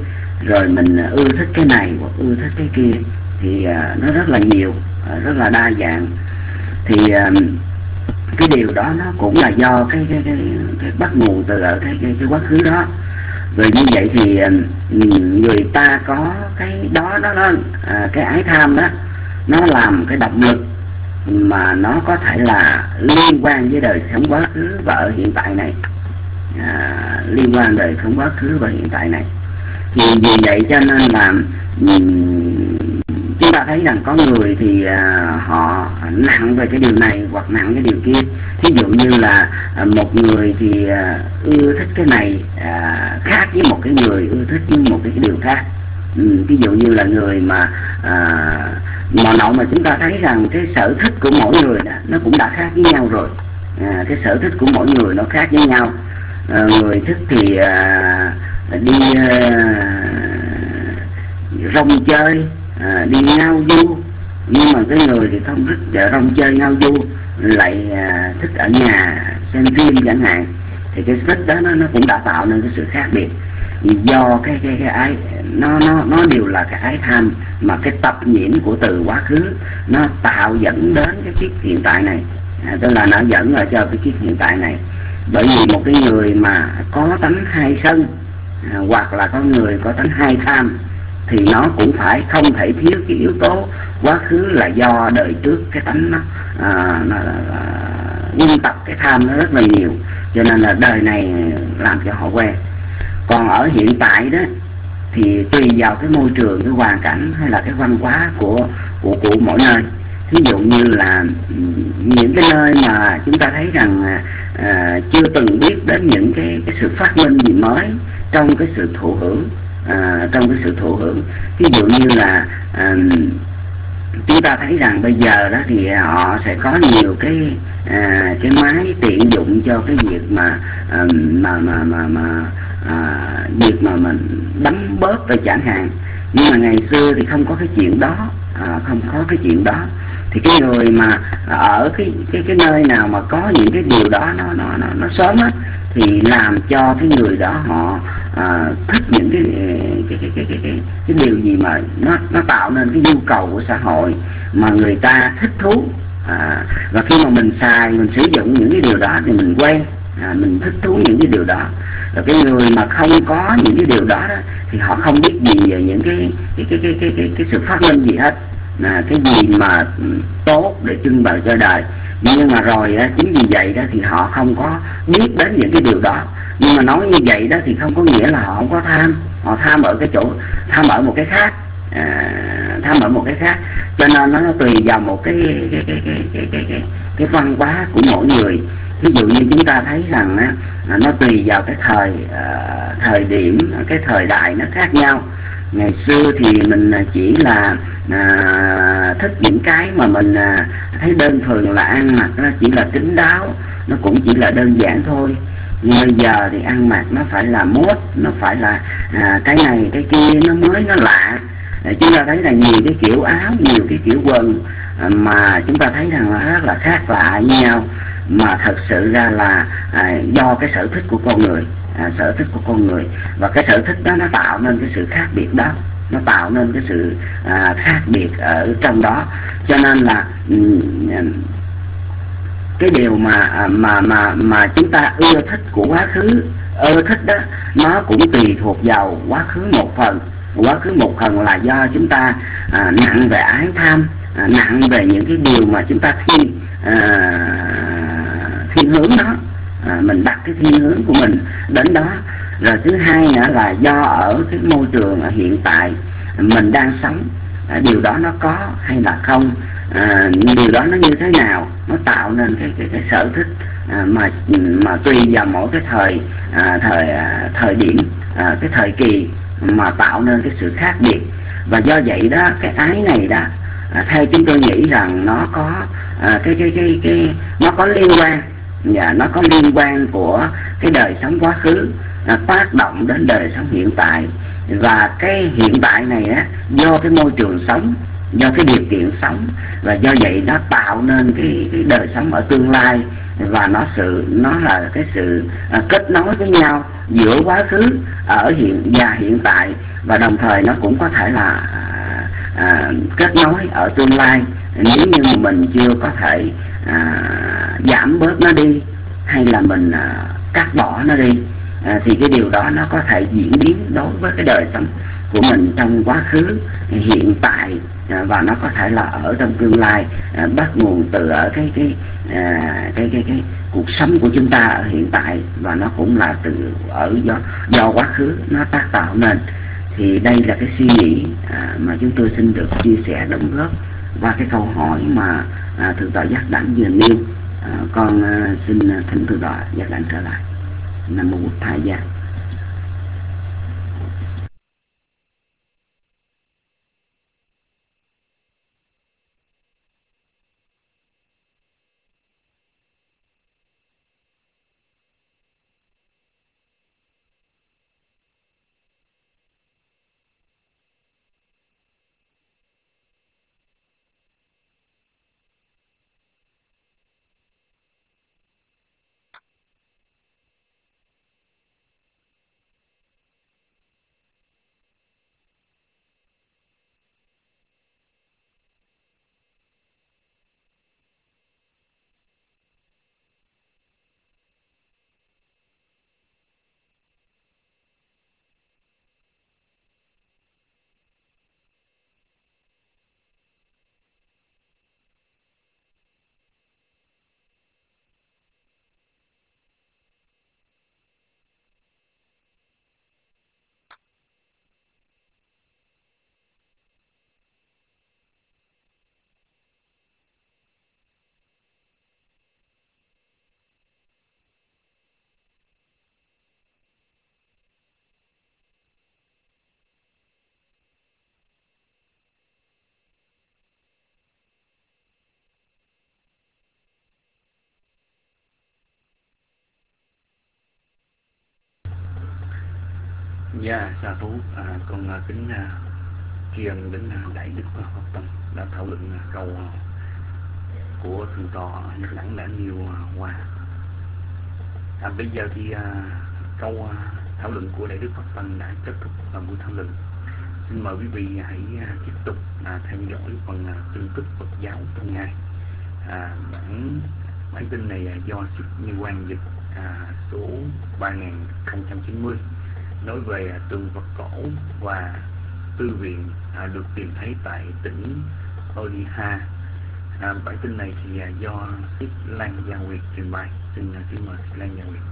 rồi mình ưa thích cái này hoặc ưa thích cái kia, thì uh, nó rất là nhiều, uh, rất là đa dạng. Thì uh, cái điều đó nó cũng là do cái cái cái, cái bắt nguồn từ ở cái, cái cái quá khứ đó. Rồi như vậy thì uh, người ta có cái đó nó nó uh, cái ái tham đó, nó làm cái động lực mà nó có thể là liên quan với đời sống quá khứ và ở hiện tại này, à, liên quan đời sống quá khứ và hiện tại này. Thì vì vậy cho nên là um, chúng ta thấy rằng có người thì à, họ nặng về cái điều này hoặc nặng cái điều kia. Thí dụ như là à, một người thì à, ưa thích cái này à, khác với một cái người ưa thích với một cái điều khác. Ừ, ví dụ như là người mà à, mà nội mà chúng ta thấy rằng cái sở thích của mỗi người đó, nó cũng đã khác với nhau rồi. À, cái sở thích của mỗi người nó khác với nhau. À, người thích thì à, đi à, rong chơi, à, đi ngao du, nhưng mà cái người thì không thích rong chơi ngao du, lại à, thích ở nhà xem phim chẳng hạn. Thì cái thích đó nó, nó cũng đã tạo nên cái sự khác biệt. Do cái cái cái ái nó nó nó đều là cái ái tham, mà cái tập nhiễm của từ quá khứ nó tạo dẫn đến cái kiếp hiện tại này, à, tức là nó dẫn ở cho cái kiếp hiện tại này. Bởi vì một cái người mà có tánh hai sân, à, hoặc là có người có tánh hai tham, thì nó cũng phải không thể thiếu cái yếu tố quá khứ là do đời trước cái tánh nó, à, nó quân tập cái tham nó rất là nhiều, cho nên là đời này làm cho họ quen. Còn ở hiện tại đó thì tùy vào cái môi trường, cái hoàn cảnh hay là cái văn hóa của của của mỗi nơi. Ví dụ như là những cái nơi mà chúng ta thấy rằng à, chưa từng biết đến những cái cái sự phát minh gì mới trong cái sự thụ hưởng, à, trong cái sự thụ hưởng. Ví dụ như là à, chúng ta thấy rằng bây giờ đó thì họ sẽ có nhiều cái à, cái máy tiện dụng cho cái việc mà à, mà mà mà mà à, việc mà mình đấm bóp về chẳng hạn. Nhưng mà ngày xưa thì không có cái chuyện đó, à, không có cái chuyện đó. Thì cái người mà ở cái cái cái nơi nào mà có những cái điều đó nó nó nó, nó sớm á, thì làm cho cái người đó họ à, thích những cái cái, cái cái cái cái cái điều gì mà nó nó tạo nên cái nhu cầu của xã hội mà người ta thích thú. À, và khi mà mình xài, mình sử dụng những cái điều đó thì mình quen, à, mình thích thú những cái điều đó. Rồi cái người mà không có những cái điều đó, đó thì họ không biết gì về những cái cái cái cái cái cái, cái sự phát minh gì hết, là cái gì mà tốt để trưng bày cho đời. Nhưng mà rồi đó, chính vì vậy đó thì họ không có biết đến những cái điều đó. Nhưng mà nói như vậy đó thì không có nghĩa là họ không có tham. Họ tham ở cái chỗ, tham ở một cái khác, à, tham ở một cái khác. Cho nên nó tùy vào một cái cái cái cái cái cái, cái, cái văn hóa của mỗi người. Ví dụ như chúng ta thấy rằng á, nó tùy vào cái thời uh, thời điểm, cái thời đại nó khác nhau. Ngày xưa thì mình chỉ là à, thích những cái mà mình à, thấy đơn thuần là ăn mặc nó chỉ là kín đáo, nó cũng chỉ là đơn giản thôi. Nhưng bây giờ thì ăn mặc nó phải là mốt, nó phải là à, cái này cái kia nó mới, nó lạ. À, chúng ta thấy là nhiều cái kiểu áo, nhiều cái kiểu quần à, mà chúng ta thấy rằng là rất là khác lạ với nhau, mà thật sự ra là à, do cái sở thích của con người. À, sở thích của con người, và cái sở thích đó nó tạo nên cái sự khác biệt đó, nó tạo nên cái sự à, khác biệt ở trong đó. Cho nên là um, cái điều mà mà mà mà chúng ta ưa thích của quá khứ, ưa thích đó nó cũng tùy thuộc vào quá khứ một phần. Quá khứ một phần là do chúng ta à, nặng về ái tham, à, nặng về những cái điều mà chúng ta thiên à, thiên hướng đó. À, mình đặt cái thiên hướng của mình đến đó. Rồi thứ hai nữa là do ở cái môi trường ở hiện tại mình đang sống, à, điều đó nó có hay là không, à, điều đó nó như thế nào, nó tạo nên cái cái, cái sở thích à, mà mà tùy vào mỗi cái thời à, thời à, thời điểm, à, cái thời kỳ mà tạo nên cái sự khác biệt. Và do vậy đó, cái ái này đó à, theo chúng tôi nghĩ rằng nó có à, cái cái cái cái nó có liên quan. Và nó có liên quan của cái đời sống quá khứ à, tác động đến đời sống hiện tại. Và cái hiện tại này á, do cái môi trường sống, do cái điều kiện sống, và do vậy nó tạo nên cái, cái đời sống ở tương lai. Và nó sự nó là cái sự à, kết nối với nhau giữa quá khứ ở hiện và hiện tại, và đồng thời nó cũng có thể là à, à, kết nối ở tương lai nếu như mà mình chưa có thể à, giảm bớt nó đi hay là mình à, cắt bỏ nó đi, à, thì cái điều đó nó có thể diễn biến đối với cái đời sống của mình trong quá khứ, hiện tại, à, và nó có thể là ở trong tương lai, à, bắt nguồn từ ở cái cái à, cái cái cái cuộc sống của chúng ta ở hiện tại, và nó cũng là từ ở do do quá khứ nó tác tạo nên. Thì đây là cái suy nghĩ à, mà chúng tôi xin được chia sẻ đóng góp qua cái câu hỏi mà à, thượng tọa Giác Đảnh vừa nêu. À, con à, xin thỉnh thượng tọa Giác Đảnh trở lại. Nam mô Bụt Thầy Giác. Dạ, sa thú, à, con à, kính à, tri ân đến à, Đại Đức Pháp Tông đã thảo luận à, câu à, của thượng tọa Giác Đảnh đã nêu à, qua. À, bây giờ thì à, câu à, thảo luận của Đại Đức Pháp Tông đã kết thúc và buổi thảo luận. Xin mời quý vị hãy à, tiếp tục à, theo dõi phần à, tin tức Phật giáo trong ngày. À, bản bản tin này à, do Sức Như Quang dịch à, số ba nghìn không trăm chín mươi, nói về à, tượng Phật cổ và tư viện à, được tìm thấy tại tỉnh Odisha. À, bản tin này thì à, do Sức Lan Gia Nguyệt trình bày. Xin à, kính mời Sức Lan Gia Nguyệt.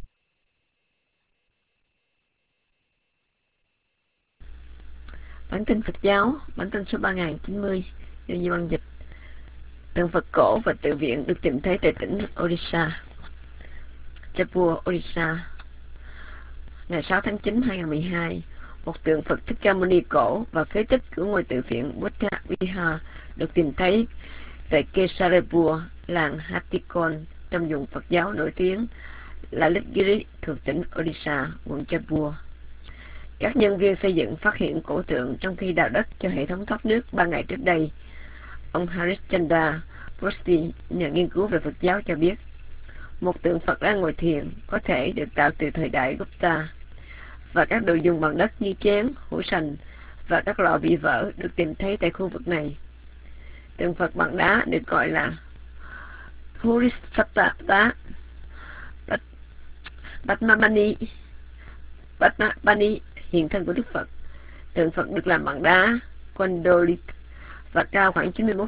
Bản tin Phật giáo, bản tin số ba nghìn chín mươi, do Như Văn dịch. Tượng Phật cổ và tự viện được tìm thấy tại tỉnh Odisha, Jaipur, Odisha. Ngày sáu tháng chín năm hai nghìn không trăm mười hai, một tượng Phật Thích Ca Mâu Ni cổ và phế tích của ngôi tự viện Buddha Vihar được tìm thấy tại Kesarepur, làng Hatikon, trong vùng Phật giáo nổi tiếng Lalitgiri thuộc tỉnh Odisha, quận Jaipur. Các nhân viên xây dựng phát hiện cổ tượng trong khi đào đất cho hệ thống thoát nước ba ngày trước đây. Ông Harishchandra Presti, nhà nghiên cứu về Phật giáo, cho biết một tượng Phật đang ngồi thiền có thể được tạo từ thời đại Gupta, và các đồ dùng bằng đất như chén, hũ sành và các lò bị vỡ được tìm thấy tại khu vực này. Tượng Phật bằng đá được gọi là Puristhata Padmabani, Padmabani, hiện thân của Đức Phật. Tượng Phật được làm bằng đá Condolite và cao khoảng chín mươi mốt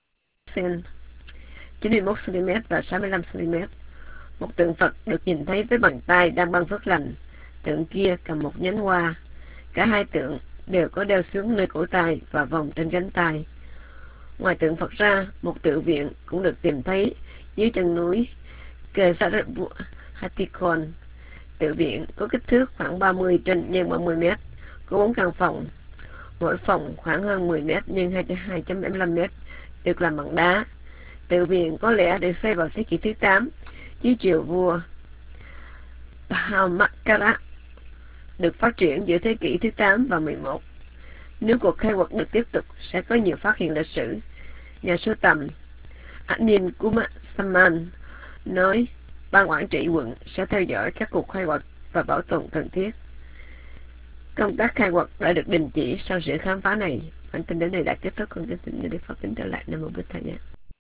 xăng ti mét và sáu mươi lăm xăng ti mét. Một tượng Phật được nhìn thấy với bàn tay đang ban phước lành, tượng kia cầm một nhánh hoa. Cả hai tượng đều có đeo xuống nơi cổ tay và vòng trên cánh tay. Ngoài tượng Phật ra, một tự viện cũng được tìm thấy dưới chân núi Kesarepur Hatikon. Tự viện có kích thước khoảng ba mươi trên nhân ba mươi mét, có bốn căn phòng, mỗi phòng khoảng hơn mười mét nhân hai phẩy bảy mươi lăm mét, được làm bằng đá. Tự viện có lẽ được xây vào thế kỷ thứ tám dưới triều vua Bhaumakara, được phát triển giữa thế kỷ thứ tám và mười một. Nếu cuộc khai quật được tiếp tục, sẽ có nhiều phát hiện lịch sử. Nhà sưu tầm Anil Kumar Saman nói ban quản trị quận sẽ theo dõi các cuộc khai quật và bảo tồn cần thiết. Công tác khai quật đã được đình chỉ sau sự khám phá này. Bản tin đến đây đã kết thúc. Con kính thỉnh Đức Phật kính trở lại. Nam mô Bụt Thầy.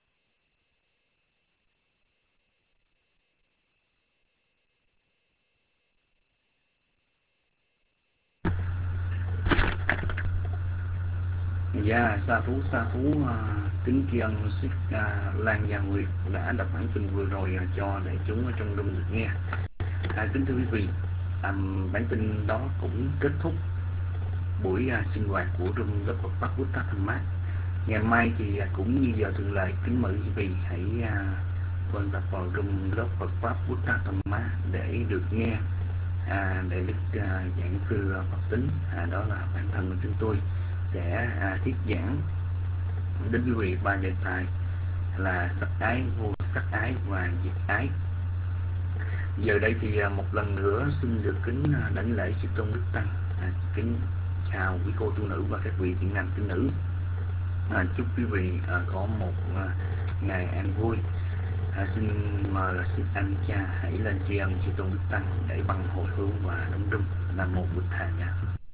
Dạ, sa thú sa thú uh, kính tri ân Sư uh, Lan Gia Nguyệt đã đọc bản tin vừa rồi uh, cho đại chúng ở trong room được nghe. À, kính thưa quý vị, um, bản tin đó cũng kết thúc buổi uh, sinh hoạt của room lớp Phật pháp Bút Tát Thanh Mát. Ngày mai thì uh, cũng như giờ thường lệ, kính mời quý vị hãy uh, quan tập vào room lớp Phật pháp Bút Tát Thanh Mát để được nghe à, để được uh, giảng sư uh, Phật tính. À, đó là bản thân của chúng tôi sẽ à, thuyết giảng đến quý vị ba đề tài là sắc ái, vô sắc ái và diệt ái. Giờ đây thì à, một lần nữa xin được kính à, đảnh lễ sư tôn Đức Tăng, à, kính chào quý cô tu nữ và các vị thiện nam tín nữ. À, chúc quý vị à, có một à, ngày an vui. À, xin mời sư anh cha hãy lên tri ân sư tôn Đức Tăng để bằng hồi hướng và đóng rung. Nam mô Bụt Thầy nha.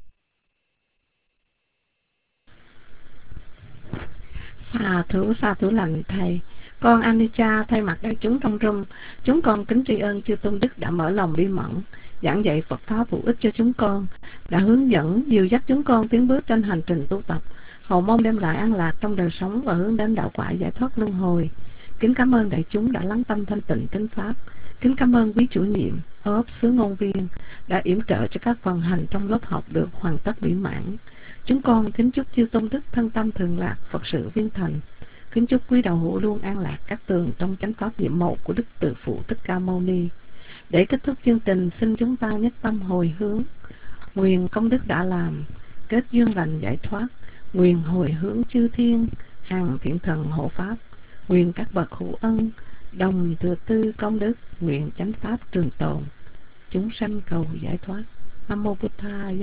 Sa thú sa thú lành thầy. Con Anica thay mặt đại chúng trong room, chúng con kính tri ân chư tôn đức đã mở lòng bi mẫn, giảng dạy Phật pháp hữu ích cho chúng con, đã hướng dẫn dìu dắt chúng con tiến bước trên hành trình tu tập, hầu mong đem lại an lạc trong đời sống và hướng đến đạo quả giải thoát luân hồi. Kính cảm ơn đại chúng đã lắng tâm thanh tịnh kinh pháp. Kính cảm ơn quý chủ nhiệm, ốp sứ ngôn viên đã yểm trợ cho các phần hành trong lớp học được hoàn tất mỹ mãn. Chúng con kính chúc chư tôn đức thân tâm thường lạc, Phật sự viên thành. Kính chúc quý đạo hữu luôn an lạc các tường trong chánh pháp nhiệm màu của Đức Từ Phụ Thích Ca Mâu Ni. Để kết thúc chương trình, xin chúng ta nhất tâm hồi hướng. Nguyện công đức đã làm, kết duyên lành giải thoát. Nguyện hồi hướng chư thiên, hàng thiện thần hộ pháp. Nguyện các bậc hữu ân, đồng thừa tư công đức. Nguyện chánh pháp trường tồn, chúng sanh cầu giải thoát. Nam mô Bụt Thầy.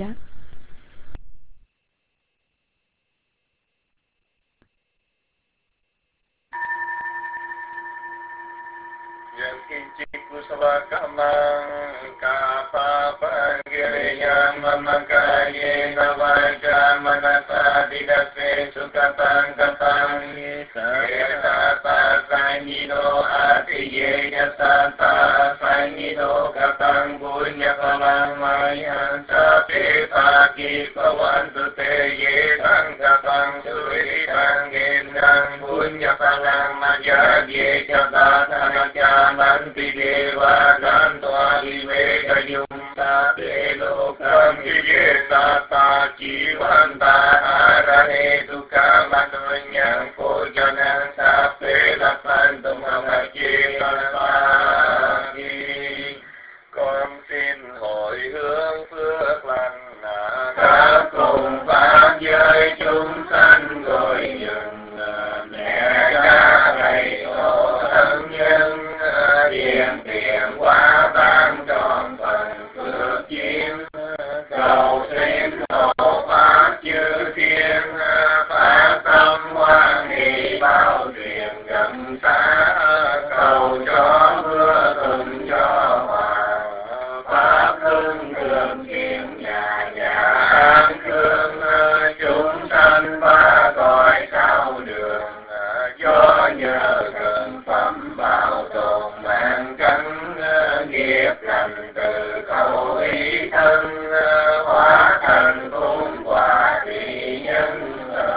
Kusala kamang kapa pangiriyam mamakaye navaja manasa didase sukatang katang yasata sanyido atiye yasata sanyido katang punya kalang mayan sapi pagi pawantu te ye tang katang suri tangin dan punya kalang majadi jabatan jalan pide Vadan Tuali Veda Yumta Pelokam Yeta Ta Chivanta Arane Duka Manonyang Kojanang Sape Lapan Tumamachi Kalpagi. Con xin hồi hướng phước lành các cùng pháp giới chúng sanh gọi dừng mẹ cha thầy tổ thân nhân điện tiền quá tan tròn phần phước duyên cầu xin hộ pháp chư thiên phát tâm hoan hỷ bao truyền gần xa cầu cho mưa thuận cho hòa pháp hưng thường thiện nhà nhà an cương chúng sanh ba cõi sao đường do nhờ gần phẩm bảo tồn mạng cánh nghiệp lành từ khẩu ý thân hóa thành phúc quả thị nhân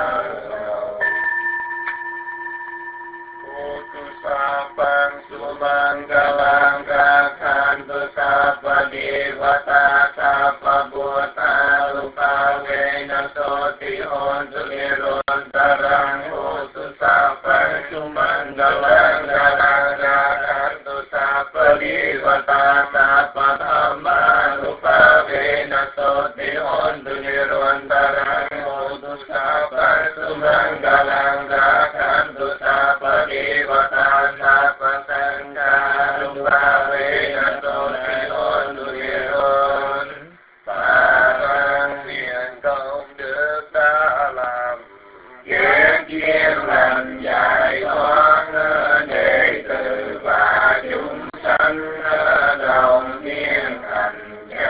Utusapang sumanggalang kakhantu sapa devata sapa buddha rupa vena soti hontu nirontarang utusapang sumanggalang kakhantu sapa devata sapa dhamma rupa vena soti hontu nirontarang utusapang sumanggalang kakhantu sapa devata sapa sangha rupa vena soti hontu niron. Parang thiện công đức đã làm ghét duyên lành giải thoát đệ tử và chúng sanh đồng thiên thành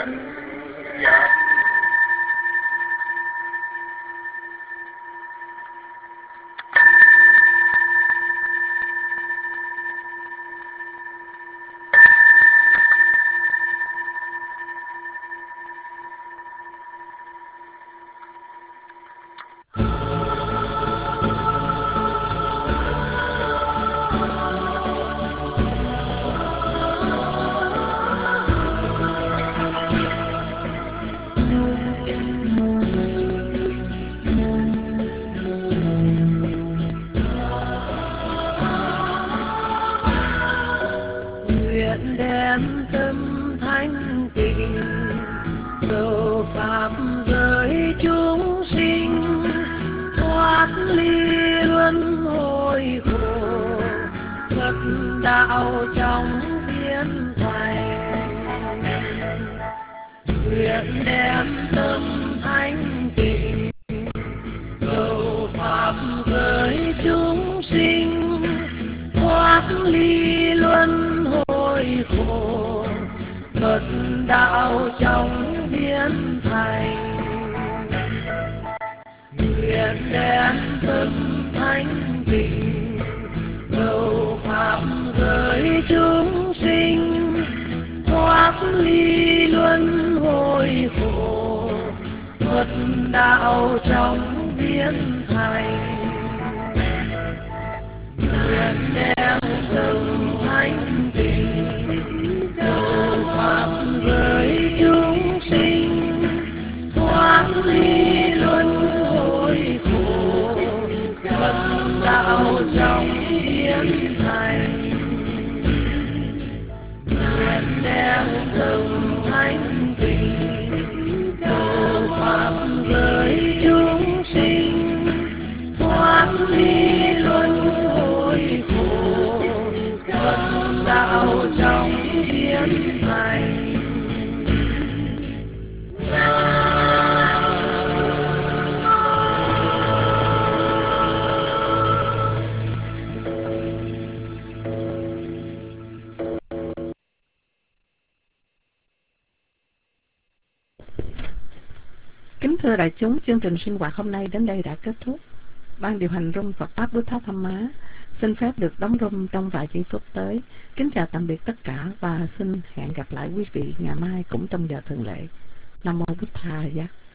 Cầu pháp giới chúng sinh thoát ly luân hồi khổ, Phật đạo trong biến thành. Nguyện đem tâm thanh tịnh cầu pháp giới chúng sinh thoát ly luân hồi khổ, Phật đạo trong biến thành. Nguyện đem tâm thanh tịnh cầu pháp giới chúng sinh thoát ly luân hồi khổ, Phật đạo trong biến thành. Nguyện đem tâm thanh tịnh cầu pháp giới chúng sinh thoát ly luân hồi khổ, Phật đạo trong biến thành. Nguyện đem tâm thanh tịnh cầu pháp giới chúng sinh thoát ly luân hồi khổ, Phật đạo trong biến thành. Kính thưa đại chúng, chương trình sinh hoạt hôm nay đến đây đã kết thúc. Ban điều hành room Phật Pháp Bút Tháp Tham Má xin phép được đóng room trong vài giây phút tới. Kính chào tạm biệt tất cả và xin hẹn gặp lại quý vị ngày mai cũng trong giờ thường lệ. Nam mô Bụt Thầy.